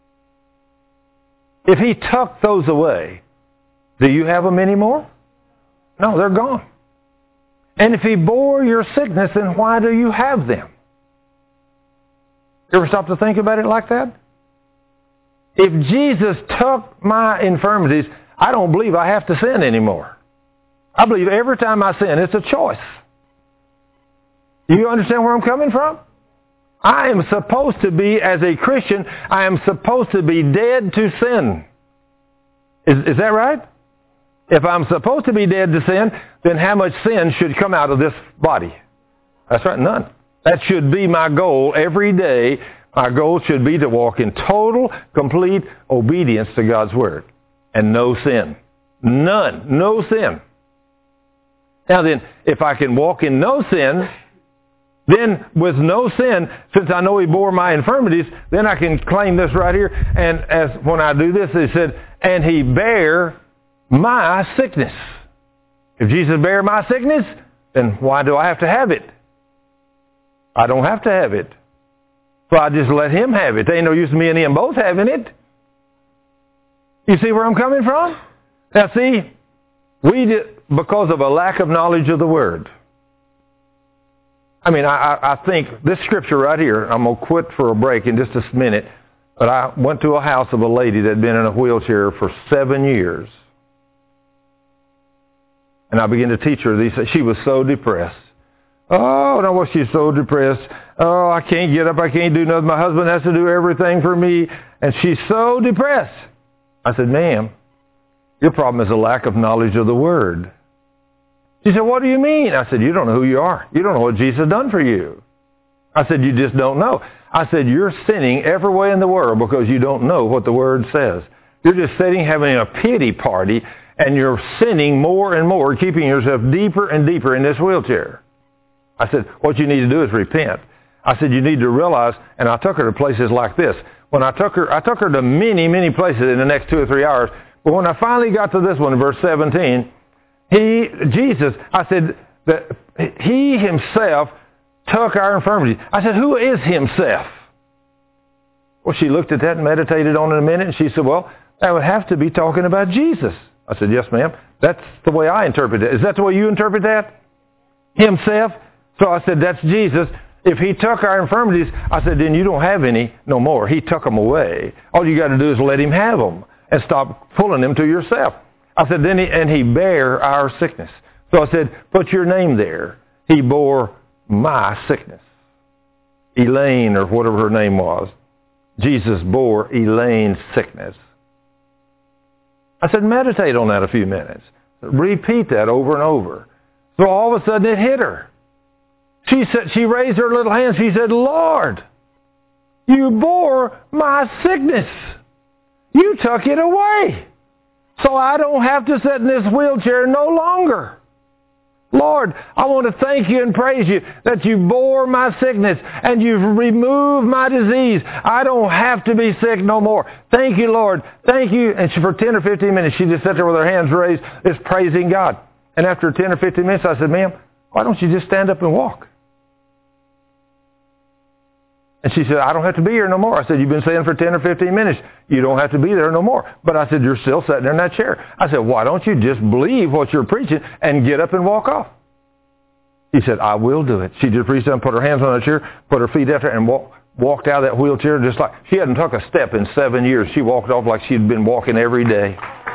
if He took those away, do you have them anymore? No, they're gone. And if He bore your sickness, then why do you have them? You ever stop to think about it like that? If Jesus took my infirmities, I don't believe I have to sin anymore. I believe every time I sin, it's a choice. You understand where I'm coming from? I am supposed to be, as a Christian, I am supposed to be dead to sin. Is that right? If I'm supposed to be dead to sin, then how much sin should come out of this body? That's right, none. That should be my goal every day. My goal should be to walk in total, complete obedience to God's Word. And no sin. None. No sin. Now then, if I can walk in no sin, then with no sin, since I know He bore my infirmities, then I can claim this right here. And as when I do this, He said, and He bare my sickness. If Jesus bare my sickness, then why do I have to have it? I don't have to have it. So I just let Him have it. There ain't no use in me and Him both having it. You see where I'm coming from? Now see, because of a lack of knowledge of the Word. I think this scripture right here, I'm going to quit for a break in just a minute, but I went to a house of a lady that had been in a wheelchair for 7 years. And I began to teach her these. She was so depressed. Oh, no, well, she's so depressed. Oh, I can't get up. I can't do nothing. My husband has to do everything for me. And she's so depressed. I said, ma'am, your problem is a lack of knowledge of the Word. She said, what do you mean? I said, you don't know who you are. You don't know what Jesus has done for you. I said, you just don't know. I said, you're sinning every way in the world because you don't know what the Word says. You're just sitting having a pity party, and you're sinning more and more, keeping yourself deeper and deeper in this wheelchair. I said, what you need to do is repent. I said, you need to realize, and I took her to places like this. When I took her to many, many places in the next 2 or 3 hours. But when I finally got to this one, verse 17, Jesus, I said, that He Himself took our infirmities. I said, who is Himself? Well, she looked at that and meditated on it a minute, and she said, well, that would have to be talking about Jesus. I said, yes, ma'am. That's the way I interpret it. Is that the way you interpret that? Himself? So I said, that's Jesus. If He took our infirmities, I said, then you don't have any no more. He took them away. All you got to do is let Him have them and stop pulling them to yourself. I said, then He bare our sickness. So I said, put your name there. He bore my sickness. Elaine, or whatever her name was. Jesus bore Elaine's sickness. I said, meditate on that a few minutes. Repeat that over and over. So all of a sudden it hit her. She raised her little hands. She said, Lord, you bore my sickness. You took it away. So I don't have to sit in this wheelchair no longer. Lord, I want to thank you and praise you that you bore my sickness and you've removed my disease. I don't have to be sick no more. Thank you, Lord. Thank you. And for 10 or 15 minutes, she just sat there with her hands raised, just praising God. And after 10 or 15 minutes, I said, ma'am, why don't you just stand up and walk? And she said, I don't have to be here no more. I said, you've been saying for 10 or 15 minutes, you don't have to be there no more. But I said, you're still sitting there in that chair. I said, why don't you just believe what you're preaching and get up and walk off? He said, I will do it. She just reached down, put her hands on the chair, put her feet after her, and walked out of that wheelchair just like, she hadn't took a step in 7 years. She walked off like she'd been walking every day.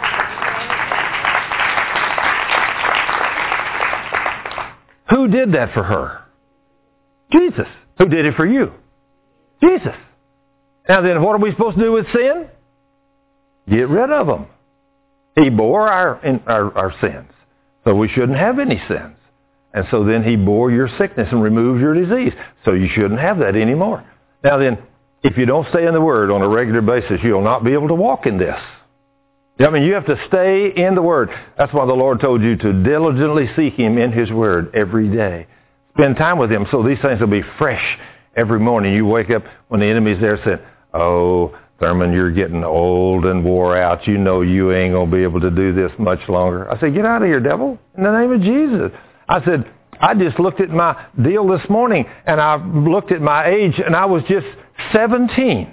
Who did that for her? Jesus. Who did it for you? Jesus. Now then, what are we supposed to do with sin? Get rid of them. He bore our sins. So we shouldn't have any sins. And so then He bore your sickness and removed your disease. So you shouldn't have that anymore. Now then, if you don't stay in the Word on a regular basis, you'll not be able to walk in this. I mean, you have to stay in the Word. That's why the Lord told you to diligently seek Him in His Word every day. Spend time with Him so these things will be fresh every morning. You wake up when the enemy's there saying, "Oh, Thurman, you're getting old and wore out. You know you ain't going to be able to do this much longer." I said, "Get out of here, devil, in the name of Jesus." I said, "I just looked at my deal this morning, and I looked at my age, and I was just 17.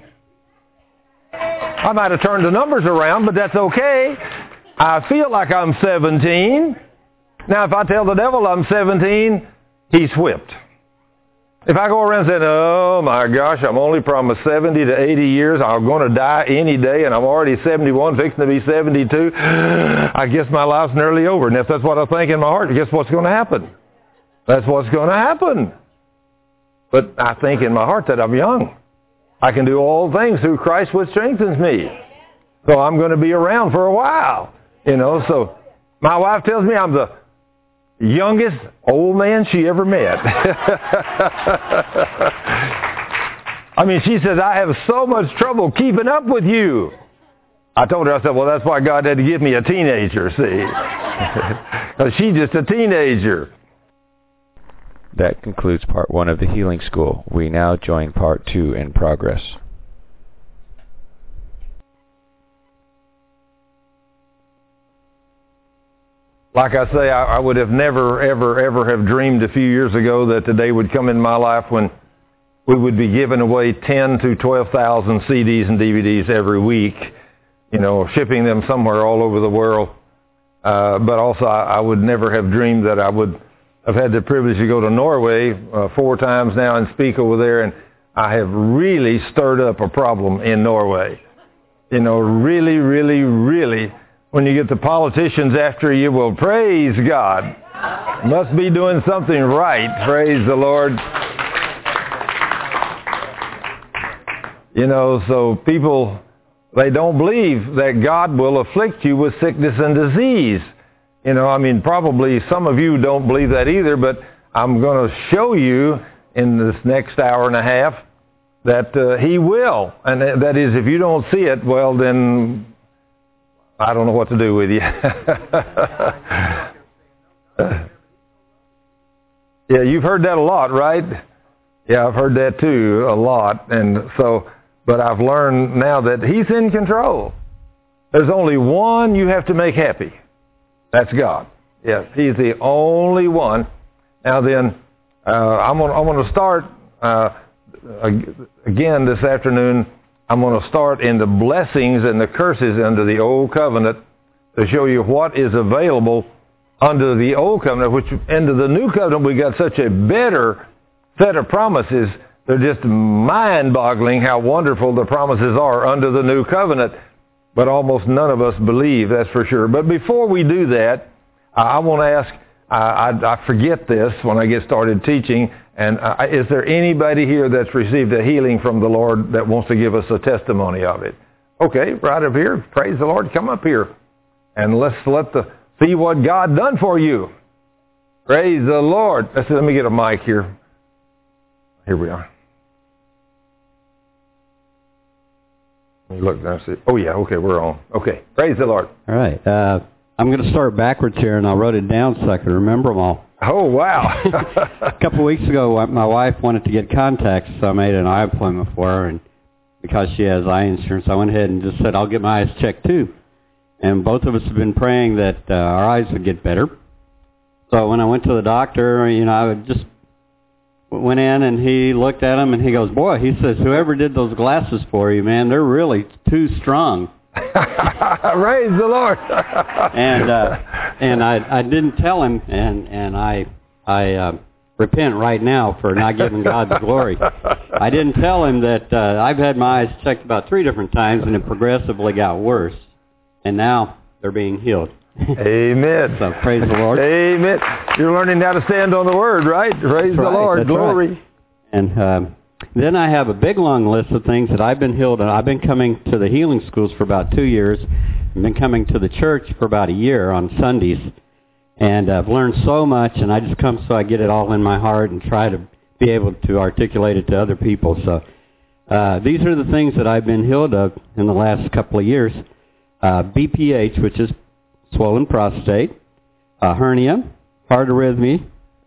I might have turned the numbers around, but that's okay. I feel like I'm 17. Now, if I tell the devil I'm 17, he's whipped. If I go around saying, "Oh my gosh, I'm only promised 70 to 80 years. I'm going to die any day, and I'm already 71, fixing to be 72. I guess my life's nearly over." And if that's what I think in my heart, guess what's going to happen? That's what's going to happen. But I think in my heart that I'm young. I can do all things through Christ which strengthens me. So I'm going to be around for a while. So my wife tells me I'm the youngest old man she ever met. I mean, she says, "I have so much trouble keeping up with you." I told her, I said, "Well, that's why God had to give me a teenager, see." Because she's just a teenager. That concludes part 1 of the Healing School. We now join part 2 in progress. Like I say, I would have never, ever have dreamed a few years ago that the day would come in my life when we would be giving away 10 to 12,000 CDs and DVDs every week, shipping them somewhere all over the world. But also, I would never have dreamed that I would have had the privilege to go to Norway 4 times now and speak over there, and I have really stirred up a problem in Norway. Really, really, really, when you get the politicians after you, well, praise God. Must be doing something right. Praise the Lord. So people, they don't believe that God will afflict you with sickness and disease. Probably some of you don't believe that either, but I'm going to show you in this next hour and a half that He will. And that is, if you don't see it, well, then I don't know what to do with you. Yeah, you've heard that a lot, right? Yeah, I've heard that too, a lot. But I've learned now that He's in control. There's only one you have to make happy. That's God. Yes, He's the only one. Now then, I'm going to start again this afternoon. I'm going to start in the blessings and the curses under the Old Covenant to show you what is available under the Old Covenant, which under the New Covenant we got such a better set of promises. They're just mind-boggling how wonderful the promises are under the New Covenant. But almost none of us believe, that's for sure. But before we do that, I want to ask, I forget this when I get started teaching, and is there anybody here that's received a healing from the Lord that wants to give us a testimony of it? Okay, right up here. Praise the Lord. Come up here. And let's see what God done for you. Praise the Lord. Let me get a mic here. Here we are. Look, that's it. Oh, yeah, okay, we're on. Okay, praise the Lord. All right. I'm going to start backwards here, and I wrote it down so I can remember them all. Oh, wow. A couple of weeks ago, my wife wanted to get contacts, so I made an eye appointment for her, and because she has eye insurance, I went ahead and just said, "I'll get my eyes checked, too." And both of us have been praying that our eyes would get better. So when I went to the doctor, I just went in, and he looked at them, and he goes, "Boy," he says, "whoever did those glasses for you, man, they're really too strong." Praise the Lord. and I didn't tell him, and I repent right now for not giving God the glory. I didn't tell him that I've had my eyes checked about 3 different times, and it progressively got worse, and now they're being healed. Amen. So praise the Lord. Amen. You're learning how to stand on the Word, right? Praise the Lord. Glory. Right. And Then I have a big long list of things that I've been healed. I've been coming to the healing schools for about 2 years. I've been coming to the church for about a year on Sundays. And I've learned so much, and I just come so I get it all in my heart and try to be able to articulate it to other people. So these are the things that I've been healed of in the last couple of years. BPH, which is swollen prostate, hernia, heart arrhythmia,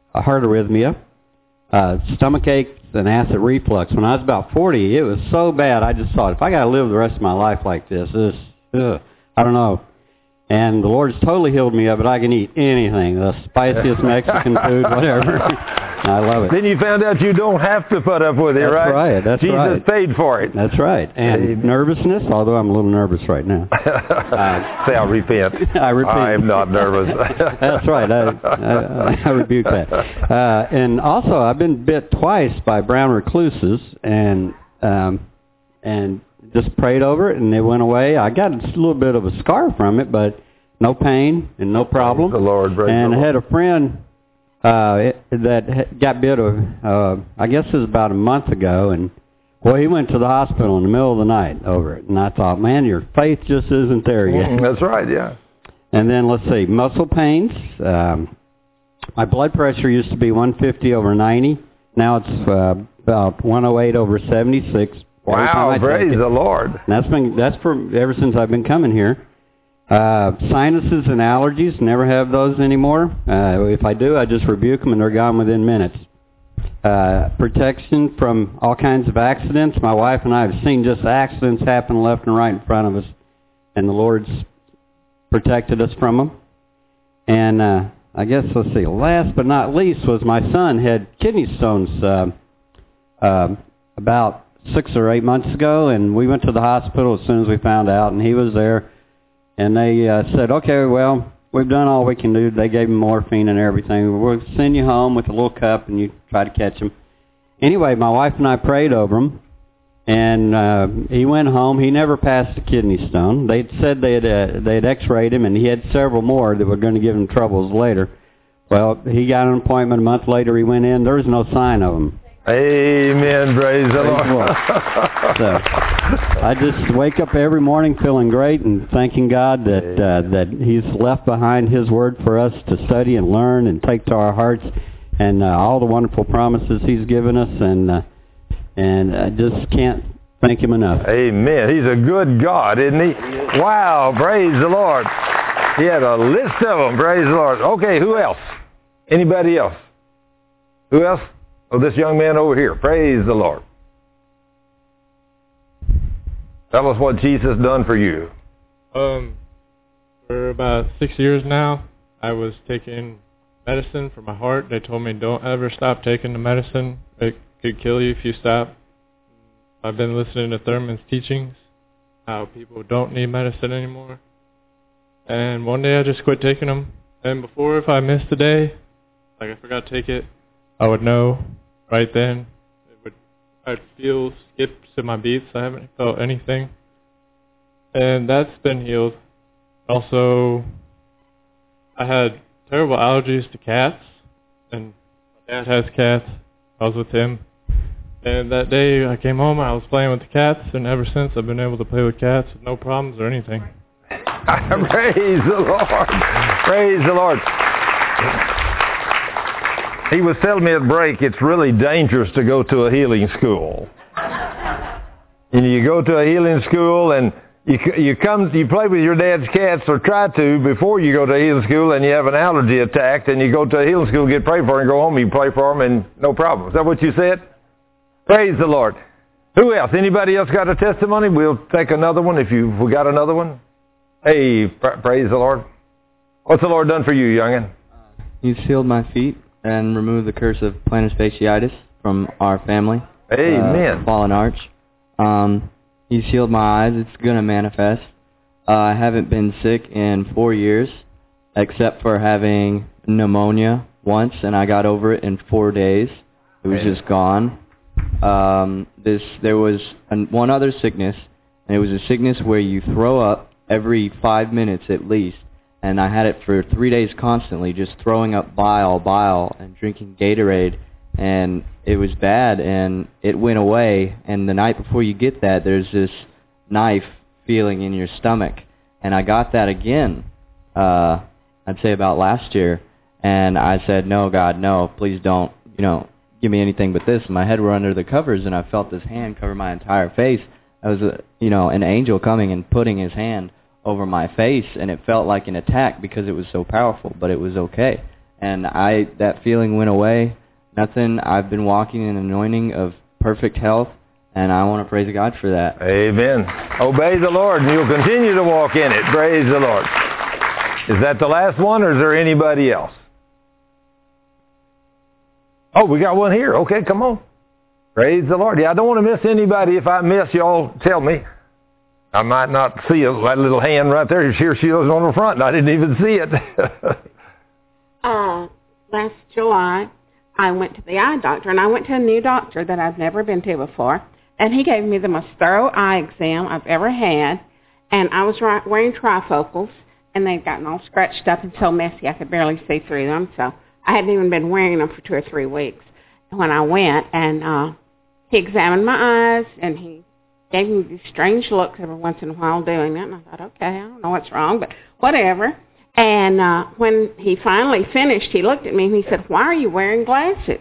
stomach aches, and acid reflux. When I was about 40, it was so bad, I just thought, if I got to live the rest of my life like this, I don't know. And the Lord's totally healed me of it. I can eat anything, the spiciest Mexican food, whatever. I love it. Then you found out you don't have to put up with it, right? That's right. That's Jesus right. paid for it. That's right. And nervousness, although I'm a little nervous right now. Say, I repent. I repent. I am not nervous. That's right. I rebuke that. And also, I've been bit twice by brown recluses, and just prayed over it, and it went away. I got a little bit of a scar from it, but no pain and no problem. Praise the Lord. And I had a friend that got bit I guess it was about a month ago, and boy, he went to the hospital in the middle of the night over it. And I thought, man, your faith just isn't there yet. That's right, yeah. And then, let's see, muscle pains. My blood pressure used to be 150/90. Now it's about 108/76. Wow, praise the Lord. And that's for ever since I've been coming here. Sinuses and allergies, never have those anymore. If I do, I just rebuke them and they're gone within minutes. Protection from all kinds of accidents. My wife and I have seen just accidents happen left and right in front of us, and the Lord's protected us from them. And I guess, let's see, last but not least was my son had kidney stones about 6 or 8 months ago, and we went to the hospital as soon as we found out, and he was there, and they said, okay, well, we've done all we can do. They gave him morphine and everything. We'll send you home with a little cup, and you try to catch him. Anyway, my wife and I prayed over him, and he went home. He never passed a kidney stone. They said they'd x-rayed him, and he had several more that were going to give him troubles later. Well, he got an appointment a month later. He went in. There was no sign of him. Amen. Praise the Lord. So, I just wake up every morning feeling great and thanking God that He's left behind His Word for us to study and learn and take to our hearts, and all the wonderful promises He's given us, and I just can't thank Him enough. Amen. He's a good God, isn't He? Wow. Praise the Lord. He had a list of them. Praise the Lord. Okay, who else? Anybody else? Who else? Oh, this young man over here. Praise the Lord. Tell us what Jesus done for you. For about 6 years now, I was taking medicine for my heart. They told me don't ever stop taking the medicine. It could kill you if you stop. I've been listening to Thurman's teachings, how people don't need medicine anymore. And one day I just quit taking them. And before, if I missed a day, like I forgot to take it, I would know right then. I'd feel skips in my beats. I haven't felt anything. And that's been healed. Also, I had terrible allergies to cats. And my dad has cats. I was with him. And that day I came home and I was playing with the cats. And ever since I've been able to play with cats with no problems or anything. Praise the Lord. Praise the Lord. He was telling me at break, it's really dangerous to go to a healing school. And you go to a healing school and you play with your dad's cats, or try to, before you go to a healing school, and you have an allergy attack, and you go to a healing school, get prayed for, and go home, you pray for them, and no problem. Is that what you said? Praise the Lord. Who else? Anybody else got a testimony? We'll take another one if we got another one. Hey, praise the Lord. What's the Lord done for you, youngin? He's healed my feet and removed the curse of plantar fasciitis from our family. Amen. Fallen arch. He's healed my eyes. It's going to manifest. I haven't been sick in 4 years, except for having pneumonia once, and I got over it in 4 days. It was just gone. There was one other sickness, and it was a sickness where you throw up every 5 minutes at least. And I had it for 3 days constantly, just throwing up bile, and drinking Gatorade. and it was bad, and it went away. And the night before you get that, there's this knife feeling in your stomach, and I got that again, I'd say about last year, and I said, no, God, no, please don't, give me anything but this. My head were under the covers, and I felt this hand cover my entire face. I was, an angel coming and putting his hand over my face, and it felt like an attack because it was so powerful, but it was okay. And that feeling went away. Nothing. I've been walking in an anointing of perfect health, and I want to praise God for that. Amen. Obey the Lord, and you'll continue to walk in it. Praise the Lord. Is that the last one, or is there anybody else? Oh, we got one here. Okay, come on. Praise the Lord. Yeah, I don't want to miss anybody. If I miss, y'all tell me. I might not see that little hand right there. Here she is on the front, and I didn't even see it. Last July, I went to the eye doctor, and I went to a new doctor that I've never been to before, and he gave me the most thorough eye exam I've ever had, and I was wearing trifocals, and they'd gotten all scratched up and so messy I could barely see through them, so I hadn't even been wearing them for 2 or 3 weeks. When I went, and he examined my eyes, and he gave me these strange looks every once in a while doing that, and I thought, okay, I don't know what's wrong, but whatever. And when he finally finished, he looked at me and he said, why are you wearing glasses?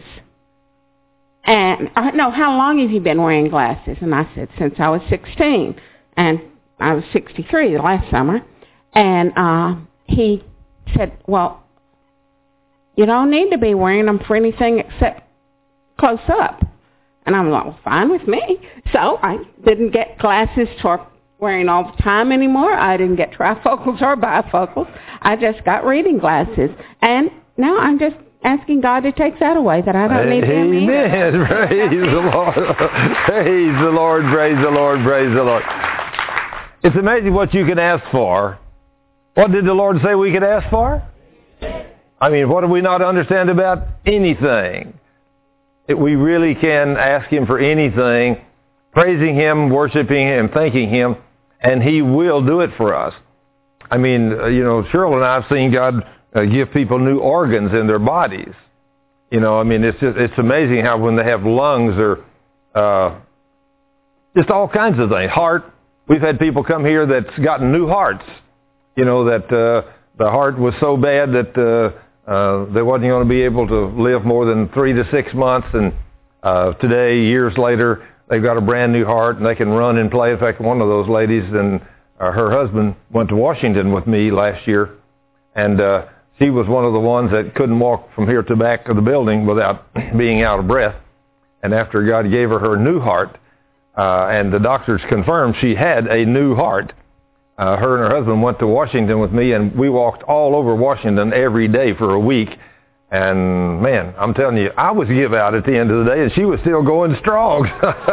And no, how long have you been wearing glasses? And I said, since I was 16. And I was 63 the last summer. And he said, well, you don't need to be wearing them for anything except close up. And I'm like, well, fine with me. So I didn't get glasses for wearing all the time anymore. I didn't get trifocals or bifocals. I just got reading glasses. And now I'm just asking God to take that away, that I don't need them either. Amen. Praise the Lord. Praise the Lord. Praise the Lord. Praise the Lord. It's amazing what you can ask for. What did the Lord say we could ask for? I mean, what do we not understand about anything? We really can ask Him for anything, praising Him, worshiping Him, thanking Him, and He will do it for us. I mean, Cheryl and I have seen God give people new organs in their bodies. It's amazing how when they have lungs or just all kinds of things. Heart, we've had people come here that's gotten new hearts. That the heart was so bad that they wasn't going to be able to live more than 3 to 6 months, and today, years later, they've got a brand new heart, and they can run and play. In fact, one of those ladies and her husband went to Washington with me last year, and she was one of the ones that couldn't walk from here to back of the building without being out of breath. And after God gave her new heart, and the doctors confirmed she had a new heart, her and her husband went to Washington with me, and we walked all over Washington every day for a week. And, man, I'm telling you, I was give out at the end of the day, and she was still going strong.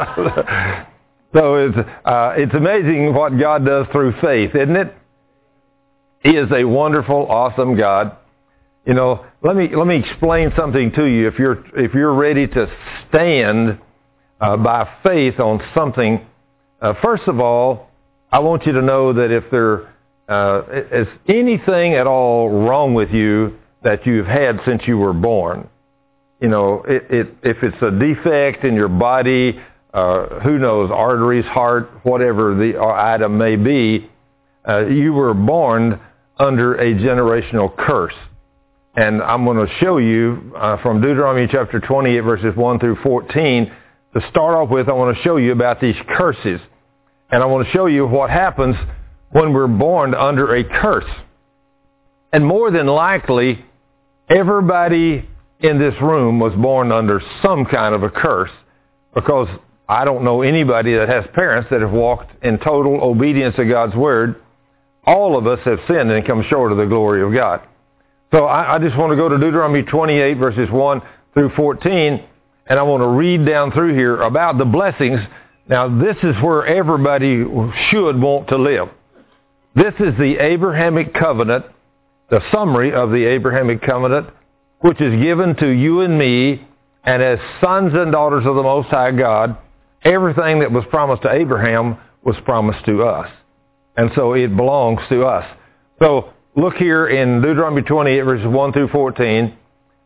So it's amazing what God does through faith, isn't it? He is a wonderful, awesome God. Let me explain something to you. If you're ready to stand by faith on something, first of all, I want you to know that if there is anything at all wrong with you that you've had since you were born, if it's a defect in your body, who knows, arteries, heart, whatever the item may be, you were born under a generational curse. And I'm going to show you from Deuteronomy chapter 28, verses 1 through 14. To start off with, I want to show you about these curses. And I want to show you what happens when we're born under a curse. And more than likely, everybody in this room was born under some kind of a curse, because I don't know anybody that has parents that have walked in total obedience to God's Word. All of us have sinned and come short of the glory of God. So I just want to go to Deuteronomy 28, verses 1 through 14, and I want to read down through here about the blessings. Now, this is where everybody should want to live. This is the Abrahamic covenant, the summary of the Abrahamic covenant, which is given to you and me, and as sons and daughters of the Most High God, everything that was promised to Abraham was promised to us. And so it belongs to us. So look here in Deuteronomy 28, verses 1 through 14.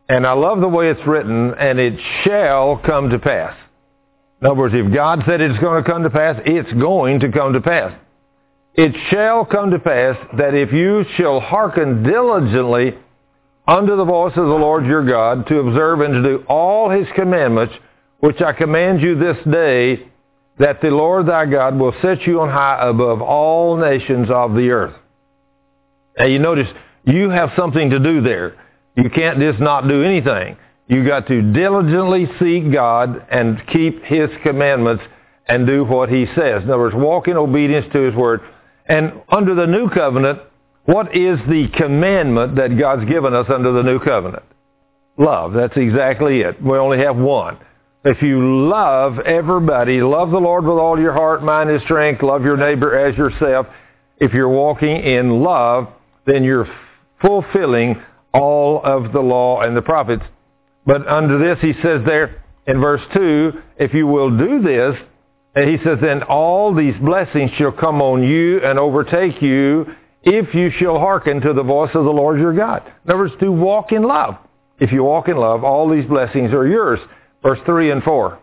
And I love the way it's written, and it shall come to pass. In other words, if God said it's going to come to pass, it's going to come to pass. It shall come to pass that if you shall hearken diligently unto the voice of the Lord your God, to observe and to do all his commandments, which I command you this day, that the Lord thy God will set you on high above all nations of the earth. Now you notice, you have something to do there. You can't just not do anything. You got to diligently seek God and keep his commandments and do what he says. In other words, walk in obedience to his word. And under the new covenant, what is the commandment that God's given us under the new covenant? Love. That's exactly it. We only have one. If you love everybody, love the Lord with all your heart, mind, and strength, love your neighbor as yourself. If you're walking in love, then you're fulfilling all of the law and the prophets. But under this, he says there in verse 2, if you will do this, and he says, then all these blessings shall come on you and overtake you if you shall hearken to the voice of the Lord your God. In other words, to walk in love. If you walk in love, all these blessings are yours. Verse 3 and 4.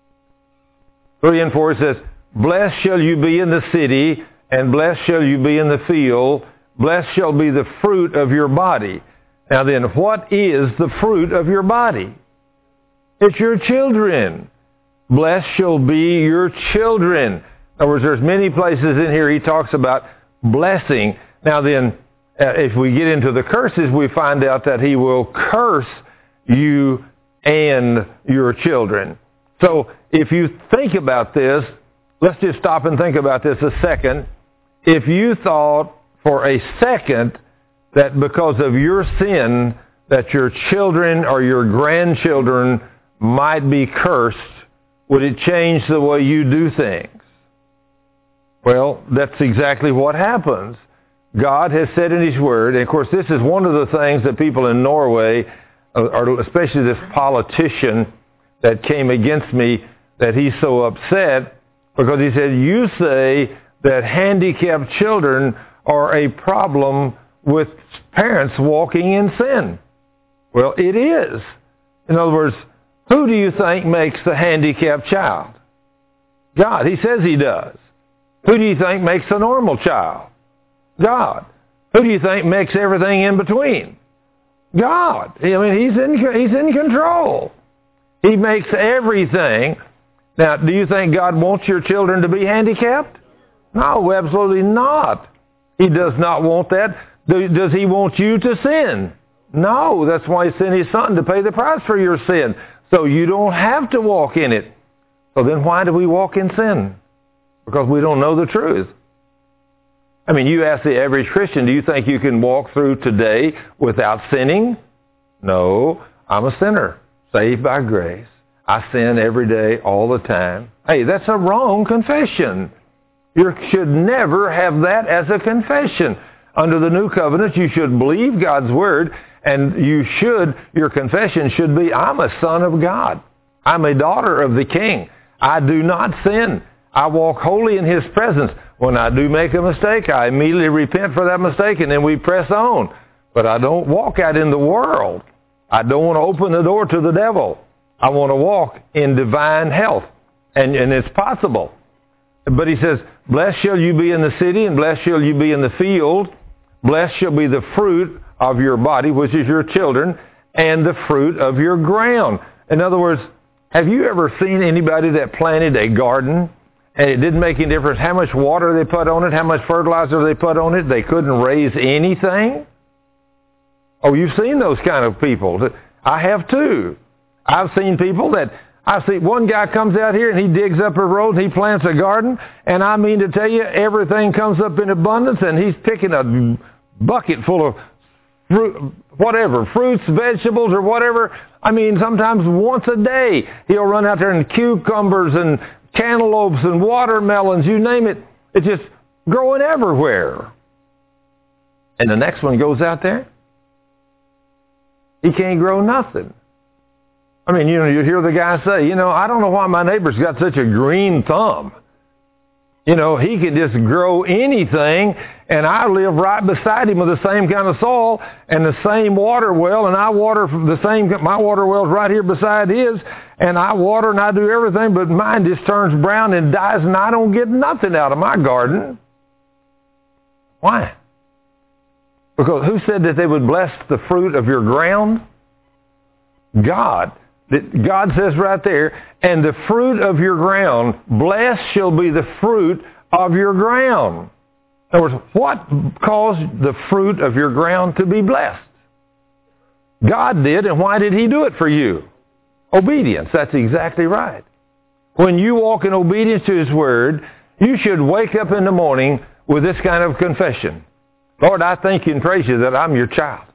3 and 4 says, blessed shall you be in the city, and blessed shall you be in the field. Blessed shall be the fruit of your body. Now then, what is the fruit of your body? It's your children. Blessed shall be your children. In other words, there's many places in here he talks about blessing. Now then, if we get into the curses, we find out that he will curse you and your children. So if you think about this, let's just stop and think about this a second. If you thought for a second that because of your sin that your children or your grandchildren might be cursed, would it change the way you do things? Well, that's exactly what happens. God has said in his word, and of course this is one of the things that people in Norway, or especially this politician that came against me, that he's so upset, because he said, you say that handicapped children are a problem with parents walking in sin. Well, it is. In other words, who do you think makes the handicapped child? God. He says he does. Who do you think makes a normal child? God. Who do you think makes everything in between? God. I mean, he's in control. He makes everything. Now, do you think God wants your children to be handicapped? No, absolutely not. He does not want that. Does he want you to sin? No, that's why he sent his son to pay the price for your sin. So you don't have to walk in it. So then why do we walk in sin? Because we don't know the truth. I mean, you ask the average Christian, do you think you can walk through today without sinning? No, I'm a sinner, saved by grace. I sin every day, all the time. Hey, that's a wrong confession. You should never have that as a confession. Under the new covenant, you should believe God's word, and your confession should be, I'm a son of God. I'm a daughter of the King. I do not sin. I walk holy in his presence. When I do make a mistake, I immediately repent for that mistake, and then we press on. But I don't walk out in the world. I don't want to open the door to the devil. I want to walk in divine health, and it's possible. But he says, blessed shall you be in the city, and blessed shall you be in the field. Blessed shall be the fruit of your body, which is your children, and the fruit of your ground. In other words, have you ever seen anybody that planted a garden and it didn't make any difference how much water they put on it, how much fertilizer they put on it? They couldn't raise anything? Oh, you've seen those kind of people. I have too. I've seen people that, one guy comes out here and he digs up a road and he plants a garden, and I mean to tell you, everything comes up in abundance, and he's picking a bucket full of fruits, vegetables, or whatever. I mean, sometimes once a day, he'll run out there and cucumbers and cantaloupes and watermelons, you name it. It's just growing everywhere. And the next one goes out there, he can't grow nothing. I mean, you hear the guy say, I don't know why my neighbor's got such a green thumb. You know, he can just grow anything, and I live right beside him with the same kind of soil and the same water well, and I water the same, my water well's right here beside his, and I water and I do everything, but mine just turns brown and dies, and I don't get nothing out of my garden. Why? Because who said that they would bless the fruit of your ground? God. God says right there, and the fruit of your ground, blessed shall be the fruit of your ground. In other words, what caused the fruit of your ground to be blessed? God did, and why did he do it for you? Obedience. That's exactly right. When you walk in obedience to his word, you should wake up in the morning with this kind of confession. Lord, I thank you and praise you that I'm your child.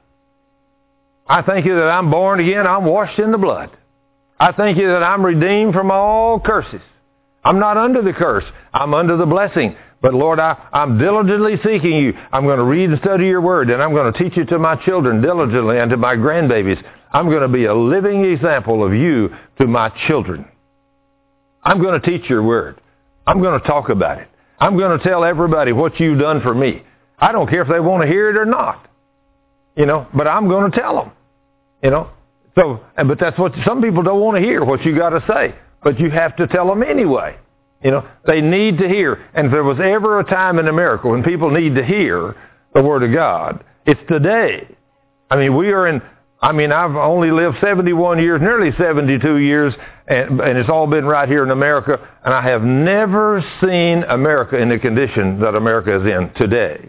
I thank you that I'm born again. I'm washed in the blood. I thank you that I'm redeemed from all curses. I'm not under the curse. I'm under the blessing. But Lord, I'm diligently seeking you. I'm going to read and study your word, and I'm going to teach it to my children diligently and to my grandbabies. I'm going to be a living example of you to my children. I'm going to teach your word. I'm going to talk about it. I'm going to tell everybody what you've done for me. I don't care if they want to hear it or not. You know, but I'm going to tell them. You know. So, but that's what some people don't want to hear, what you got to say. But you have to tell them anyway. You know, they need to hear. And if there was ever a time in America when people need to hear the Word of God, it's today. I mean, I've only lived 71 years, nearly 72 years, and it's all been right here in America. And I have never seen America in the condition that America is in today.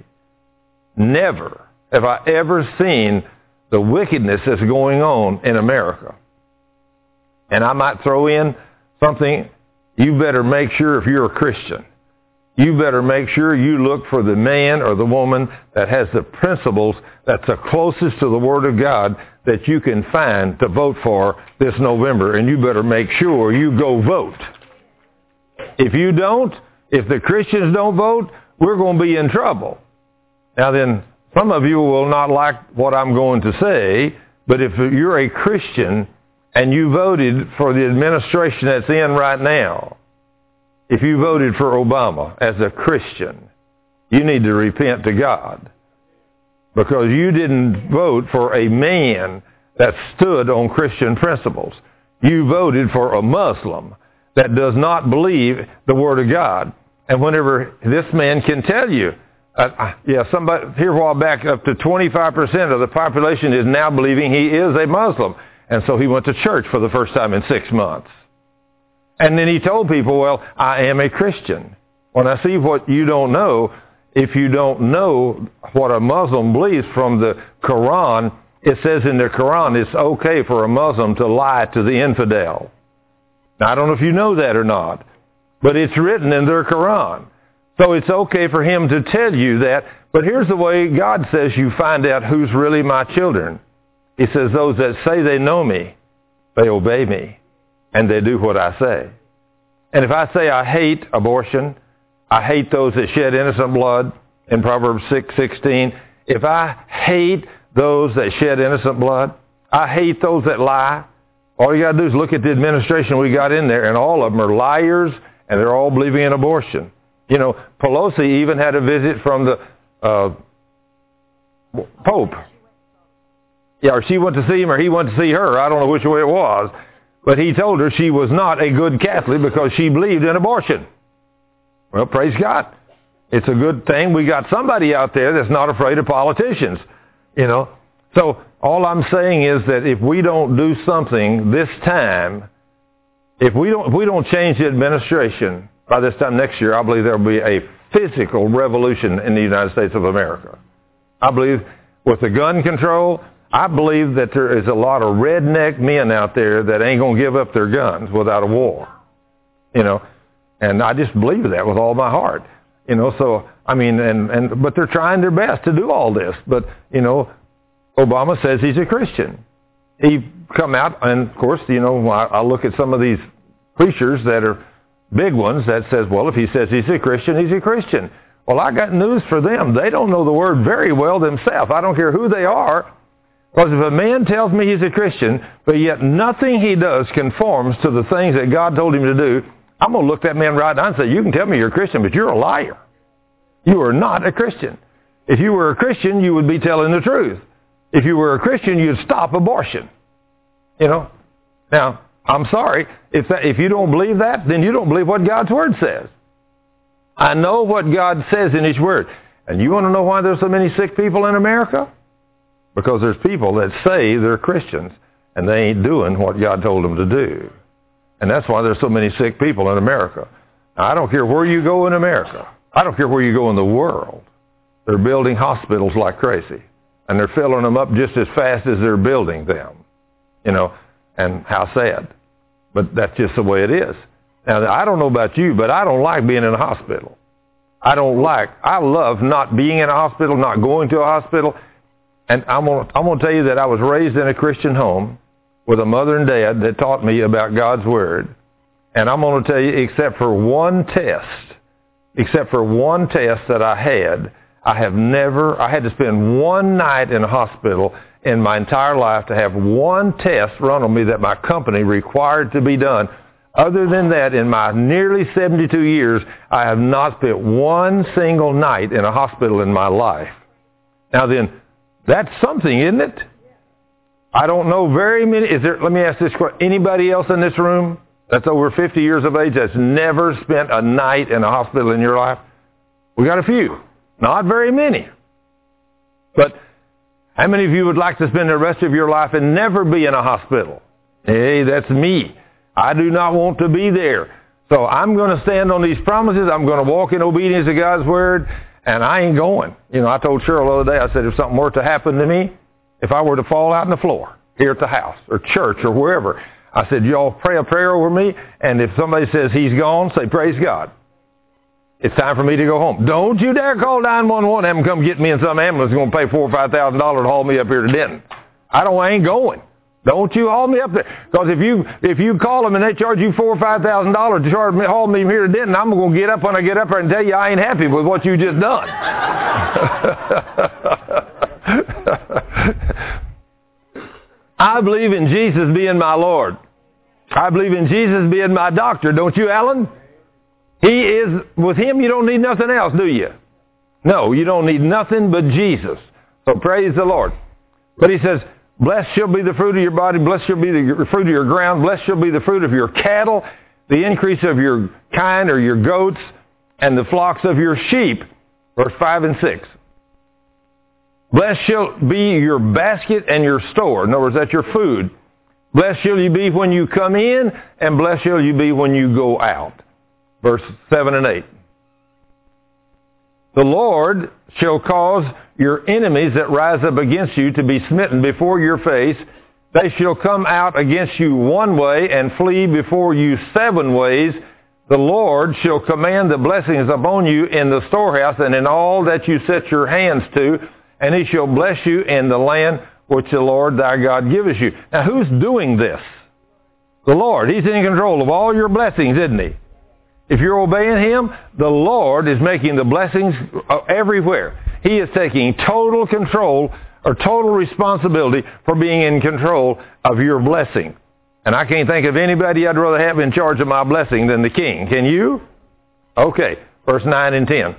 Never have I ever seen the wickedness that's going on in America. And I might throw in something. You better make sure, if you're a Christian, you better make sure you look for the man or the woman that has the principles that's the closest to the Word of God that you can find to vote for this November. And you better make sure you go vote. If you don't, if the Christians don't vote, we're going to be in trouble. Now then, some of you will not like what I'm going to say, but if you're a Christian and you voted for the administration that's in right now, if you voted for Obama as a Christian, you need to repent to God. Because you didn't vote for a man that stood on Christian principles. You voted for a Muslim that does not believe the Word of God. And whenever this man can tell you, somebody here a while back, up to 25% of the population is now believing he is a Muslim. And so he went to church for the first time in 6 months. And then he told people, well, I am a Christian. When I see what you don't know, if you don't know what a Muslim believes from the Quran, it says in the Quran it's okay for a Muslim to lie to the infidel. Now, I don't know if you know that or not, but it's written in their Quran. So it's okay for him to tell you that. But here's the way God says you find out who's really my children. He says those that say they know me, they obey me, and they do what I say. And if I say I hate abortion, I hate those that shed innocent blood in Proverbs 6:16. If I hate those that shed innocent blood, I hate those that lie. All you got to do is look at the administration we got in there, and all of them are liars, and they're all believing in abortion. You know, Pelosi even had a visit from the Pope. Yeah, or she went to see him or he went to see her. I don't know which way it was. But he told her she was not a good Catholic because she believed in abortion. Well, praise God. It's a good thing we got somebody out there that's not afraid of politicians. You know. So all I'm saying is that if we don't do something this time, if we don't change the administration by this time next year, I believe there will be a physical revolution in the United States of America. I believe with the gun control, I believe that there is a lot of redneck men out there that ain't going to give up their guns without a war. You know, and I just believe that with all my heart. You know, so, I mean, but they're trying their best to do all this. But, you know, Obama says he's a Christian. He come out, and of course, you know, I look at some of these preachers that are big ones that says, well, if he says he's a Christian, he's a Christian. Well, I got news for them. They don't know the Word very well themselves. I don't care who they are. Because if a man tells me he's a Christian, but yet nothing he does conforms to the things that God told him to do, I'm going to look that man right down and say, you can tell me you're a Christian, but you're a liar. You are not a Christian. If you were a Christian, you would be telling the truth. If you were a Christian, you'd stop abortion. You know? Now, I'm sorry. If you don't believe that, then you don't believe what God's Word says. I know what God says in His Word. And you want to know why there's so many sick people in America? Because there's people that say they're Christians, and they ain't doing what God told them to do. And that's why there's so many sick people in America. Now, I don't care where you go in America. I don't care where you go in the world. They're building hospitals like crazy. And they're filling them up just as fast as they're building them. You know, and how sad. But that's just the way it is. Now, I don't know about you, but I don't like being in a hospital. I love not being in a hospital, not going to a hospital. And I'm going to tell you that I was raised in a Christian home with a mother and dad that taught me about God's Word. And I'm going to tell you, except for one test that I had to spend one night in a hospital in my entire life to have one test run on me that my company required to be done. Other than that, in my nearly 72 years, I have not spent one single night in a hospital in my life. Now then, that's something, isn't it? I don't know very many. Let me ask this question. Anybody else in this room that's over 50 years of age that's never spent a night in a hospital in your life? We got a few. Not very many. But how many of you would like to spend the rest of your life and never be in a hospital? Hey, that's me. I do not want to be there. So I'm going to stand on these promises. I'm going to walk in obedience to God's Word, and I ain't going. You know, I told Cheryl the other day, I said, if something were to happen to me, if I were to fall out on the floor here at the house or church or wherever, I said, y'all pray a prayer over me, and if somebody says he's gone, say, praise God. It's time for me to go home. Don't you dare call 911 and have them come get me in some ambulance that's going to pay $4,000 or $5,000 to haul me up here to Denton. I ain't going. Don't you haul me up there. Because if you call them and they charge you $4,000 or $5,000 to haul me here to Denton, I'm going to get up when I get up there and tell you I ain't happy with what you just done. I believe in Jesus being my Lord. I believe in Jesus being my doctor. Don't you, Alan? With Him, you don't need nothing else, do you? No, you don't need nothing but Jesus. So praise the Lord. But He says, blessed shall be the fruit of your body, blessed shall be the fruit of your ground, blessed shall be the fruit of your cattle, the increase of your kine or your goats, and the flocks of your sheep. Verse 5 and 6. Blessed shall be your basket and your store. In other words, that's your food. Blessed shall you be when you come in, and blessed shall you be when you go out. Verse 7 and 8. The Lord shall cause your enemies that rise up against you to be smitten before your face. They shall come out against you one way and flee before you 7 ways. The Lord shall command the blessings upon you in the storehouse and in all that you set your hands to, and He shall bless you in the land which the Lord thy God giveth you. Now, who's doing this? The Lord. He's in control of all your blessings, isn't He? If you're obeying Him, the Lord is making the blessings everywhere. He is taking total control or total responsibility for being in control of your blessing. And I can't think of anybody I'd rather have in charge of my blessing than the King. Can you? Okay, verse 9 and 10.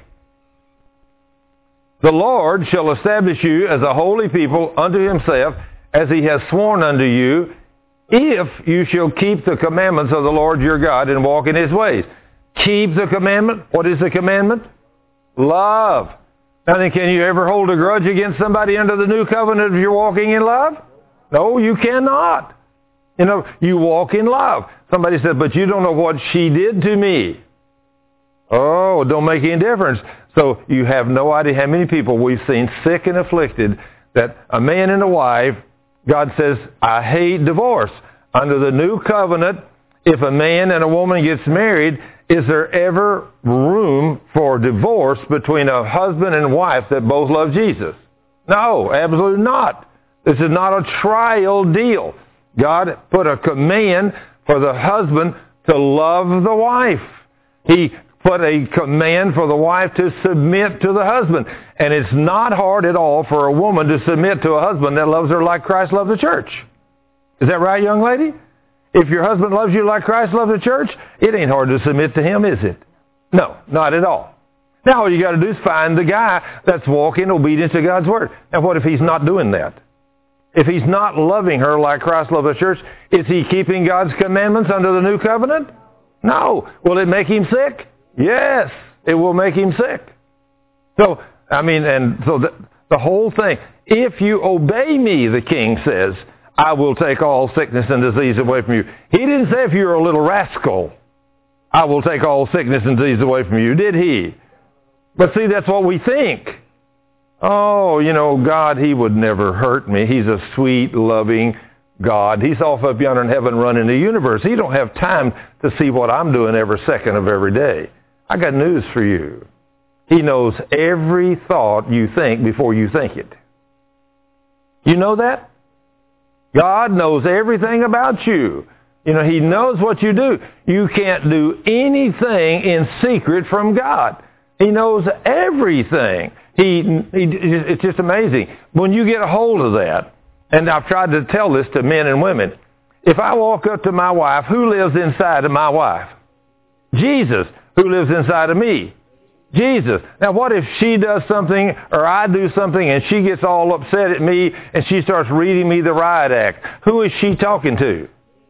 The Lord shall establish you as a holy people unto Himself, as He has sworn unto you, if you shall keep the commandments of the Lord your God and walk in His ways. Keep the commandment. What is the commandment? Love. Now then, can you ever hold a grudge against somebody under the new covenant if you're walking in love? No, you cannot. You know, you walk in love. Somebody said, but you don't know what she did to me. Oh, it don't make any difference. So you have no idea how many people we've seen sick and afflicted that a man and a wife, God says, I hate divorce. Under the new covenant, if a man and a woman gets married, is there ever room for divorce between a husband and wife that both love Jesus? No, absolutely not. This is not a trial deal. God put a command for the husband to love the wife. He put a command for the wife to submit to the husband. And it's not hard at all for a woman to submit to a husband that loves her like Christ loved the church. Is that right, young lady? If your husband loves you like Christ loved the church, it ain't hard to submit to him, is it? No, not at all. Now all you got to do is find the guy that's walking in obedience to God's Word. And what if he's not doing that? If he's not loving her like Christ loved the church, is he keeping God's commandments under the new covenant? No. Will it make him sick? Yes, it will make him sick. So, the whole thing, if you obey me, the king says, I will take all sickness and disease away from you. He didn't say if you're a little rascal, I will take all sickness and disease away from you, did he? But see, that's what we think. Oh, God, he would never hurt me. He's a sweet, loving God. He's off up yonder in heaven running the universe. He don't have time to see what I'm doing every second of every day. I got news for you. He knows every thought you think before you think it. You know that? God knows everything about you. He knows what you do. You can't do anything in secret from God. He knows everything. It's just amazing. When you get a hold of that, and I've tried to tell this to men and women, if I walk up to my wife, who lives inside of my wife? Jesus. Who lives inside of me? Jesus. Now what if she does something or I do something and she gets all upset at me and she starts reading me the riot act? Who is she talking to?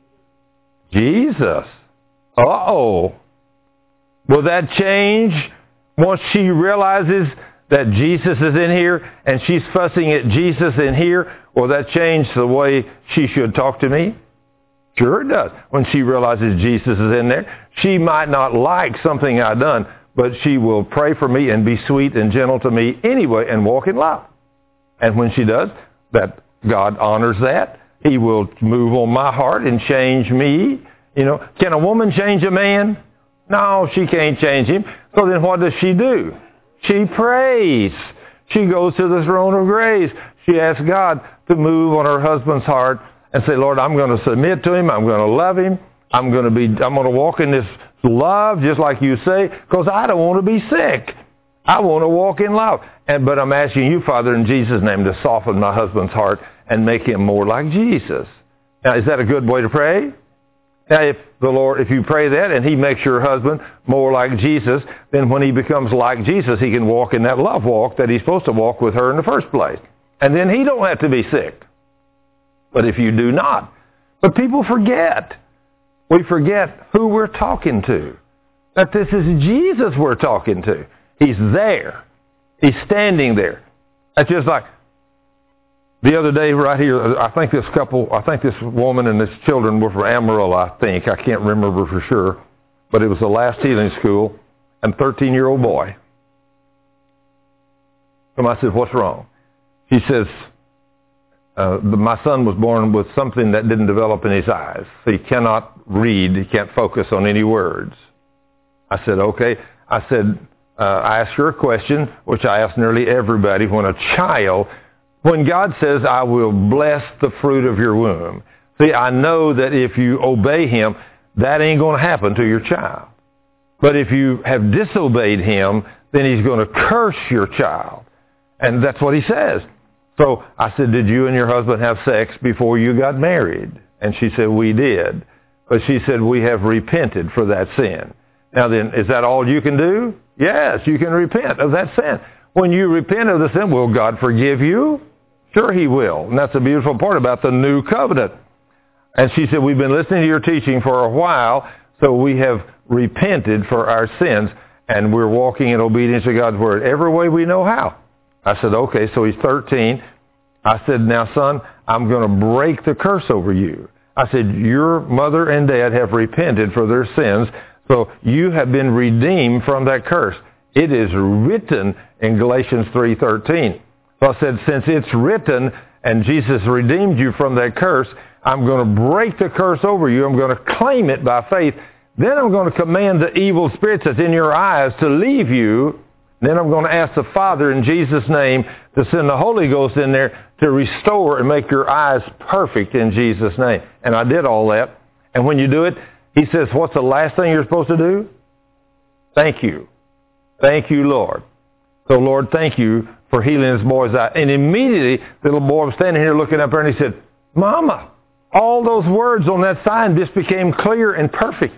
Jesus. Uh-oh. Will that change once she realizes that Jesus is in here and she's fussing at Jesus in here? Will that change the way she should talk to me? Sure it does. When she realizes Jesus is in there, she might not like something I've done, but she will pray for me and be sweet and gentle to me anyway and walk in love. And when she does, that God honors that. He will move on my heart and change me. Can a woman change a man? No, she can't change him. So then what does she do? She prays. She goes to the throne of grace. She asks God to move on her husband's heart and say, Lord, I'm going to submit to him. I'm going to love him. I'm going to walk in this love, just like you say, because I don't want to be sick. I want to walk in love. But I'm asking you, Father, in Jesus' name, to soften my husband's heart and make him more like Jesus. Now, is that a good way to pray? Now, if you pray that and he makes your husband more like Jesus, then when he becomes like Jesus, he can walk in that love walk that he's supposed to walk with her in the first place. And then he don't have to be sick. But if you do not. But people forget. We forget who we're talking to. That this is Jesus we're talking to. He's there. He's standing there. That's just like the other day right here, I think this woman and this children were from Amarillo, I think. I can't remember for sure. But it was the last healing school, and 13-year-old boy. And I said, what's wrong? He says, my son was born with something that didn't develop in his eyes. So he cannot read. He can't focus on any words. I said, okay. I said, I asked her a question, which I ask nearly everybody. When God says, I will bless the fruit of your womb. See, I know that if you obey him, that ain't going to happen to your child. But if you have disobeyed him, then he's going to curse your child. And that's what he says. So I said, did you and your husband have sex before you got married? And she said, we did. But she said, we have repented for that sin. Now then, is that all you can do? Yes, you can repent of that sin. When you repent of the sin, will God forgive you? Sure he will. And that's the beautiful part about the new covenant. And she said, we've been listening to your teaching for a while, so we have repented for our sins, and we're walking in obedience to God's word every way we know how. I said, okay, so he's 13. I said, now, son, I'm going to break the curse over you. I said, your mother and dad have repented for their sins, so you have been redeemed from that curse. It is written in Galatians 3:13. So I said, since it's written and Jesus redeemed you from that curse, I'm going to break the curse over you. I'm going to claim it by faith. Then I'm going to command the evil spirits that's in your eyes to leave you. Then I'm going to ask the Father in Jesus' name to send the Holy Ghost in there to restore and make your eyes perfect in Jesus' name. And I did all that. And when you do it, he says, what's the last thing you're supposed to do? Thank you. Thank you, Lord. So, Lord, thank you for healing this boy's eye. And immediately, the little boy was standing here looking up there and he said, Mama, all those words on that sign just became clear and perfect.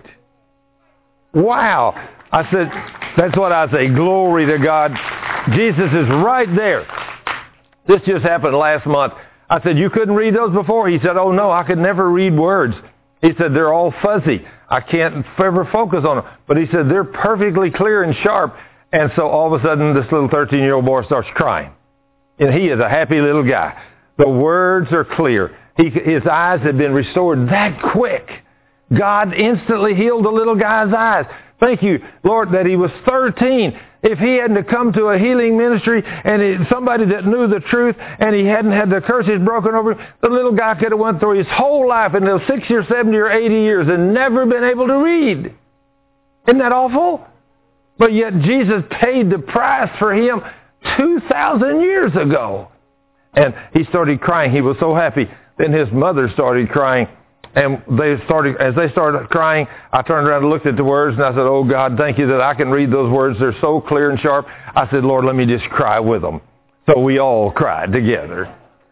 Wow. I said, that's what I say, glory to God. Jesus is right there. This just happened last month. I said, you couldn't read those before? He said, oh no, I could never read words. He said, they're all fuzzy. I can't ever focus on them. But he said, they're perfectly clear and sharp. And so all of a sudden, this little 13-year-old boy starts crying. And he is a happy little guy. The words are clear. His eyes had been restored that quick. God instantly healed the little guy's eyes. Thank you, Lord, that he was 13. If he hadn't come to a healing ministry and somebody that knew the truth and he hadn't had the curses broken over him, the little guy could have went through his whole life in those 60 or 70 or 80 years and never been able to read. Isn't that awful? But yet Jesus paid the price for him 2,000 years ago. And he started crying. He was so happy. Then his mother started crying. And as they started crying, I turned around and looked at the words and I said, oh God, thank you that I can read those words. They're so clear and sharp. I said, Lord, let me just cry with them. So we all cried together.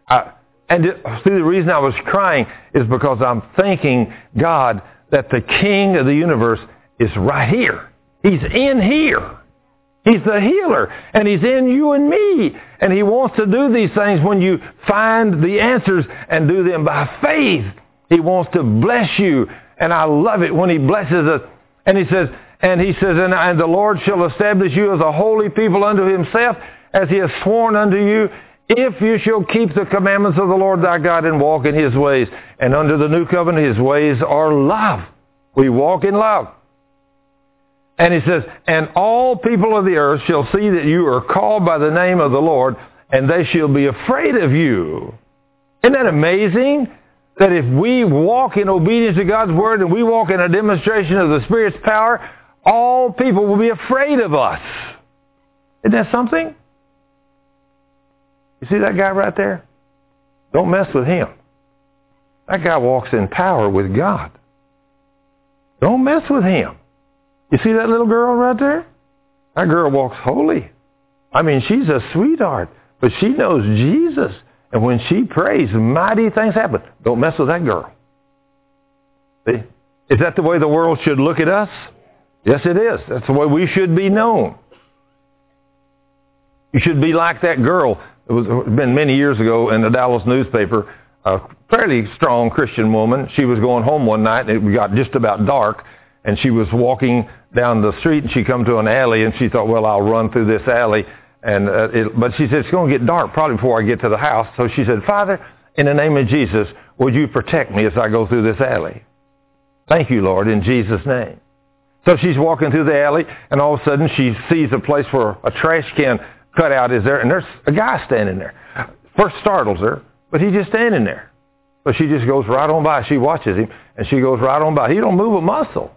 The reason I was crying is because I'm thanking God that the King of the universe is right here. He's in here. He's the healer, and he's in you and me. And he wants to do these things when you find the answers and do them by faith. He wants to bless you, and I love it when he blesses us. And he says, and the Lord shall establish you as a holy people unto himself, as he has sworn unto you, if you shall keep the commandments of the Lord thy God and walk in his ways. And under the new covenant, his ways are love. We walk in love. And he says, and all people of the earth shall see that you are called by the name of the Lord, and they shall be afraid of you. Isn't that amazing? That if we walk in obedience to God's word and we walk in a demonstration of the Spirit's power, all people will be afraid of us. Isn't that something? You see that guy right there? Don't mess with him. That guy walks in power with God. Don't mess with him. You see that little girl right there? That girl walks holy. I mean, she's a sweetheart, but she knows Jesus. And when she prays, mighty things happen. Don't mess with that girl. See? Is that the way the world should look at us? Yes, it is. That's the way we should be known. You should be like that girl. It was been many years ago in the Dallas newspaper, a fairly strong Christian woman. She was going home one night, and it got just about dark, and she was walking down the street, and she come to an alley, and she thought, well, I'll run through this alley. But she said, it's going to get dark probably before I get to the house. So she said, Father, in the name of Jesus, would you protect me as I go through this alley? Thank you, Lord, in Jesus' name. So she's walking through the alley, and all of a sudden she sees a place where a trash can cutout is there, and there's a guy standing there. First startles her, but he's just standing there. So she just goes right on by. She watches him, and she goes right on by. He don't move a muscle.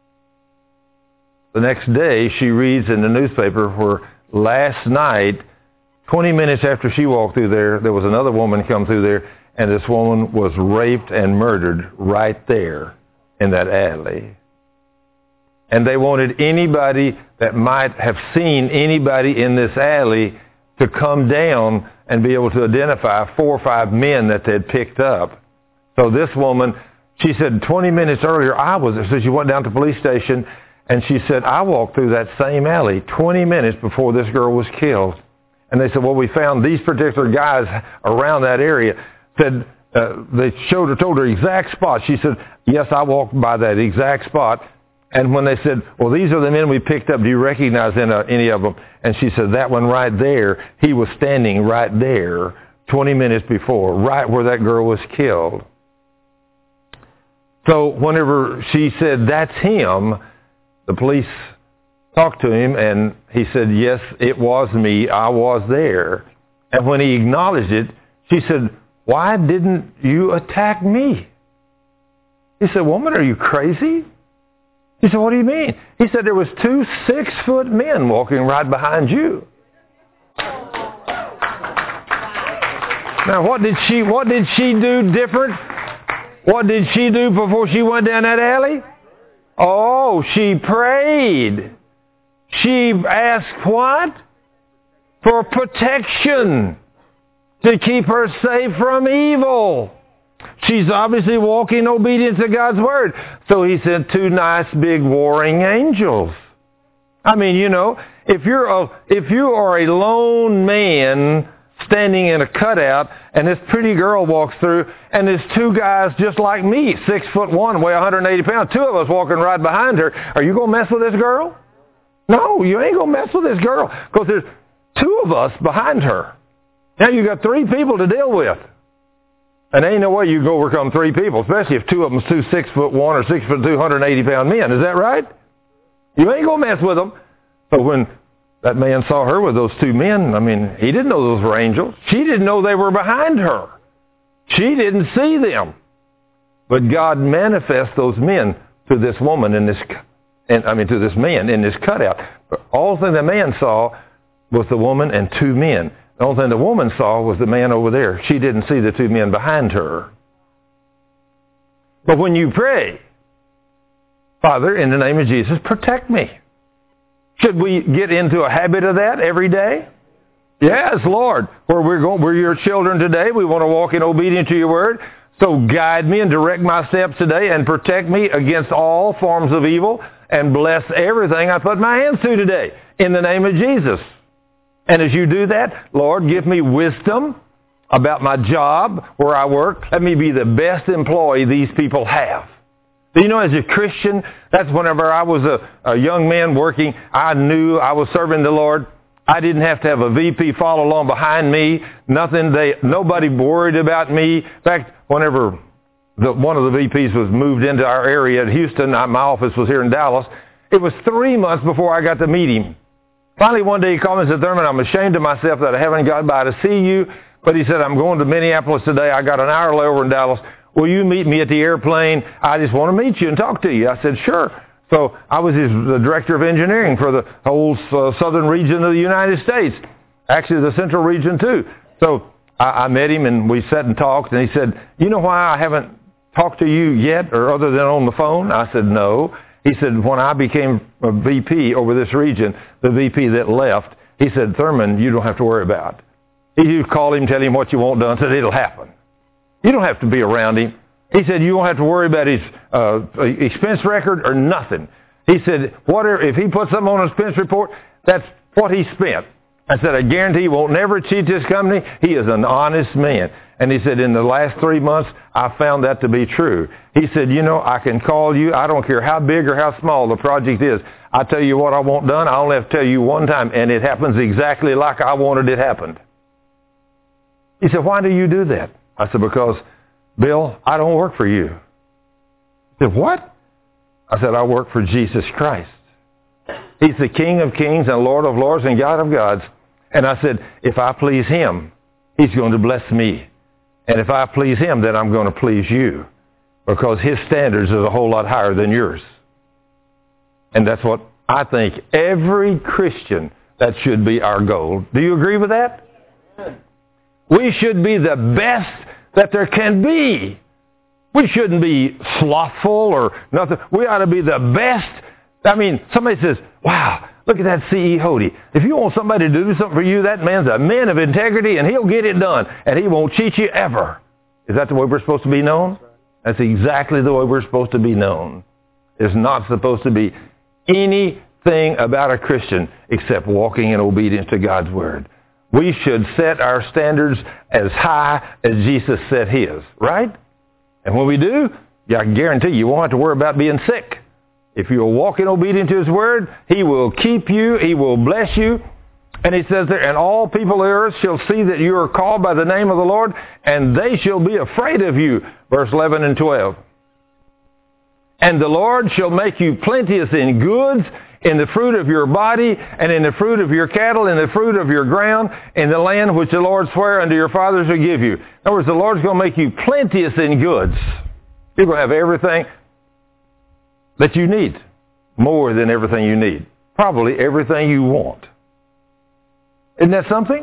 The next day, she reads in the newspaper where last night, 20 minutes after she walked through there, there was another woman come through there, and this woman was raped and murdered right there in that alley. And they wanted anybody that might have seen anybody in this alley to come down and be able to identify 4 or 5 men that they'd picked up. So this woman, she said 20 minutes earlier, so she went down to the police station, and she said, I walked through that same alley 20 minutes before this girl was killed. And they said, well, we found these particular guys around that area. Said they told her exact spot. She said, yes, I walked by that exact spot. And when they said, well, these are the men we picked up, do you recognize any of them? And she said, that one right there, he was standing right there 20 minutes before, right where that girl was killed. So whenever she said, that's him, the police talked to him, and he said, yes, it was me. I was there. And when he acknowledged it, she said, why didn't you attack me? He said, woman, are you crazy? He said, what do you mean? He said, there was 2 6-foot men walking right behind you. Now, what did she do different? What did she do before she went down that alley? Oh, she prayed. She asked what? For protection. To keep her safe from evil. She's obviously walking in obedience to God's Word. So he sent 2 nice big warring angels. I mean, you know, if you are a lone man standing in a cutout and this pretty girl walks through and there's 2 guys just like me, 6'1", weigh 180 pounds, 2 of us walking right behind her, are you going to mess with this girl? No, you ain't going to mess with this girl because there's 2 of us behind her. Now you got 3 people to deal with. And there ain't no way you can overcome 3 people, especially if 2 of them is 2 6'1" or 6'2", 180-pound men. Is that right? You ain't going to mess with them. So when that man saw her with those 2 men, I mean, he didn't know those were angels. She didn't know they were behind her. She didn't see them. But God manifests those men to this woman to this man in this cutout. But all thing the man saw was the woman and 2 men. The only thing the woman saw was the man over there. She didn't see the 2 men behind her. But when you pray, Father, in the name of Jesus, protect me. Should we get into a habit of that every day? Yes, Lord. We're your children today. We want to walk in obedience to your word. So guide me and direct my steps today and protect me against all forms of evil and bless everything I put my hands to today in the name of Jesus. And as you do that, Lord, give me wisdom about my job where I work. Let me be the best employee these people have. Do you know, as a Christian, that's whenever I was a young man working, I knew I was serving the Lord. I didn't have to have a VP follow along behind me. Nobody worried about me. In fact, whenever one of the VPs was moved into our area at Houston, my office was here in Dallas, it was 3 months before I got to meet him. Finally, one day he called me and said, Thurman, I'm ashamed of myself that I haven't got by to see you. But he said, I'm going to Minneapolis today. I got an hour layover in Dallas. Will you meet me at the airplane? I just want to meet you and talk to you. I said, sure. So I was the director of engineering for the whole southern region of the United States. Actually, the central region, too. So I met him, and we sat and talked. And he said, you know why I haven't talked to you yet, or other than on the phone? I said, no. He said, when I became a VP over this region, the VP that left, he said, Thurman, you don't have to worry about it. You call him, tell him what you want done, said it'll happen. You don't have to be around him. He said, you won't have to worry about his expense record or nothing. He said, whatever, if he puts something on his expense report, that's what he spent. I said, I guarantee he won't never cheat this company. He is an honest man. And he said, in the last 3 months, I found that to be true. He said, you know, I can call you. I don't care how big or how small the project is. I tell you what I want done. I only have to tell you one time, and it happens exactly like I wanted it happened. He said, why do you do that? I said, because, Bill, I don't work for you. He said, what? I said, I work for Jesus Christ. He's the King of kings and Lord of lords and God of gods. And I said, if I please him, he's going to bless me. And if I please him, then I'm going to please you. Because his standards are a whole lot higher than yours. And that's what I think every Christian, that should be our goal. Do you agree with that? We should be the best that there can be. We shouldn't be slothful or nothing. We ought to be the best. I mean, somebody says, wow, look at that C.E. Hody. If you want somebody to do something for you, that man's a man of integrity, and he'll get it done, and he won't cheat you ever. Is that the way we're supposed to be known? That's exactly the way we're supposed to be known. There's not supposed to be anything about a Christian except walking in obedience to God's Word. We should set our standards as high as Jesus set his, right? And when we do, I can guarantee you won't have to worry about being sick. If you'll walk in obedience to his word, he will keep you, he will bless you. And he says there, and all people of the earth shall see that you are called by the name of the Lord, and they shall be afraid of you. Verse 11 and 12. And the Lord shall make you plenteous in goods, in the fruit of your body, and in the fruit of your cattle, in the fruit of your ground, in the land which the Lord sware unto your fathers to give you. In other words, the Lord's going to make you plenteous in goods. You're going to have everything that you need. More than everything you need. Probably everything you want. Isn't that something?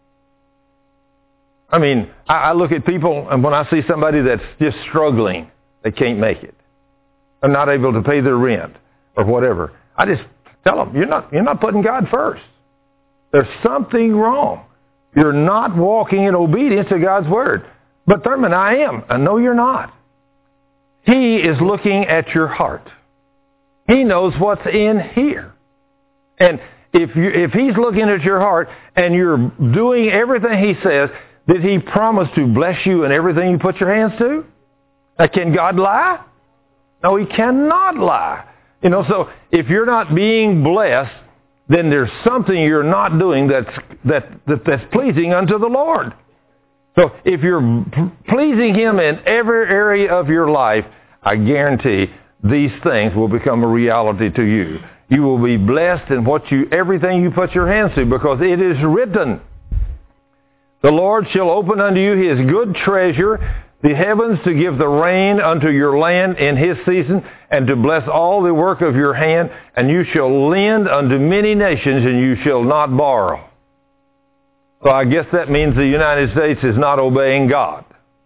I mean, I look at people, and when I see somebody that's just struggling, they can't make it. They're not able to pay their rent or whatever. I just tell them, you're not putting God first. There's something wrong. You're not walking in obedience to God's Word. But Thurman, I am. No, you're not. He is looking at your heart. He knows what's in here. And if he's looking at your heart and you're doing everything he says, did he promise to bless you in everything you put your hands to? Can God lie? No, he cannot lie. So if you're not being blessed, then there's something you're not doing that's pleasing unto the Lord. So if you're pleasing him in every area of your life, I guarantee these things will become a reality to you. You will be blessed in everything you put your hands to, because it is written, the Lord shall open unto you his good treasure, the heavens, to give the rain unto your land in his season, and to bless all the work of your hand, and you shall lend unto many nations, and you shall not borrow. So I guess that means the United States is not obeying God.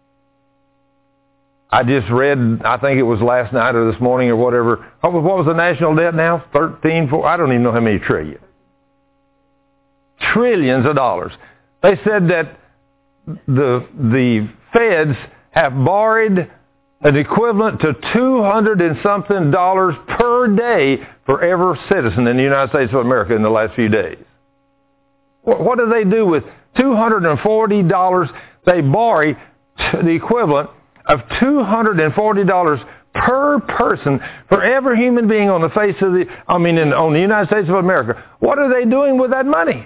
I just read, I think it was last night or this morning or whatever. What was the national debt now? 4, I don't even know how many trillion. Trillions of dollars. They said that the feds have borrowed an equivalent to $200 and something per day for every citizen in the United States of America in the last few days. What do they do with $240? They borrow the equivalent of $240 per person for every human being on the face of on the United States of America. What are they doing with that money?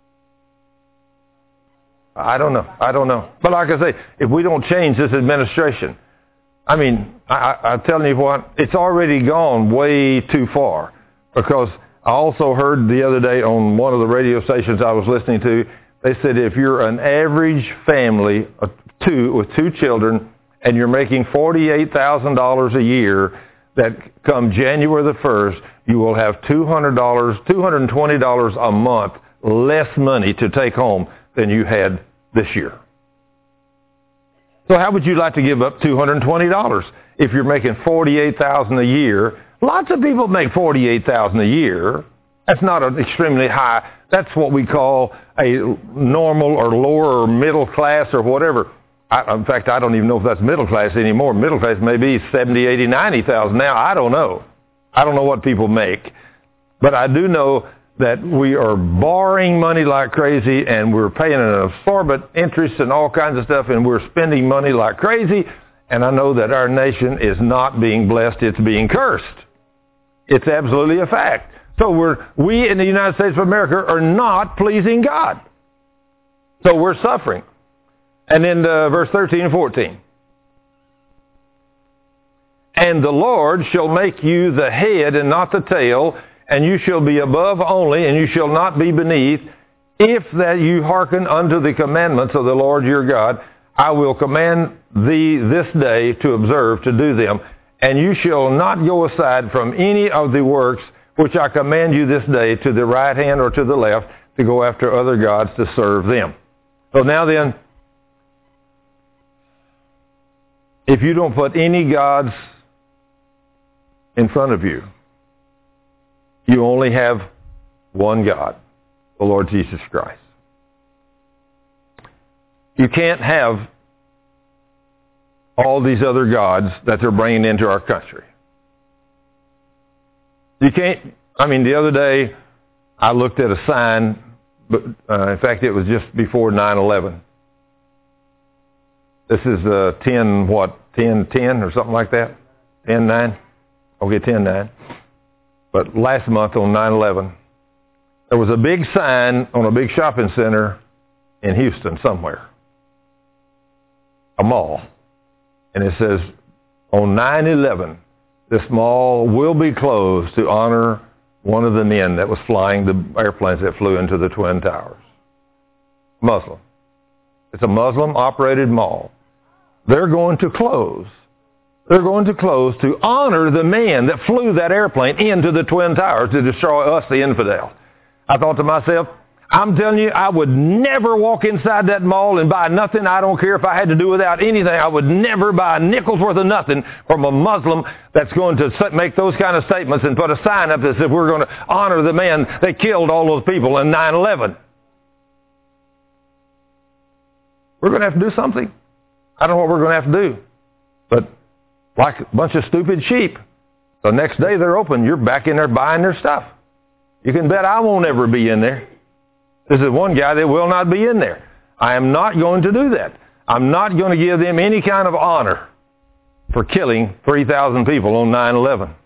I don't know. But like I say, if we don't change this administration, I'm telling you what, it's already gone way too far. Because I also heard the other day on one of the radio stations I was listening to, they said if you're an average family with two children and you're making $48,000 a year, that come January the 1st, you will have $220 a month less money to take home than you had this year. So how would you like to give up $220 if you're making $48,000 a year? Lots of people make $48,000 a year. That's not an extremely high. That's what we call a normal or lower or middle class or whatever. In fact, I don't even know if that's middle class anymore. Middle class may be 70, 80, 90,000 now. I don't know. I don't know what people make. But I do know that we are borrowing money like crazy, and we're paying an absorbent interest and all kinds of stuff, and we're spending money like crazy. And I know that our nation is not being blessed. It's being cursed. It's absolutely a fact. So we in the United States of America are not pleasing God. So we're suffering. And then verse 13 and 14. And the Lord shall make you the head and not the tail, and you shall be above only, and you shall not be beneath, if that you hearken unto the commandments of the Lord your God. I will command thee this day to observe, to do them, and you shall not go aside from any of the works which I command you this day, to the right hand or to the left, to go after other gods to serve them. So now then, if you don't put any gods in front of you, you only have one God, the Lord Jesus Christ. You can't have all these other gods that they're bringing into our country. You can't, the other day I looked at a sign, but in fact it was just before 9/11. This is 10/10 or something like that? 10/9? Okay, 10/9. But last month on 9/11, there was a big sign on a big shopping center in Houston somewhere. A mall. And it says, on 9/11, this mall will be closed to honor one of the men that was flying the airplanes that flew into the Twin Towers. Muslim. It's a Muslim-operated mall. They're going to close. They're going to close to honor the man that flew that airplane into the Twin Towers to destroy us, the infidels. I thought to myself, I'm telling you, I would never walk inside that mall and buy nothing. I don't care if I had to do without anything. I would never buy a nickel's worth of nothing from a Muslim that's going to make those kind of statements and put a sign up that says we're going to honor the man that killed all those people in 9/11. We're going to have to do something. I don't know what we're going to have to do. But like a bunch of stupid sheep, the next day they're open, you're back in there buying their stuff. You can bet I won't ever be in there. This is one guy that will not be in there. I am not going to do that. I'm not going to give them any kind of honor for killing 3,000 people on 9/11.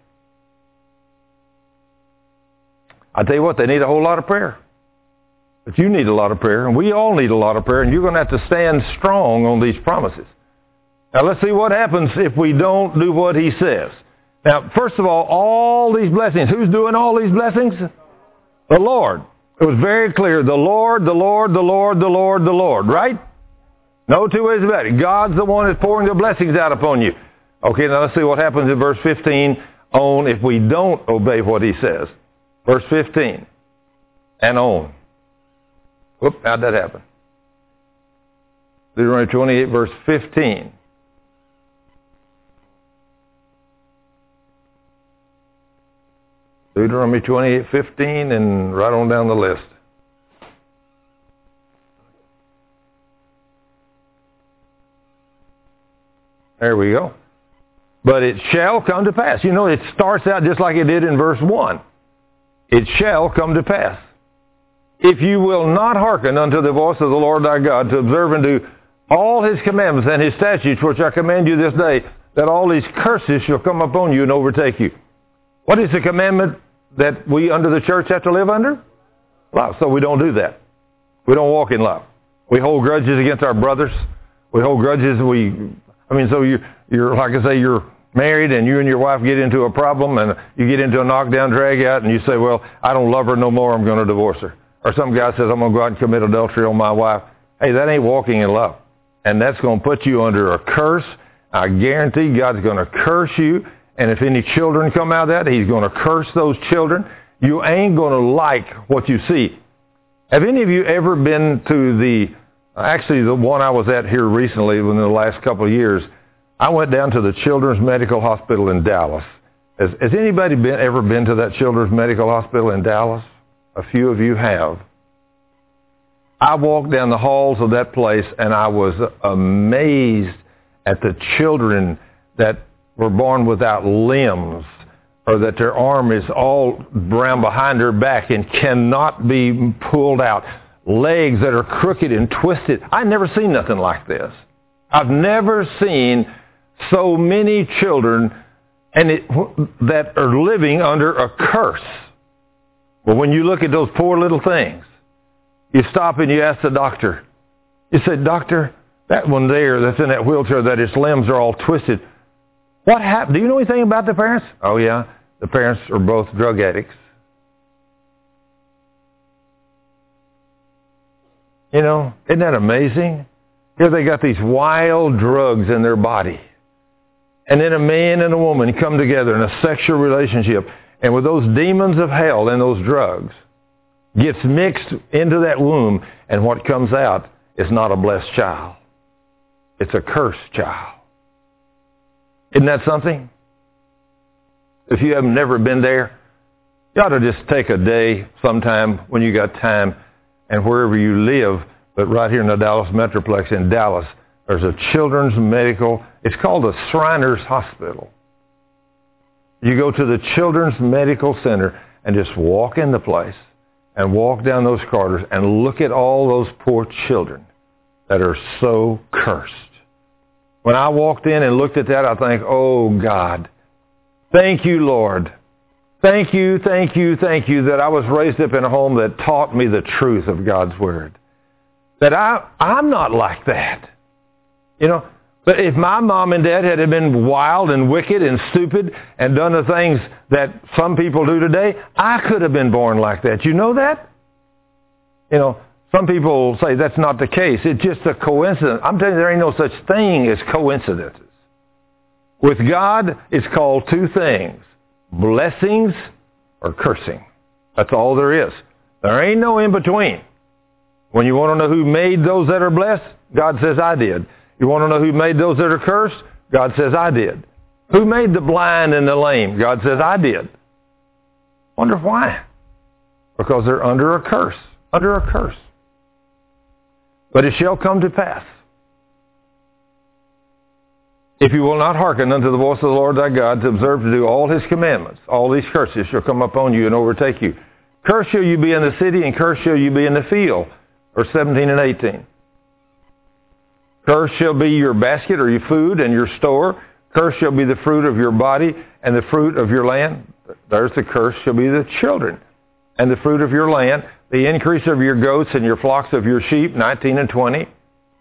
I tell you what, they need a whole lot of prayer. But you need a lot of prayer, and we all need a lot of prayer, and you're going to have to stand strong on these promises. Now let's see what happens if we don't do what he says. Now, first of all these blessings, who's doing all these blessings? The Lord. It was very clear, the Lord, the Lord, the Lord, the Lord, the Lord, right? No two ways about it. God's the one that's pouring the blessings out upon you. Okay, now let's see what happens in verse 15 on if we don't obey what he says. Verse 15, and on. Whoop, how'd that happen? Deuteronomy 28, verse 15. Deuteronomy 28:15, and right on down the list. There we go. But it shall come to pass. You know, it starts out just like it did in verse 1. It shall come to pass. If you will not hearken unto the voice of the Lord thy God, to observe and do all his commandments and his statutes, which I command you this day, that all these curses shall come upon you and overtake you. What is the commandment that we under the church have to live under? Love. So we don't do that. We don't walk in love. We hold grudges against our brothers. We hold grudges. So you're like I say, you're married and you and your wife get into a problem and you get into a knockdown, drag out, and you say, well, I don't love her no more, I'm going to divorce her. Or some guy says, I'm going to go out and commit adultery on my wife. Hey, that ain't walking in love. And that's going to put you under a curse. I guarantee God's going to curse you. And if any children come out of that, he's going to curse those children. You ain't going to like what you see. Have any of you ever been to the one I was at here recently within the last couple of years? I went down to the Children's Medical Hospital in Dallas. Has anybody ever been to that Children's Medical Hospital in Dallas? A few of you have. I walked down the halls of that place and I was amazed at the children that were born without limbs, or that their arm is all around behind their back and cannot be pulled out. Legs that are crooked and twisted. I've never seen nothing like this. I've never seen so many children that are living under a curse. Well, when you look at those poor little things, you stop and you ask the doctor. You say, doctor, that one there that's in that wheelchair that his limbs are all twisted, what happened? Do you know anything about the parents? Oh, yeah. The parents are both drug addicts. You know, isn't that amazing? Here they got these wild drugs in their body. And then a man and a woman come together in a sexual relationship. And with those demons of hell and those drugs, gets mixed into that womb. And what comes out is not a blessed child. It's a cursed child. Isn't that something? If you have never been there, you ought to just take a day sometime when you got time and wherever you live, but right here in the Dallas Metroplex in Dallas, there's a children's medical, it's called the Shriners Hospital. You go to the Children's Medical Center and just walk in the place and walk down those corridors and look at all those poor children that are so cursed. When I walked in and looked at that, I think, oh God, thank you, Lord. Thank you, thank you, thank you that I was raised up in a home that taught me the truth of God's Word. That I'm not like that. You know, but if my mom and dad had been wild and wicked and stupid and done the things that some people do today, I could have been born like that. You know that? You know, some people say that's not the case. It's just a coincidence. I'm telling you, there ain't no such thing as coincidences. With God, it's called two things. Blessings or cursing. That's all there is. There ain't no in between. When you want to know who made those that are blessed, God says, I did. You want to know who made those that are cursed? God says, I did. Who made the blind and the lame? God says, I did. Wonder why? Because they're under a curse. Under a curse. But it shall come to pass. if you will not hearken unto the voice of the Lord thy God to observe to do all his commandments, all these curses shall come upon you and overtake you. Cursed shall you be in the city, and cursed shall you be in the field. Verse 17 and 18. Cursed shall be your basket or your food and your store. Cursed shall be the fruit of your body and the fruit of your land. There's the curse shall be the children and the fruit of your land, the increase of your goats and your flocks of your sheep, 19 and 20.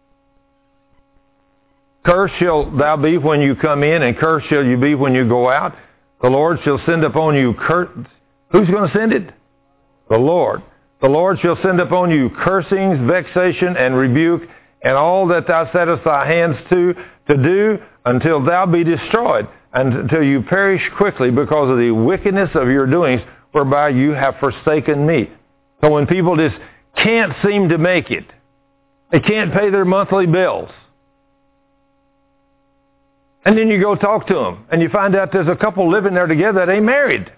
Cursed shall thou be when you come in, and cursed shall you be when you go out. The Lord shall send upon you Who's going to send it? The Lord. The Lord shall send upon you cursings, vexation, and rebuke, and all that thou settest thy hands to do, until thou be destroyed, and until you perish quickly because of the wickedness of your doings, whereby you have forsaken me. So when people just can't seem to make it, they can't pay their monthly bills, and then you go talk to them, and you find out there's a couple living there together that ain't married.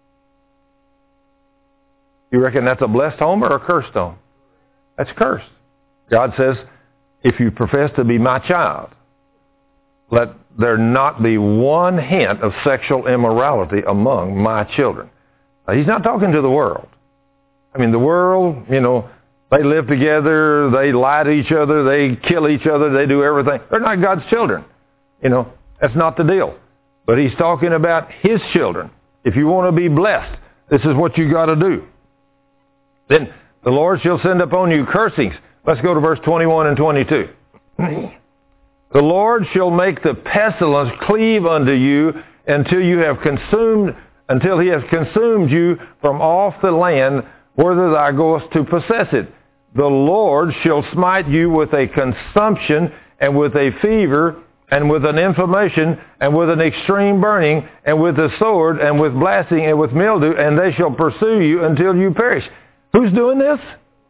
You reckon that's a blessed home or a cursed home? That's cursed. God says, if you profess to be my child, let there not be one hint of sexual immorality among my children. Now, he's not talking to the world. I mean, the world, they live together, they lie to each other, they kill each other, they do everything. They're not God's children. That's not the deal. But he's talking about his children. If you want to be blessed, this is what you got to do. Then the Lord shall send upon you cursings. Let's go to verse 21 and 22. The Lord shall make the pestilence cleave unto you until he has consumed you from off the land whither thou goest to possess it. The Lord shall smite you with a consumption and with a fever and with an inflammation and with an extreme burning and with a sword and with blasting and with mildew, and they shall pursue you until you perish. Who's doing this?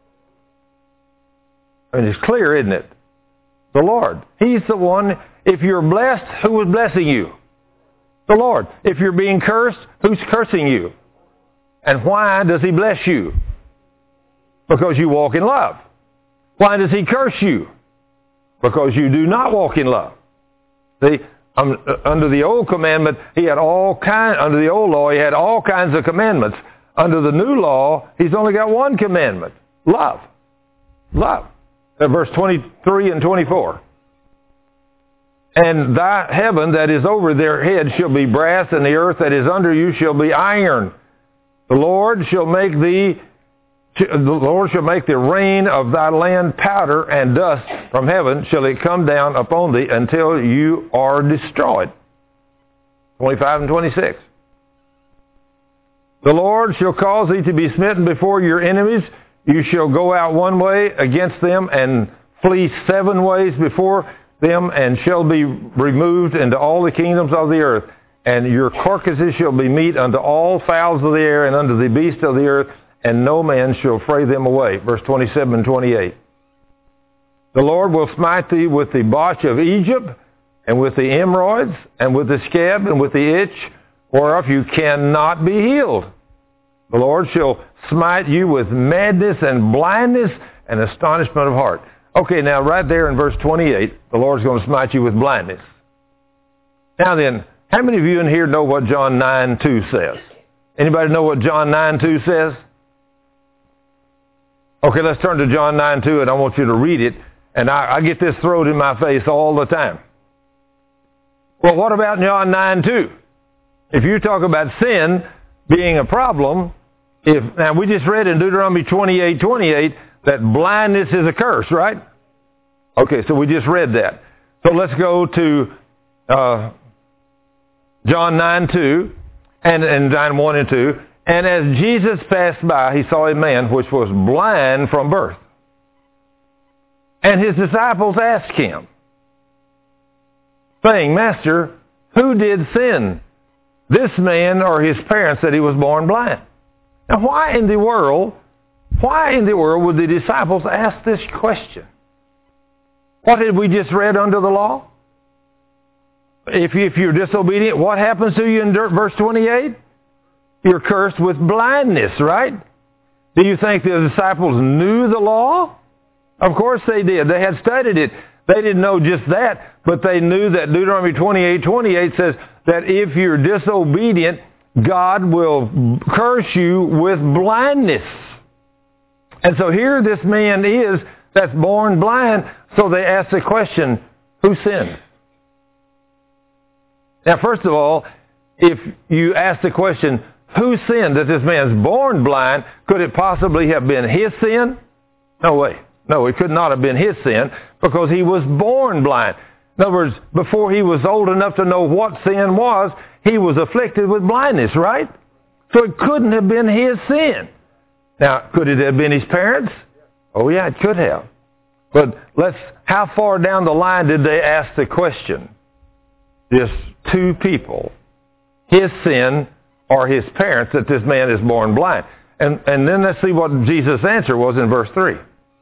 I mean, it's clear, isn't it? The Lord. He's the one. If you're blessed, who is blessing you? The Lord. If you're being cursed, who's cursing you? And why does he bless you? Because you walk in love. Why does he curse you? Because you do not walk in love. See, under the old commandment, under the old law, he had all kinds of commandments. Under the new law, he's only got one commandment. Love. Love. Verse 23 and 24. And thy heaven that is over their head shall be brass, and the earth that is under you shall be iron. The Lord shall make the rain of thy land powder, and dust from heaven shall it come down upon thee until you are destroyed. 25 and 26. The Lord shall cause thee to be smitten before your enemies. You shall go out one way against them and flee 7 ways before them, and shall be removed into all the kingdoms of the earth. And your carcasses shall be meat unto all fowls of the air and unto the beasts of the earth, and no man shall fray them away. Verse 27 and 28. The Lord will smite thee with the botch of Egypt, and with the hemorrhoids, and with the scab, and with the itch, whereof you cannot be healed. The Lord shall smite you with madness and blindness and astonishment of heart. Okay, now right there in verse 28, the Lord's going to smite you with blindness. Now then, how many of you in here know what John 9:2 says? Anybody know what John 9:2 says? Okay, let's turn to John 9:2, and I want you to read it. And I get this thrown in my face all the time. Well, what about John 9:2? If you talk about sin being a problem, now we just read in Deuteronomy 28:28 that blindness is a curse, right? Okay, so we just read that. So let's go to John 9:2 and 9:1 and 2. And as Jesus passed by, he saw a man which was blind from birth. And his disciples asked him, saying, Master, who did sin, this man or his parents, that he was born blind? Now, why in the world would the disciples ask this question? What had we just read under the law? If you're disobedient, what happens to you in verse 28? You're cursed with blindness, right? Do you think the disciples knew the law? Of course they did. They had studied it. They didn't know just that, but they knew that Deuteronomy 28:28 says that if you're disobedient, God will curse you with blindness. And so here this man is that's born blind, so they ask the question, who sinned? Now, first of all, if you ask the question, who sinned that this man's born blind, could it possibly have been his sin? No way. No, it could not have been his sin because he was born blind. In other words, before he was old enough to know what sin was, he was afflicted with blindness, right? So it couldn't have been his sin. Now, could it have been his parents? Oh yeah, it could have. But how far down the line did they ask the question? Just two people. His sin or his parents that this man is born blind. And then let's see what Jesus' answer was in verse 3.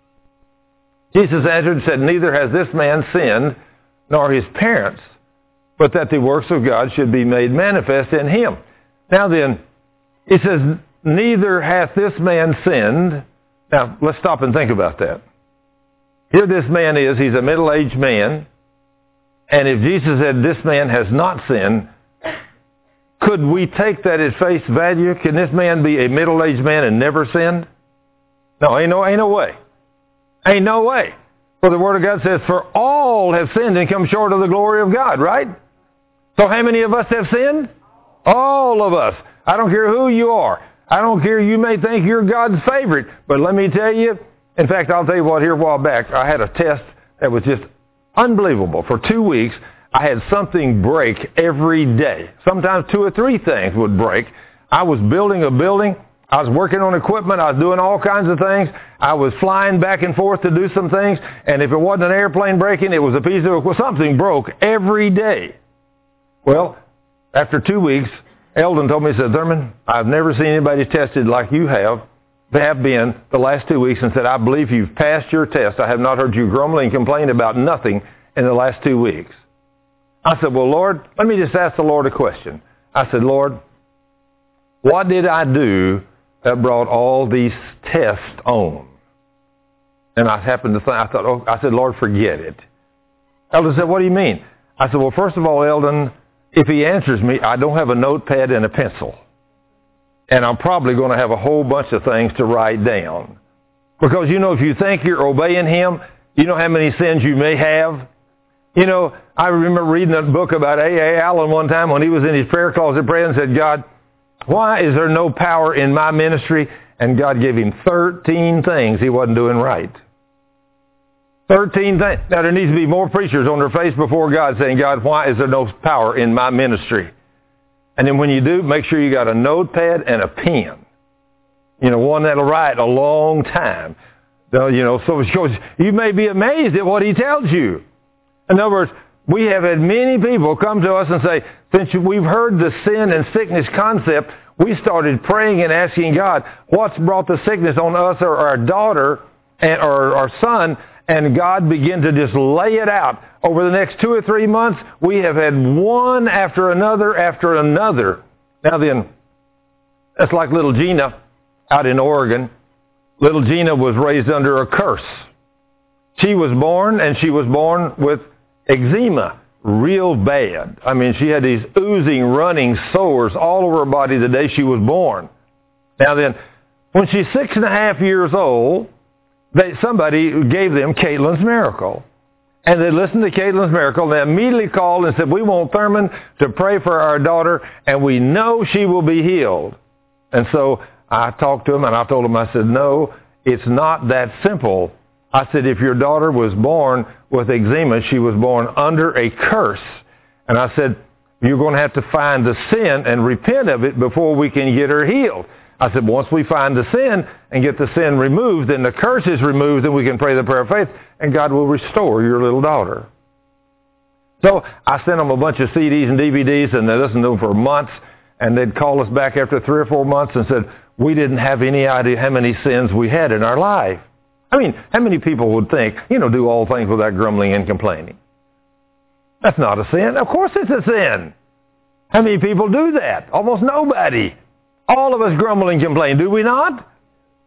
Jesus answered and said, neither has this man sinned nor his parents, but that the works of God should be made manifest in him. Now then, it says, neither hath this man sinned. Now, let's stop and think about that. Here this man is, he's a middle-aged man, and if Jesus said this man has not sinned, could we take that at face value? Can this man be a middle-aged man and never sinned? No, ain't no way. Ain't no way. For the Word of God says, for all have sinned and come short of the glory of God, right? So how many of us have sinned? All of us. I don't care who you are. I don't care, you may think you're God's favorite, but let me tell you, in fact, I'll tell you what, here a while back, I had a test that was just unbelievable. For 2 weeks, I had something break every day. Sometimes 2 or 3 things would break. I was building a building. I was working on equipment. I was doing all kinds of things. I was flying back and forth to do some things. And if it wasn't an airplane breaking, it was a piece of something broke every day. Well, after 2 weeks, Eldon told me, he said, Thurman, I've never seen anybody tested like you have been the last 2 weeks, and said, I believe you've passed your test. I have not heard you grumbling and complain about nothing in the last 2 weeks. I said, well, Lord, let me just ask the Lord a question. I said, Lord, what did I do that brought all these tests on? And I happened to think, I said, Lord, forget it. Eldon said, what do you mean? I said, well, first of all, Eldon, if he answers me, I don't have a notepad and a pencil. And I'm probably going to have a whole bunch of things to write down. Because, if you think you're obeying him, you know how many sins you may have? I remember reading a book about A.A. Allen one time when he was in his prayer closet praying and said, God, why is there no power in my ministry? And God gave him 13 things he wasn't doing right. 13 things. Now, there needs to be more preachers on their face before God saying, God, why is there no power in my ministry? And then when you do, make sure you got a notepad and a pen. One that'll write a long time. So you may be amazed at what he tells you. In other words, we have had many people come to us and say, since we've heard the sin and sickness concept, we started praying and asking God, what's brought the sickness on us or our daughter or our son? And God began to just lay it out. Over the next 2 or 3 months, we have had one after another after another. Now then, that's like little Gina out in Oregon. Little Gina was raised under a curse. She was born with eczema, real bad. I mean, she had these oozing, running sores all over her body the day she was born. Now then, when she's 6.5 years old, somebody gave them Caitlin's Miracle. And they listened to Caitlin's Miracle. They immediately called and said, we want Thurman to pray for our daughter, and we know she will be healed. And so I talked to him, and I told him, I said, no, it's not that simple. I said, if your daughter was born with eczema, she was born under a curse. And I said, you're going to have to find the sin and repent of it before we can get her healed. I said, once we find the sin and get the sin removed, then the curse is removed, then we can pray the prayer of faith, and God will restore your little daughter. So I sent them a bunch of CDs and DVDs, and they listened to them for months, and they'd call us back after 3 or 4 months and said, we didn't have any idea how many sins we had in our life. I mean, how many people would think, do all things without grumbling and complaining? That's not a sin. Of course it's a sin. How many people do that? Almost nobody. All of us grumble and complain, do we not?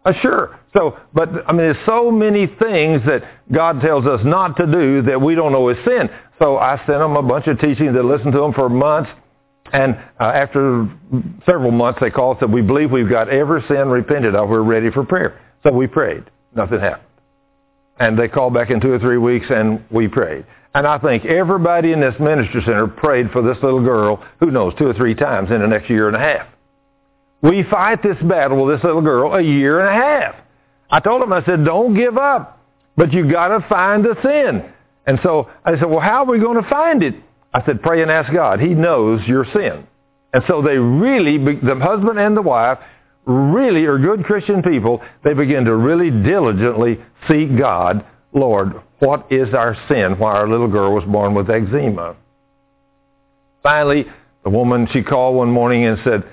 Sure. So, but, I mean, there's so many things that God tells us not to do that we don't know is sin. So I sent them a bunch of teachings. They listened to them for months. And after several months, they called and said, we believe we've got every sin repented of. We're ready for prayer. So we prayed. Nothing happened. And they called back in 2 or 3 weeks, and we prayed. And I think everybody in this ministry center prayed for this little girl, who knows, 2 or 3 times in the next year and a half. We fight this battle with this little girl a year and a half. I told them, I said, don't give up, but you got to find the sin. And so I said, well, how are we going to find it? I said, pray and ask God. He knows your sin. And so they really, the husband and the wife, really are good Christian people. They begin to really diligently seek God. Lord, what is our sin? Why our little girl was born with eczema. Finally, the woman, she called one morning and said,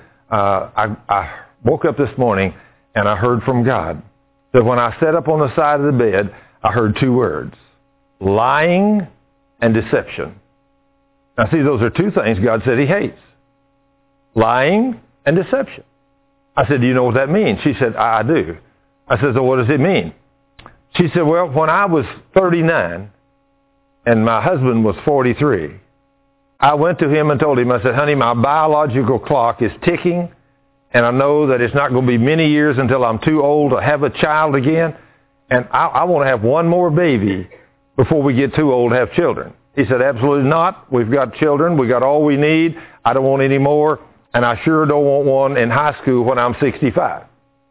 I woke up this morning and I heard from God that when I sat up on the side of the bed, I heard 2 words, lying and deception. Now see, those are 2 things God said he hates. Lying and deception. I said, do you know what that means? She said, I do. I said, so what does it mean? She said, well, when I was 39 and my husband was 43, I went to him and told him, I said, honey, my biological clock is ticking, and I know that it's not going to be many years until I'm too old to have a child again, and I want to have one more baby before we get too old to have children. He said, absolutely not. We've got children. We got all we need. I don't want any more, and I sure don't want one in high school when I'm 65.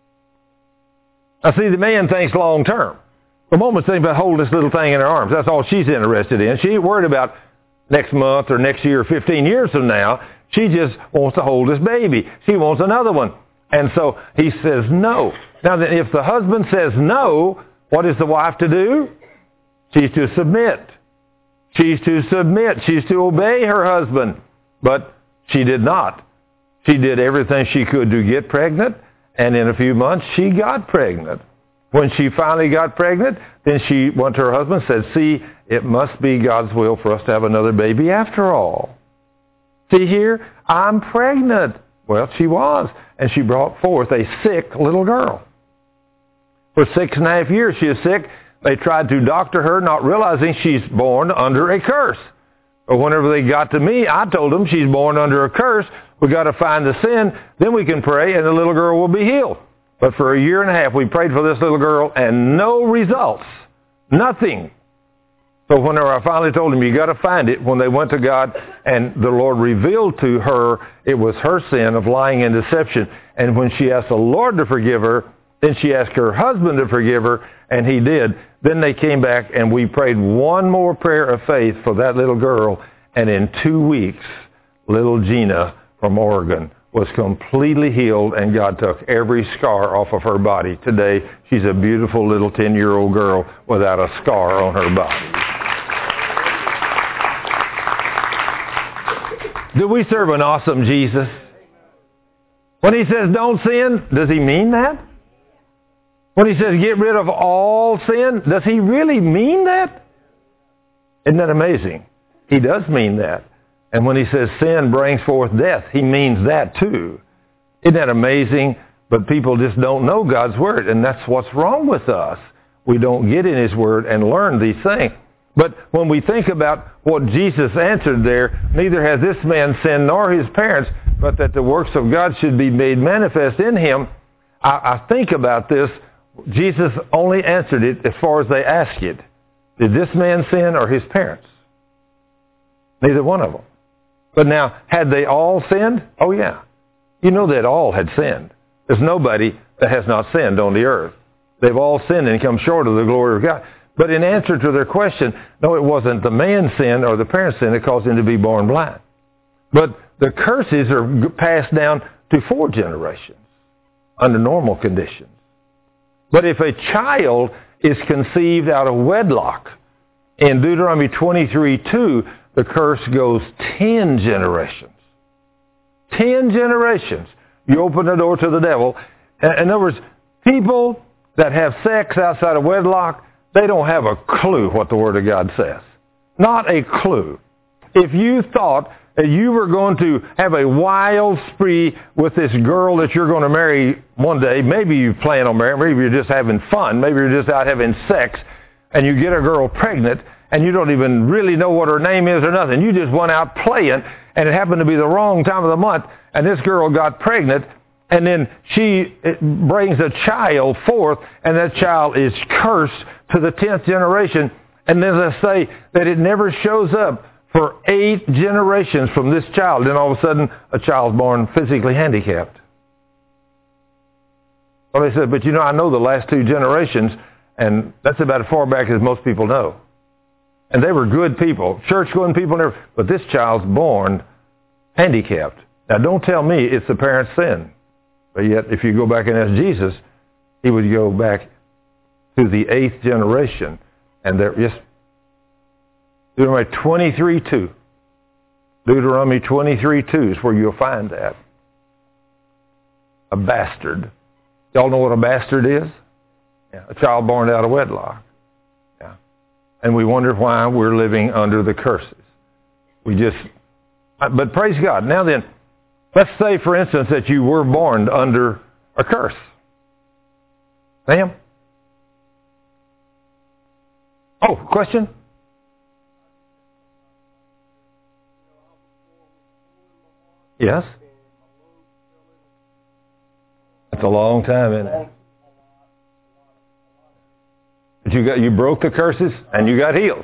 Now, see, the man thinks long term. The woman's thinking about holding this little thing in her arms. That's all she's interested in. She ain't worried about next month or next year or 15 years from now. She just wants to hold this baby. She wants another one. And so he says no. Now, then, if the husband says no, what is the wife to do? She's to submit. She's to submit. She's to obey her husband. But she did not. She did everything she could to get pregnant, and in a few months, she got pregnant. When she finally got pregnant, then she went to her husband and said, see, it must be God's will for us to have another baby after all. See here, I'm pregnant. Well, she was, and she brought forth a sick little girl. For 6.5 years she is sick. They tried to doctor her, not realizing she's born under a curse. But whenever they got to me, I told them she's born under a curse. We got to find the sin, then we can pray, and the little girl will be healed. But for a year and a half, we prayed for this little girl, and no results. Nothing. So whenever I finally told them, you got to find it, when they went to God, and the Lord revealed to her it was her sin of lying and deception. And when she asked the Lord to forgive her, then she asked her husband to forgive her, and he did. Then they came back, and we prayed one more prayer of faith for that little girl. And in 2 weeks, little Gina from Oregon was completely healed, and God took every scar off of her body. Today, she's a beautiful little 10-year-old girl without a scar on her body. Do we serve an awesome Jesus? When he says don't sin, does he mean that? When he says get rid of all sin, does he really mean that? Isn't that amazing? He does mean that. And when he says sin brings forth death, he means that too. Isn't that amazing? But people just don't know God's Word, and that's what's wrong with us. We don't get in his Word and learn these things. But when we think about what Jesus answered there, neither has this man sinned nor his parents, but that the works of God should be made manifest in him. I think about this. Jesus only answered it as far as they asked it. Did this man sin or his parents? Neither one of them. But now, had they all sinned? Oh, yeah. You know that all had sinned. There's nobody that has not sinned on the earth. They've all sinned and come short of the glory of God. But in answer to their question, no, it wasn't the man's sin or the parent's sin that caused him to be born blind. But the curses are passed down to 4 generations under normal conditions. But if a child is conceived out of wedlock, in Deuteronomy 23:2, the curse goes 10 generations. 10 generations. You open the door to the devil. In other words, people that have sex outside of wedlock, they don't have a clue what the Word of God says. Not a clue. If you thought that you were going to have a wild spree with this girl that you're going to marry one day. Maybe you plan on marrying, maybe you're just having fun, maybe you're just out having sex, and you get a girl pregnant, and you don't even really know what her name is or nothing. You just went out playing, and it happened to be the wrong time of the month, and this girl got pregnant, and then she brings a child forth, and that child is cursed to the 10th generation. And then they say that it never shows up for 8 generations from this child. Then all of a sudden, a child's born physically handicapped. Well, they said, but I know the last 2 generations, and that's about as far back as most people know. And they were good people, church-going people, but this child's born handicapped. Now, don't tell me it's the parents' sin. But yet, if you go back and ask Jesus, he would go back to the 8th generation. And there, yes, Deuteronomy 23:2. Deuteronomy 23:2 is where you'll find that. A bastard. Y'all know what a bastard is? Yeah, a child born out of wedlock. Yeah. And we wonder why we're living under the curses. But praise God. Now then, let's say, for instance, that you were born under a curse. Sam? Oh, question? Yes? That's a long time, isn't it? But you broke the curses and you got healed.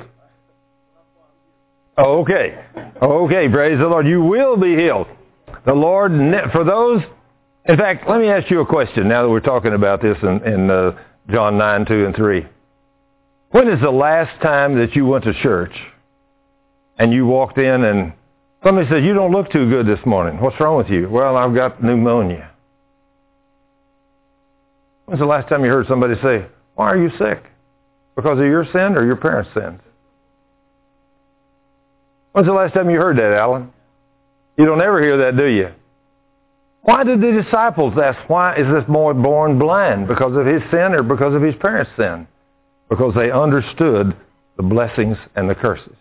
Oh, okay. Okay, praise the Lord. You will be healed. The Lord, for those, in fact, let me ask you a question now that we're talking about this in John 9:2-3. When is the last time that you went to church and you walked in and somebody said, you don't look too good this morning. What's wrong with you? Well, I've got pneumonia. When's the last time you heard somebody say, why are you sick? Because of your sin or your parents' sins? When's the last time you heard that, Alan? You don't ever hear that, do you? Why did the disciples ask, why is this boy born blind? Because of his sin or because of his parents' sin? Because they understood the blessings and the curses.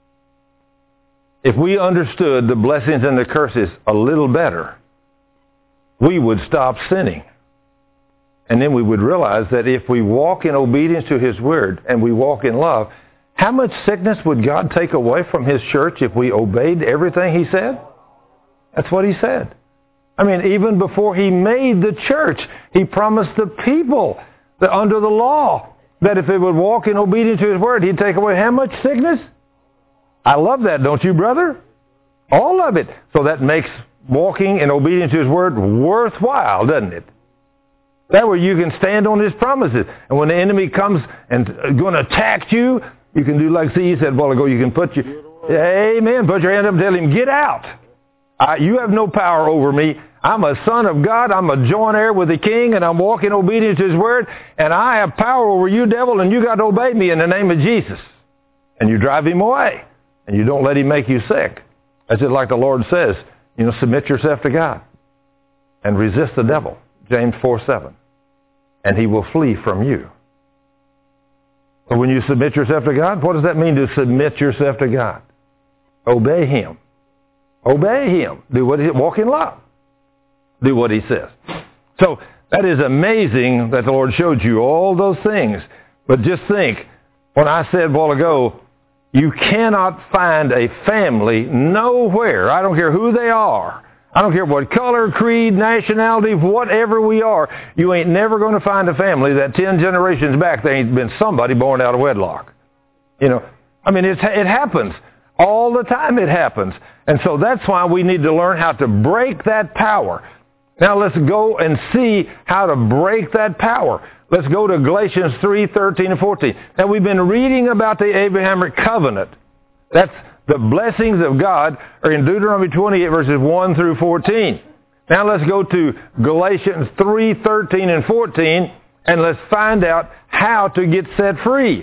If we understood the blessings and the curses a little better, we would stop sinning. And then we would realize that if we walk in obedience to his word and we walk in love, how much sickness would God take away from his church if we obeyed everything he said? That's what he said. I mean, even before he made the church, he promised the people that under the law, that if they would walk in obedience to his word, he'd take away how much sickness? I love that, don't you, brother? All of it. So that makes walking in obedience to his word worthwhile, doesn't it? That way you can stand on his promises. And when the enemy comes and going to attack you, you can do like C said a while ago, you can put your hand up and tell him, get out. You have no power over me. I'm a son of God. I'm a joint heir with the king, and I'm walking obedience to his word, and I have power over you, devil, and you got to obey me in the name of Jesus. And you drive him away, and you don't let him make you sick. That's just like the Lord says, submit yourself to God and resist the devil, James 4:7, and he will flee from you. So when you submit yourself to God, what does that mean to submit yourself to God? Obey him. Obey him. Walk in love. Do what he says. So that is amazing that the Lord showed you all those things. But just think, when I said a while ago, you cannot find a family nowhere, I don't care who they are, I don't care what color, creed, nationality, whatever we are, you ain't never going to find a family that 10 generations back there ain't been somebody born out of wedlock. It happens. All the time it happens. And so that's why we need to learn how to break that power. Now let's go and see how to break that power. Let's go to Galatians 3:13-14. Now we've been reading about the Abrahamic covenant. That's the blessings of God are in Deuteronomy 28 verses 1-14. Now let's go to Galatians 3:13-14 and let's find out how to get set free.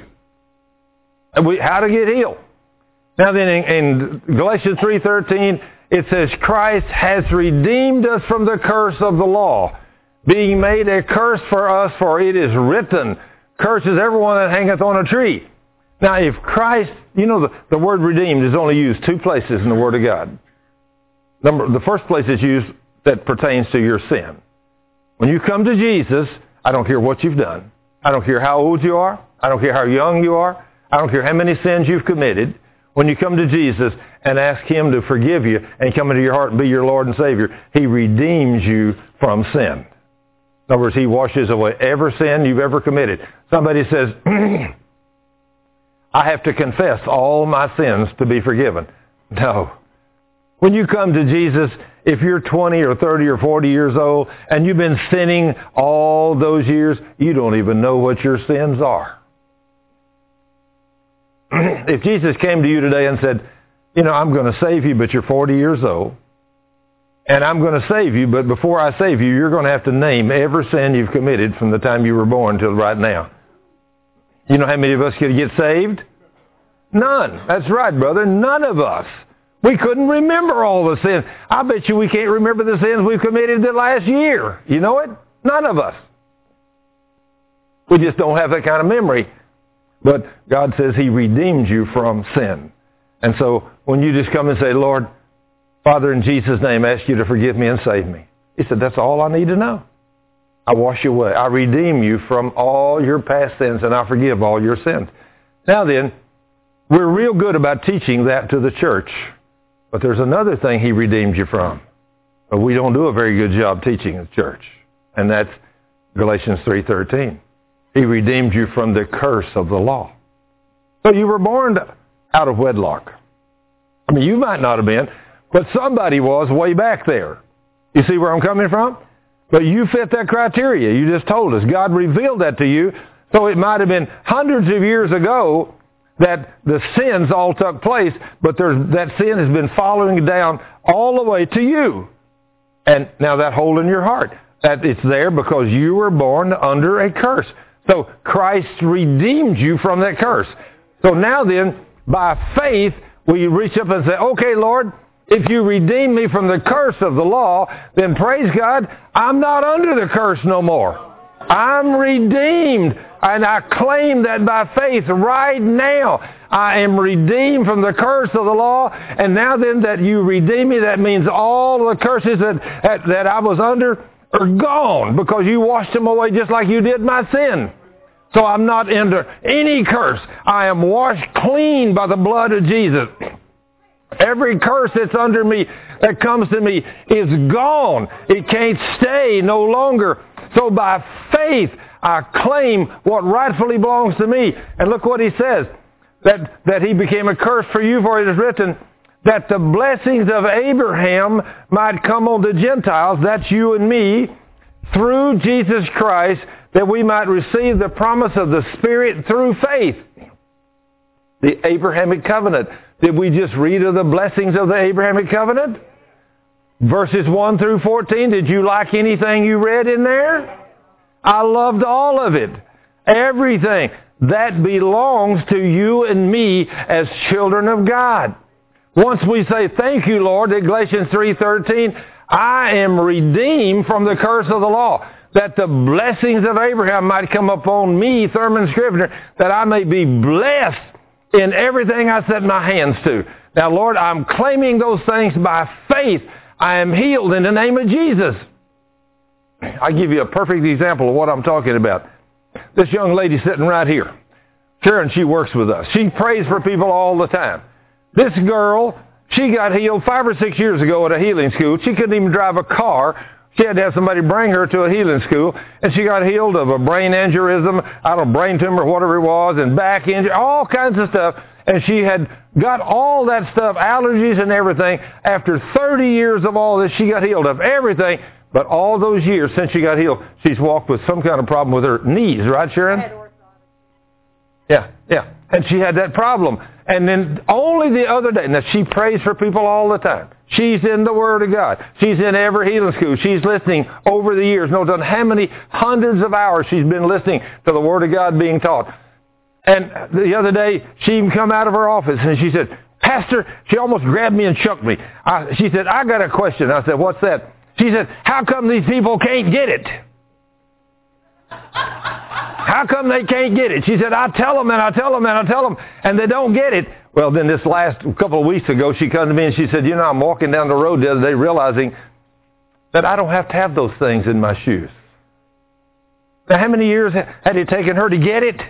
How to get healed. Now then in Galatians 3:13 it says, Christ has redeemed us from the curse of the law, being made a curse for us, for it is written, curses everyone that hangeth on a tree. Now if Christ, the word redeemed is only used 2 places in the Word of God. The first place it's used that pertains to your sin. When you come to Jesus, I don't care what you've done. I don't care how old you are. I don't care how young you are. I don't care how many sins you've committed. When you come to Jesus and ask Him to forgive you and come into your heart and be your Lord and Savior, He redeems you from sin. In other words, He washes away every sin you've ever committed. Somebody says, I have to confess all my sins to be forgiven. No. When you come to Jesus, if you're 20 or 30 or 40 years old and you've been sinning all those years, you don't even know what your sins are. If Jesus came to you today and said, I'm going to save you, but you're 40 years old, and I'm going to save you, but before I save you, you're going to have to name every sin you've committed from the time you were born till right now. You know how many of us could get saved? None. That's right, brother. None of us. We couldn't remember all the sins. I bet you we can't remember the sins we've committed the last year. You know it? None of us. We just don't have that kind of memory. But God says He redeemed you from sin. And so when you just come and say, Lord, Father, in Jesus' name, I ask you to forgive me and save me. He said, that's all I need to know. I wash you away. I redeem you from all your past sins, and I forgive all your sins. Now then, we're real good about teaching that to the church. But there's another thing He redeemed you from. But we don't do a very good job teaching the church. And that's Galatians 3:13. He redeemed you from the curse of the law. So you were born out of wedlock. I mean, you might not have been, but somebody was way back there. You see where I'm coming from? But you fit that criteria. You just told us. God revealed that to you. So it might have been hundreds of years ago that the sins all took place, but that sin has been following down all the way to you. And now that hole in your heart, that it's there because you were born under a curse. So Christ redeemed you from that curse. So now then, by faith, we reach up and say, okay, Lord, if you redeem me from the curse of the law, then praise God, I'm not under the curse no more. I'm redeemed. And I claim that by faith right now. I am redeemed from the curse of the law. And now then that you redeem me, that means all the curses that I was under are gone because you washed them away just like you did my sin. So I'm not under any curse. I am washed clean by the blood of Jesus. Every curse that's under me, that comes to me, is gone. It can't stay no longer. So by faith, I claim what rightfully belongs to me. And look what he says, that He became a curse for you, for it is written, that the blessings of Abraham might come on the Gentiles, that's you and me, through Jesus Christ, that we might receive the promise of the Spirit through faith. The Abrahamic covenant. Did we just read of the blessings of the Abrahamic covenant? Verses 1 through 14, did you like anything you read in there? I loved all of it. Everything. That belongs to you and me as children of God. Once we say, thank you, Lord, at Galatians 3:13, I am redeemed from the curse of the law, that the blessings of Abraham might come upon me, Thurman Scrivener, that I may be blessed in everything I set my hands to. Now, Lord, I'm claiming those things by faith. I am healed in the name of Jesus. I'll give you a perfect example of what I'm talking about. This young lady sitting right here, Sharon, she works with us. She prays for people all the time. This girl, she got healed 5 or 6 years ago at a healing school. She couldn't even drive a car. She had to have somebody bring her to a healing school, and she got healed of a brain aneurysm, brain tumor, whatever it was, and back injury, all kinds of stuff. And she had got all that stuff, allergies and everything. After 30 years of all this, she got healed of everything. But all those years since she got healed, she's walked with some kind of problem with her knees, right, Sharon? Yeah. And she had that problem. And then only the other day, now she prays for people all the time. She's in the Word of God. She's in every healing school. She's listening over the years. No telling how many hundreds of hours she's been listening to the Word of God being taught. And the other day, she even come out of her office and she said, Pastor, she almost grabbed me and shook me. She said, I got a question. I said, what's that? She said, how come these people can't get it? How come they can't get it? She said, I tell them and I tell them and I tell them, and they don't get it. Well, then this last couple of weeks ago, she come to me and she said, I'm walking down the road the other day realizing that I don't have to have those things in my shoes. Now, how many years had it taken her to get it?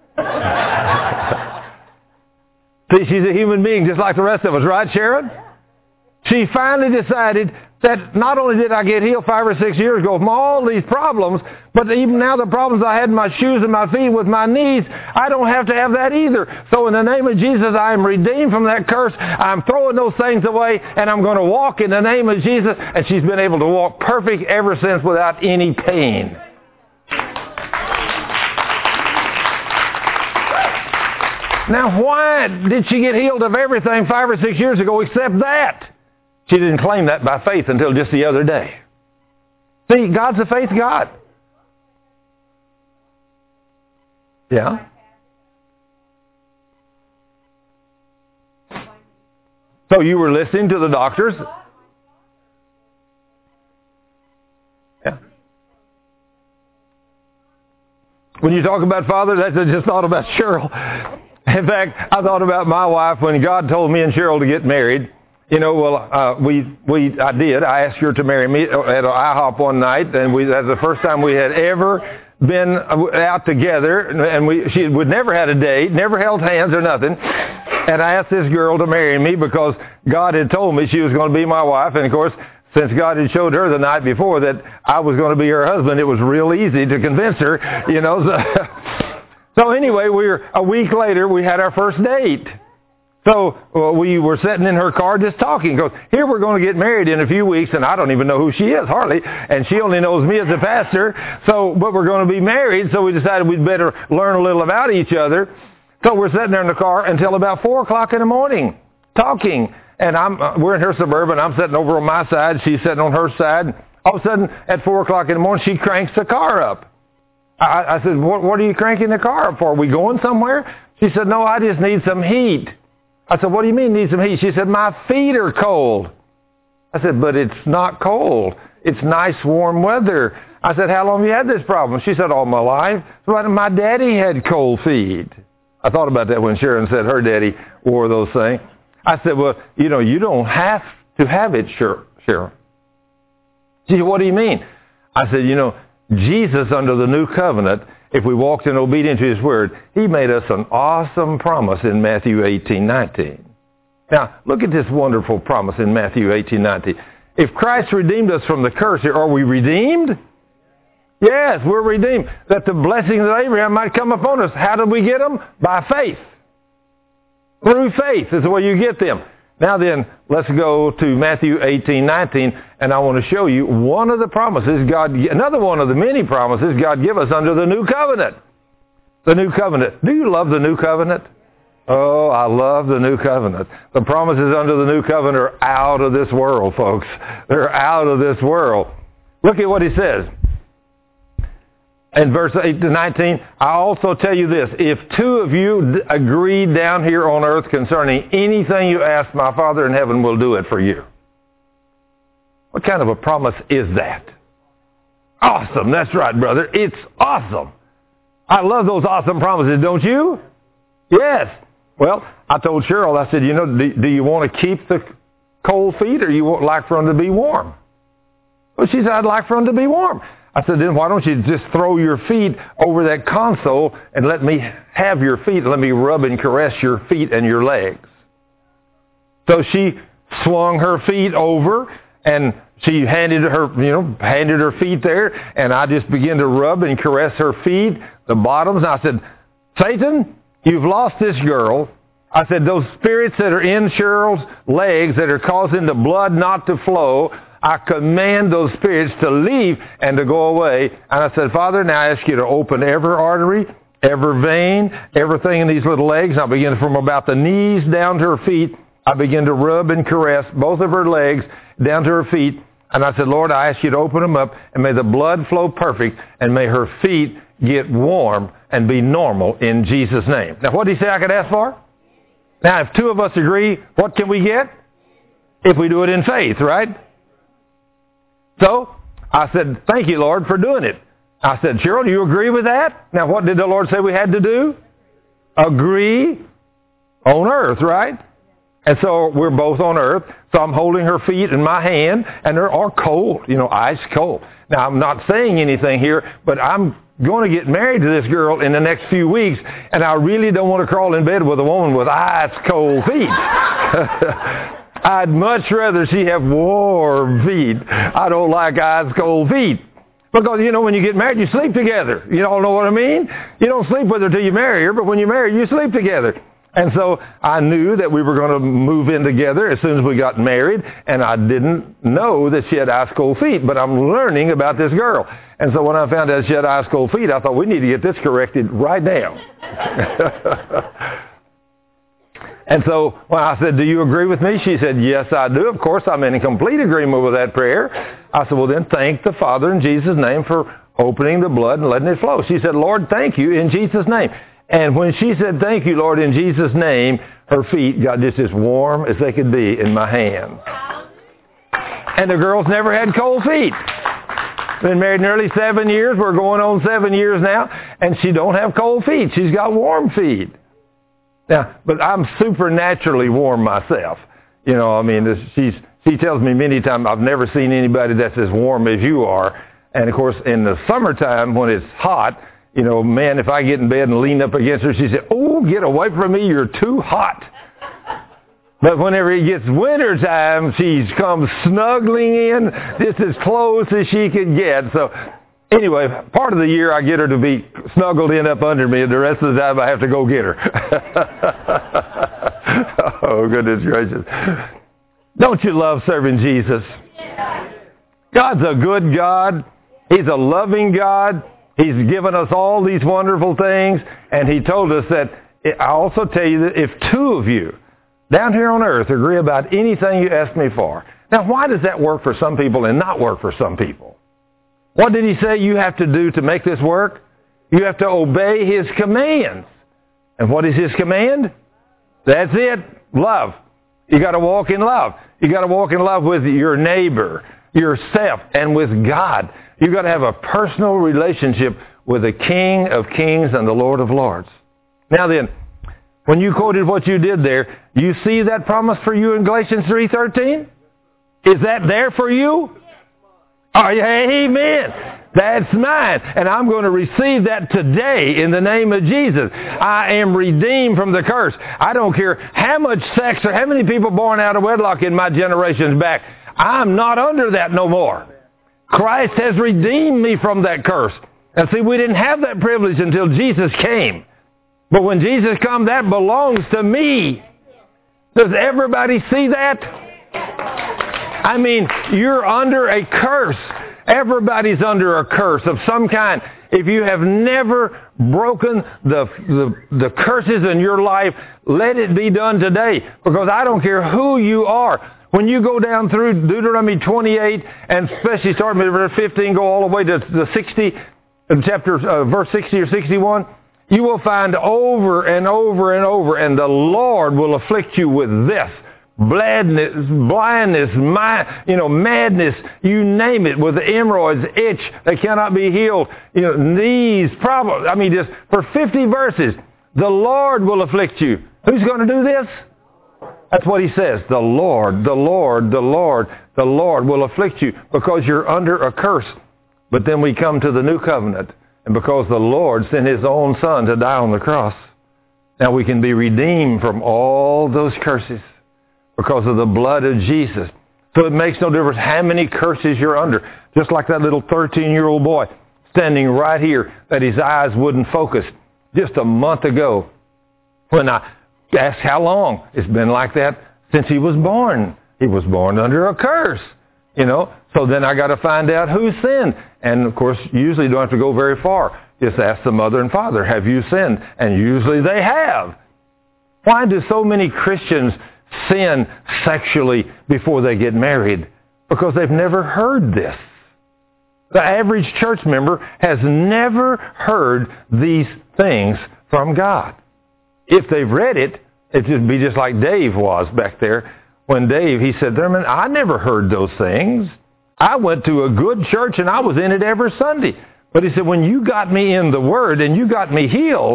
See, she's a human being just like the rest of us, right, Sharon? She finally decided that not only did I get healed 5 or 6 years ago from all these problems, but even now the problems I had in my shoes and my feet with my knees, I don't have to have that either. So in the name of Jesus, I am redeemed from that curse. I'm throwing those things away, and I'm going to walk in the name of Jesus. And she's been able to walk perfect ever since without any pain. Now, why did she get healed of everything 5 or 6 years ago except that? She didn't claim that by faith until just the other day. See, God's a faith God. Yeah? So you were listening to the doctors? Yeah. When you talk about Father, that's just thought about Cheryl. In fact, I thought about my wife when God told me and Cheryl to get married. I did. I asked her to marry me at IHOP one night, and that's the first time we had ever been out together, and she would never had a date, never held hands or nothing. And I asked this girl to marry me because God had told me she was going to be my wife, and of course, since God had showed her the night before that I was going to be her husband, it was real easy to convince her, So anyway, a week later, we had our first date. So we were sitting in her car just talking. Because here we're going to get married in a few weeks, and I don't even know who she is, hardly. And she only knows me as a pastor. But we're going to be married, so we decided we'd better learn a little about each other. So we're sitting there in the car until about 4 o'clock in the morning, talking. And we're in her Suburban. I'm sitting over on my side. She's sitting on her side. All of a sudden, at 4 o'clock in the morning, she cranks the car up. I said, what are you cranking the car up for? Are we going somewhere? She said, no, I just need some heat. I said, what do you mean need some heat? She said, my feet are cold. I said, but it's not cold. It's nice warm weather. I said, how long have you had this problem? She said, all my life. So my daddy had cold feet. I thought about that when Sharon said her daddy wore those things. I said, well, you don't have to have it, Sharon. She said, what do you mean? I said, Jesus under the new covenant, if we walked in obedience to His Word, He made us an awesome promise in Matthew 18:19. Now, look at this wonderful promise in Matthew 18:19. If Christ redeemed us from the curse, are we redeemed? Yes, we're redeemed. That the blessings of Abraham might come upon us. How did we get them? By faith. Through faith is the way you get them. Now then, let's go to Matthew 18:19, and I want to show you one of the promises another one of the many promises God give us under the new covenant. The new covenant. Do you love the new covenant? Oh, I love the new covenant. The promises under the new covenant are out of this world, folks. They're out of this world. Look at what He says. In verse 8 to 19, I also tell you this, if two of you agree down here on earth concerning anything you ask, my Father in heaven will do it for you. What kind of a promise is that? Awesome. That's right, brother. It's awesome. I love those awesome promises, don't you? Yes. Well, I told Cheryl, I said, do you want to keep the cold feet or you like for them to be warm? Well, she said, I'd like for them to be warm. I said, then why don't you just throw your feet over that console and let me have your feet. Let me rub and caress your feet and your legs. So she swung her feet over and she handed her feet there, and I just began to rub and caress her feet, the bottoms. And I said, Satan, you've lost this girl. I said, those spirits that are in Cheryl's legs that are causing the blood not to flow, I command those spirits to leave and to go away. And I said, Father, now I ask you to open every artery, every vein, everything in these little legs. And I begin from about the knees down to her feet. I begin to rub and caress both of her legs down to her feet. And I said, Lord, I ask you to open them up, and may the blood flow perfect, and may her feet get warm and be normal in Jesus' name. Now, what did He say I could ask for? Now, if two of us agree, what can we get? If we do it in faith, right? So, I said, thank you, Lord, for doing it. I said, Cheryl, do you agree with that? Now, what did the Lord say we had to do? Agree. on earth, right? And so we're both on earth. So I'm holding her feet in my hand, and they're all cold, ice cold. Now, I'm not saying anything here, but I'm going to get married to this girl in the next few weeks, and I really don't want to crawl in bed with a woman with ice cold feet. I'd much rather she have warm feet. I don't like ice cold feet. Because, when you get married, you sleep together. You all know what I mean? You don't sleep with her till you marry her, but when you marry her, you sleep together. And so I knew that we were going to move in together as soon as we got married, and I didn't know that she had ice cold feet, but I'm learning about this girl. And so when I found out she had ice cold feet, I thought, we need to get this corrected right now. And so when I said, do you agree with me? She said, yes, I do. Of course, I'm in complete agreement with that prayer. I said, well, then thank the Father in Jesus' name for opening the blood and letting it flow. She said, Lord, thank you in Jesus' name. And when she said, thank you, Lord, in Jesus' name, her feet got just as warm as they could be in my hands. And the girl's never had cold feet. Been married nearly 7 years. We're going on 7 years now. And she don't have cold feet. She's got warm feet. Now, but I'm supernaturally warm myself. She tells me many times, I've never seen anybody that's as warm as you are. And, of course, in the summertime when it's hot, man, if I get in bed and lean up against her, she said, oh, get away from me, you're too hot. But whenever it gets winter time, she comes snuggling in just as close as she could get. So anyway, part of the year I get her to be snuggled in up under me, and the rest of the time I have to go get her. Oh, goodness gracious. Don't you love serving Jesus? God's a good God. He's a loving God. He's given us all these wonderful things, and He told us that, I also tell you that if two of you down here on earth agree about anything you ask me for. Now, why does that work for some people and not work for some people? What did He say you have to do to make this work? You have to obey His commands. And what is His command? That's it. Love. You got to walk in love. You got to walk in love with your neighbor, yourself, and with God. You've got to have a personal relationship with the King of Kings and the Lord of Lords. Now then, when you quoted what you did there, you see that promise for you in Galatians 3:13? Is that there for you? Oh, yeah, amen. That's mine. And I'm going to receive that today in the name of Jesus. I am redeemed from the curse. I don't care how much sex or how many people born out of wedlock in my generations back. I'm not under that no more. Christ has redeemed me from that curse. And see, we didn't have that privilege until Jesus came. But when Jesus comes, that belongs to me. Does everybody see that? I mean, you're under a curse. Everybody's under a curse of some kind. If you have never broken the curses in your life, let it be done today. Because I don't care who you are. When you go down through Deuteronomy 28, and especially starting with verse 15, go all the way to the 60, verse 60 or 61, you will find over and over and over, and the Lord will afflict you with this. Blindness, madness, you name it, with the hemorrhoids, itch, they cannot be healed, knees, problems. Just for 50 verses, the Lord will afflict you. Who's going to do this? That's what He says. The Lord, the Lord, the Lord, the Lord will afflict you because you're under a curse. But then we come to the new covenant, and because the Lord sent His own Son to die on the cross, now we can be redeemed from all those curses because of the blood of Jesus. So it makes no difference how many curses you're under. Just like that little 13-year-old boy standing right here that his eyes wouldn't focus just a month ago when I asked how long. It's been like that since he was born. He was born under a curse, So then I got to find out who sinned. And, of course, usually you don't have to go very far. Just ask the mother and father, have you sinned? And usually they have. Why do so many Christians sin sexually before they get married? Because they've never heard this. The average church member has never heard these things from God. If they've read it, it'd be just like Dave was back there. When Dave, he said, Thurman, I never heard those things. I went to a good church and I was in it every Sunday. But he said, when you got me in the Word and you got me healed,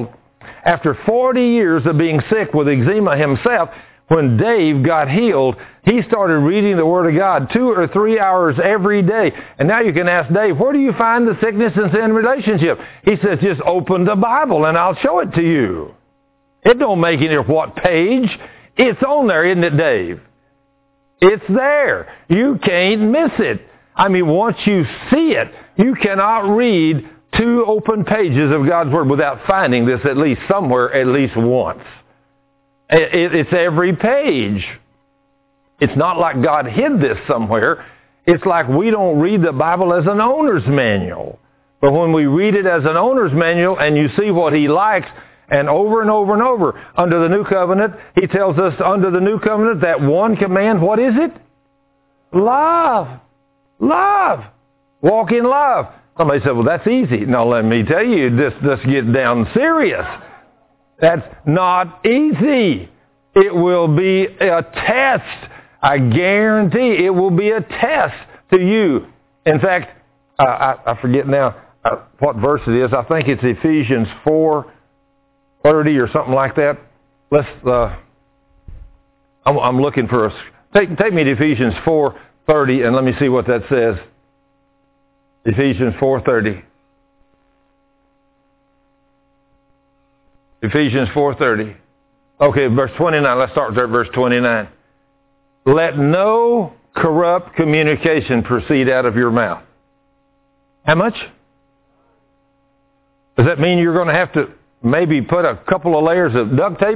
After 40 years of being sick with eczema himself, when Dave got healed, he started reading the Word of God 2 or 3 hours every day. And now you can ask Dave, where do you find the sickness and sin relationship? He says, just open the Bible and I'll show it to you. It don't make any of what page. It's on there, isn't it, Dave? It's there. You can't miss it. I mean, once you see it, you cannot read 2 open pages of God's Word without finding this at least somewhere, at least once. It's every page. It's not like God hid this somewhere. It's like we don't read the Bible as an owner's manual. But when we read it as an owner's manual and you see what He likes, and over and over and over, under the New Covenant, He tells us under the New Covenant that one command, what is it? Love. Love. Walk in love. Somebody said, well, that's easy. Now, let me tell you, let's get down serious. That's not easy. It will be a test. I guarantee it will be a test to you. In fact, I forget now what verse it is. I think it's Ephesians 4:30 or something like that. I'm looking for take me to Ephesians 4:30 and let me see what that says. Ephesians 4:30. Ephesians 4:30. Okay, verse 29. Let's start there at verse 29. Let no corrupt communication proceed out of your mouth. How much? Does that mean you're going to have to maybe put a couple of layers of duct tape?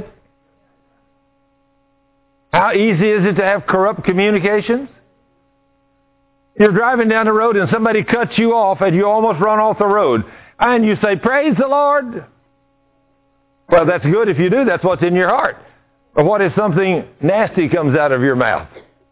How easy is it to have corrupt communications? You're driving down the road and somebody cuts you off and you almost run off the road. And you say, praise the Lord. Well, that's good if you do. That's what's in your heart. But what if something nasty comes out of your mouth?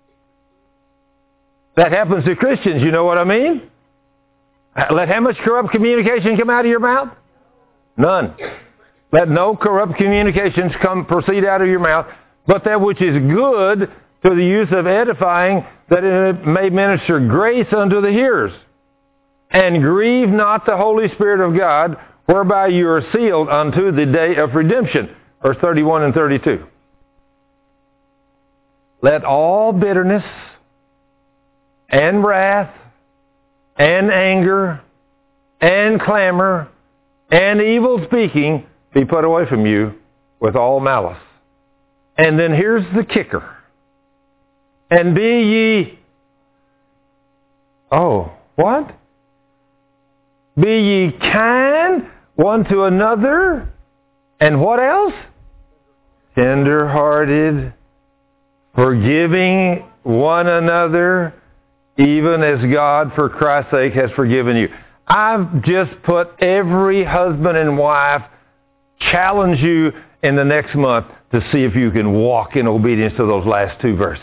That happens to Christians, you know what I mean? Let how much corrupt communication come out of your mouth? None. Let no corrupt communications proceed out of your mouth, but that which is good to the use of edifying, that it may minister grace unto the hearers. And grieve not the Holy Spirit of God, whereby you are sealed unto the day of redemption. Verse 31 and 32. Let all bitterness and wrath and anger and clamor and evil speaking be put away from you with all malice. And then here's the kicker. And be ye, what? Be ye kind one to another. And what else? Tender-hearted, forgiving one another, even as God, for Christ's sake, has forgiven you. I've just put every husband and wife, challenge you in the next month to see if you can walk in obedience to those last 2 verses.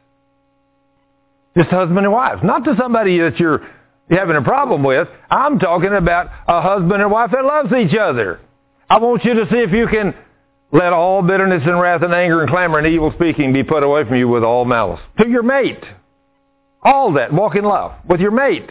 Just husband and wife. Not to somebody that you're having a problem with. I'm talking about a husband and wife that loves each other. I want you to see if you can let all bitterness and wrath and anger and clamor and evil speaking be put away from you with all malice. To your mate. All that. Walk in love with your mate.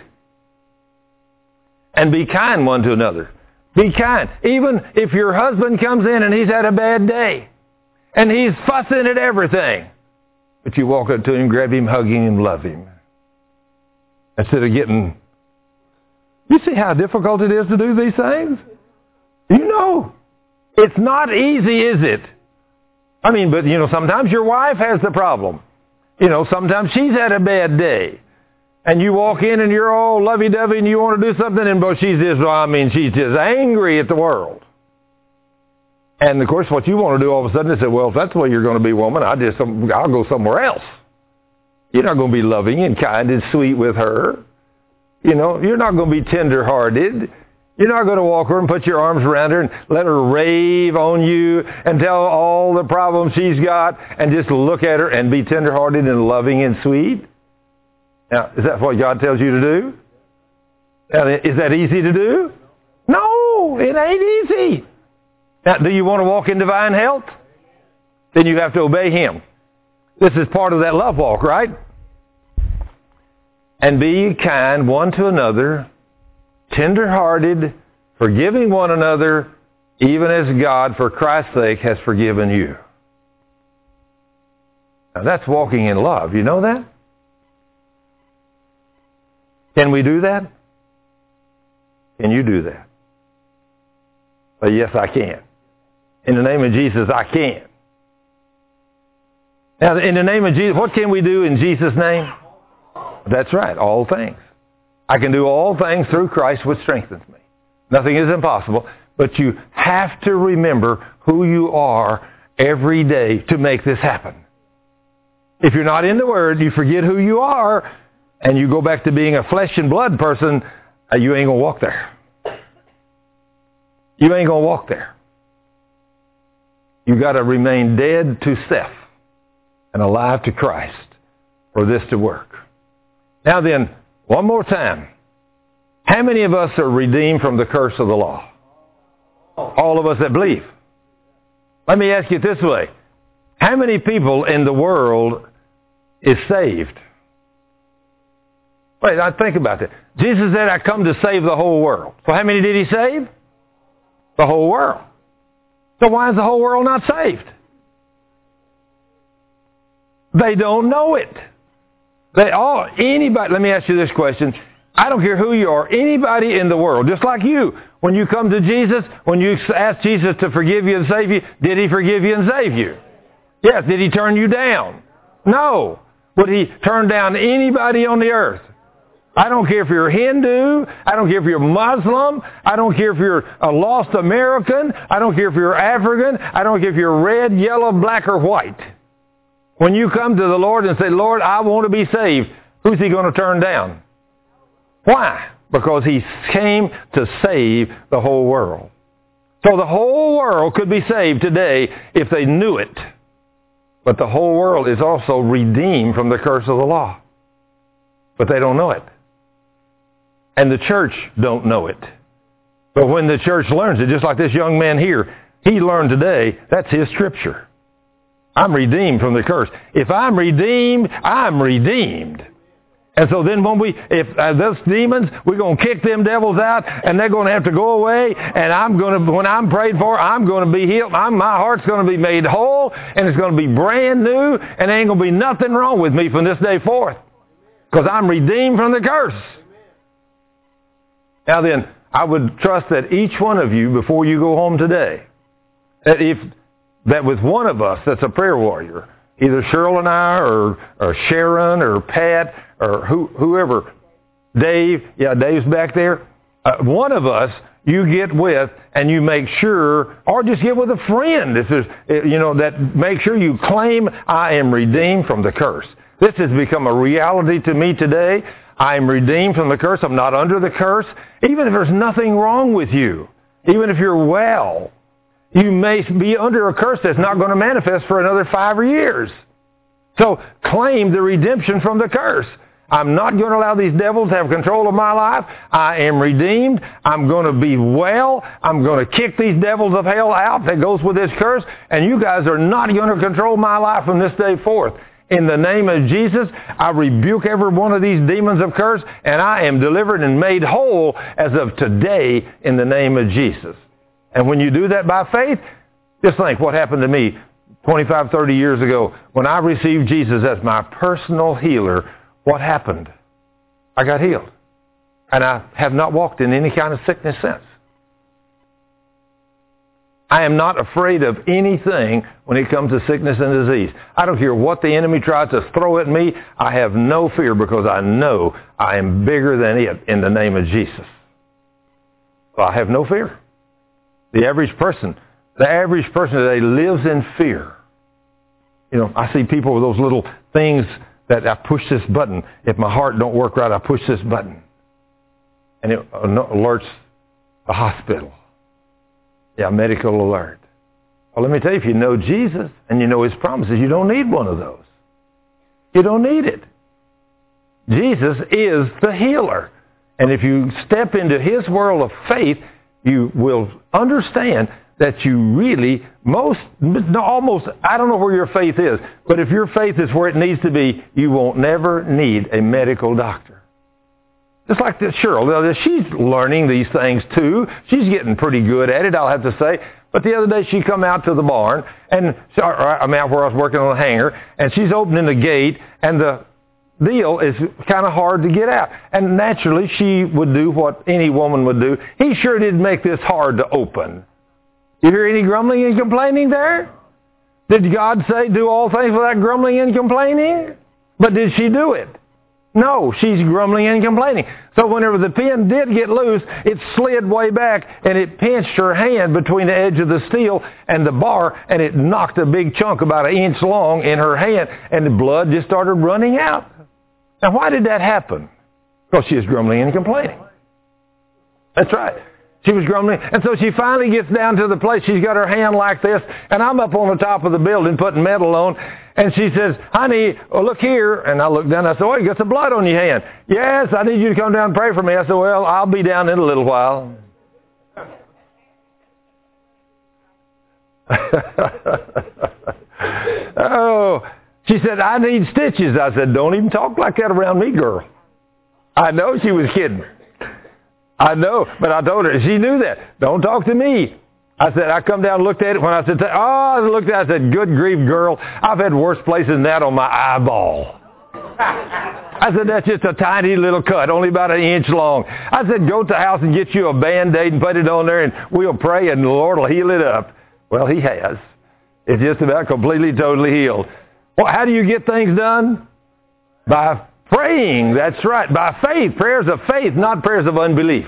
And be kind one to another. Be kind. Even if your husband comes in and he's had a bad day and he's fussing at everything, but you walk up to him, grab him, hug him, and love him. Instead of getting... You see how difficult it is to do these things? You know. It's not easy, is it? I mean, but sometimes your wife has the problem. Sometimes she's had a bad day. And you walk in and you're all lovey-dovey and you want to do something and she's just angry at the world. And of course what you want to do all of a sudden is say, well, if that's the way you're going to be, woman, I'll go somewhere else. You're not going to be loving and kind and sweet with her. You're not going to be tender-hearted. You're not going to walk her and put your arms around her and let her rave on you and tell all the problems she's got and just look at her and be tender-hearted and loving and sweet. Now, is that what God tells you to do? Now, is that easy to do? No, it ain't easy. Now, do you want to walk in divine health? Then you have to obey Him. This is part of that love walk, right? And be ye kind one to another, tender-hearted, forgiving one another, even as God, for Christ's sake, has forgiven you. Now that's walking in love. You know that? Can we do that? Can you do that? Well, yes, I can. In the name of Jesus, I can. Now, in the name of Jesus, what can we do in Jesus' name? That's right, all things. I can do all things through Christ which strengthens me. Nothing is impossible, but you have to remember who you are every day to make this happen. If you're not in the Word, you forget who you are, and you go back to being a flesh and blood person, you ain't going to walk there. You ain't going to walk there. You got to remain dead to self and alive to Christ for this to work. Now then, one more time. How many of us are redeemed from the curse of the law? All of us that believe. Let me ask you this way. How many people in the world is saved? Wait, now think about that. Jesus said, I come to save the whole world. So how many did he save? The whole world. So why is the whole world not saved? They don't know it. Anybody, let me ask you this question. I don't care who you are, anybody in the world, just like you, when you come to Jesus, when you ask Jesus to forgive you and save you, did he forgive you and save you? Yes. Did he turn you down? No. Would he turn down anybody on the earth? I don't care if you're Hindu. I don't care if you're Muslim. I don't care if you're a lost American. I don't care if you're African. I don't care if you're red, yellow, black, or white. When you come to the Lord and say, Lord, I want to be saved, who's he going to turn down? Why? Because he came to save the whole world. So the whole world could be saved today if they knew it. But the whole world is also redeemed from the curse of the law. But they don't know it. And the church don't know it. But when the church learns it, just like this young man here, he learned today, that's his scripture. I'm redeemed from the curse. If I'm redeemed, I'm redeemed. And so then if those demons, we're going to kick them devils out, and they're going to have to go away, and when I'm prayed for, I'm going to be healed. My heart's going to be made whole, and it's going to be brand new, and there ain't going to be nothing wrong with me from this day forth. Because I'm redeemed from the curse. Now then, I would trust that each one of you, before you go home today, that with one of us that's a prayer warrior, either Cheryl and I, or Sharon, or Pat, or whoever, Dave, Dave's back there, one of us you get with and you make sure, or just get with a friend, that make sure you claim, I am redeemed from the curse. This has become a reality to me today. I am redeemed from the curse. I'm not under the curse. Even if there's nothing wrong with you, even if you're well, you may be under a curse that's not going to manifest for another 5 years. So claim the redemption from the curse. I'm not going to allow these devils to have control of my life. I am redeemed. I'm going to be well. I'm going to kick these devils of hell out that goes with this curse. And you guys are not going to control my life from this day forth. In the name of Jesus, I rebuke every one of these demons of curse, and I am delivered and made whole as of today in the name of Jesus. And when you do that by faith, just think what happened to me 25, 30 years ago. When I received Jesus as my personal healer, what happened? I got healed. And I have not walked in any kind of sickness since. I am not afraid of anything when it comes to sickness and disease. I don't care what the enemy tries to throw at me. I have no fear because I know I am bigger than it in the name of Jesus. So I have no fear. The average person today lives in fear. I see people with those little things that I push this button. If my heart don't work right, I push this button. And it alerts the hospital. Medical alert. Well, let me tell you, if you know Jesus and you know His promises, you don't need one of those. You don't need it. Jesus is the healer. And if you step into His world of faith, you will understand that you really, almost, I don't know where your faith is, but if your faith is where it needs to be, you won't never need a medical doctor. Just like this Cheryl. She's learning these things too. She's getting pretty good at it, I'll have to say. But the other day she come out to the barn, and I'm out where I was working on the hangar, and she's opening the gate, and the deal is kind of hard to get out. And naturally she would do what any woman would do. He sure did make this hard to open. You hear any grumbling and complaining there? Did God say do all things without grumbling and complaining? But did she do it? No, she's grumbling and complaining. So whenever the pin did get loose, it slid way back and it pinched her hand between the edge of the steel and the bar, and it knocked a big chunk about 1 inch long in her hand, and the blood just started running out. Now why did that happen? Because she was grumbling and complaining. That's right. She was grumbling. And so she finally gets down to the place. She's got her hand like this, and I'm up on the top of the building putting metal on. And she says, honey, look here. And I look down. I said, oh, you got some blood on your hand. Yes, I need you to come down and pray for me. I said, well, I'll be down in a little while. Oh, she said, I need stitches. I said, don't even talk like that around me, girl. I know she was kidding. I know, but I told her, she knew that. Don't talk to me. I said, I come down and looked at it. When I said, I looked at it, I said, good grief, girl, I've had worse places than that on my eyeball. I said, that's just a tiny little cut, only about 1 inch long. I said, go to the house and get you a Band-Aid and put it on there, and we'll pray, and the Lord will heal it up. Well, he has. It's just about completely, totally healed. Well, how do you get things done? By praying, that's right. By faith, prayers of faith, not prayers of unbelief.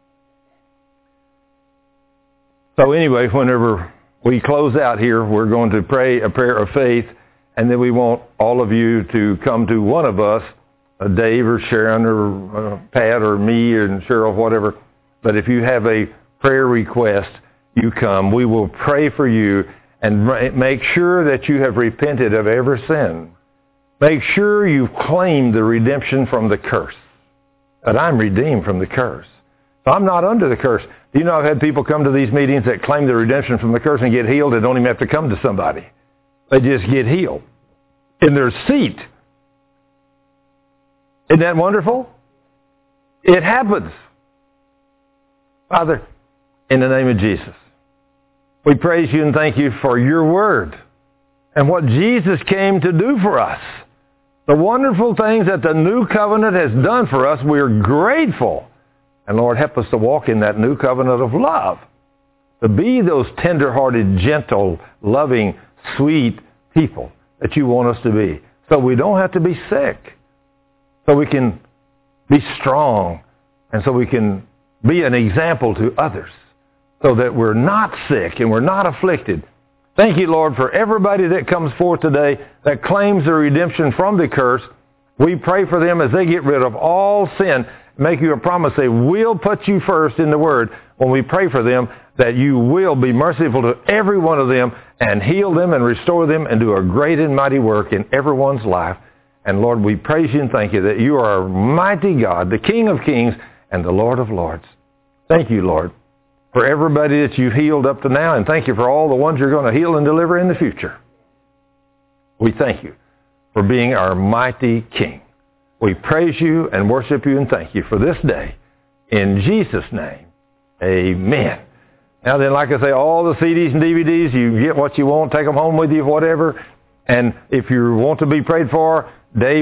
So anyway, whenever we close out here, we're going to pray a prayer of faith, and then we want all of you to come to one of us, Dave or Sharon or Pat or me and Cheryl, whatever. But if you have a prayer request, you come. We will pray for you and make sure that you have repented of every sin. Make sure you've claimed the redemption from the curse. That I'm redeemed from the curse. So I'm not under the curse. Do you know I've had people come to these meetings that claim the redemption from the curse and get healed? They don't even have to come to somebody. They just get healed in their seat. Isn't that wonderful? It happens. Father, in the name of Jesus, we praise you and thank you for your word and what Jesus came to do for us. The wonderful things that the new covenant has done for us, we're grateful. And Lord, help us to walk in that new covenant of love, to be those tender-hearted, gentle, loving, sweet people that you want us to be, so we don't have to be sick, so we can be strong, and so we can be an example to others, so that we're not sick and we're not afflicted. Thank you, Lord, for everybody that comes forth today that claims the redemption from the curse. We pray for them as they get rid of all sin. Make you a promise. They will put you first in the Word when we pray for them, that you will be merciful to every one of them and heal them and restore them and do a great and mighty work in everyone's life. And Lord, we praise you and thank you that you are a mighty God, the King of kings and the Lord of lords. Thank you, Lord, for everybody that you've healed up to now, and thank you for all the ones you're going to heal and deliver in the future. We thank you for being our mighty King. We praise you and worship you and thank you for this day. In Jesus' name, amen. Now then, like I say, all the CDs and DVDs, you get what you want, take them home with you, whatever. And if you want to be prayed for, Dave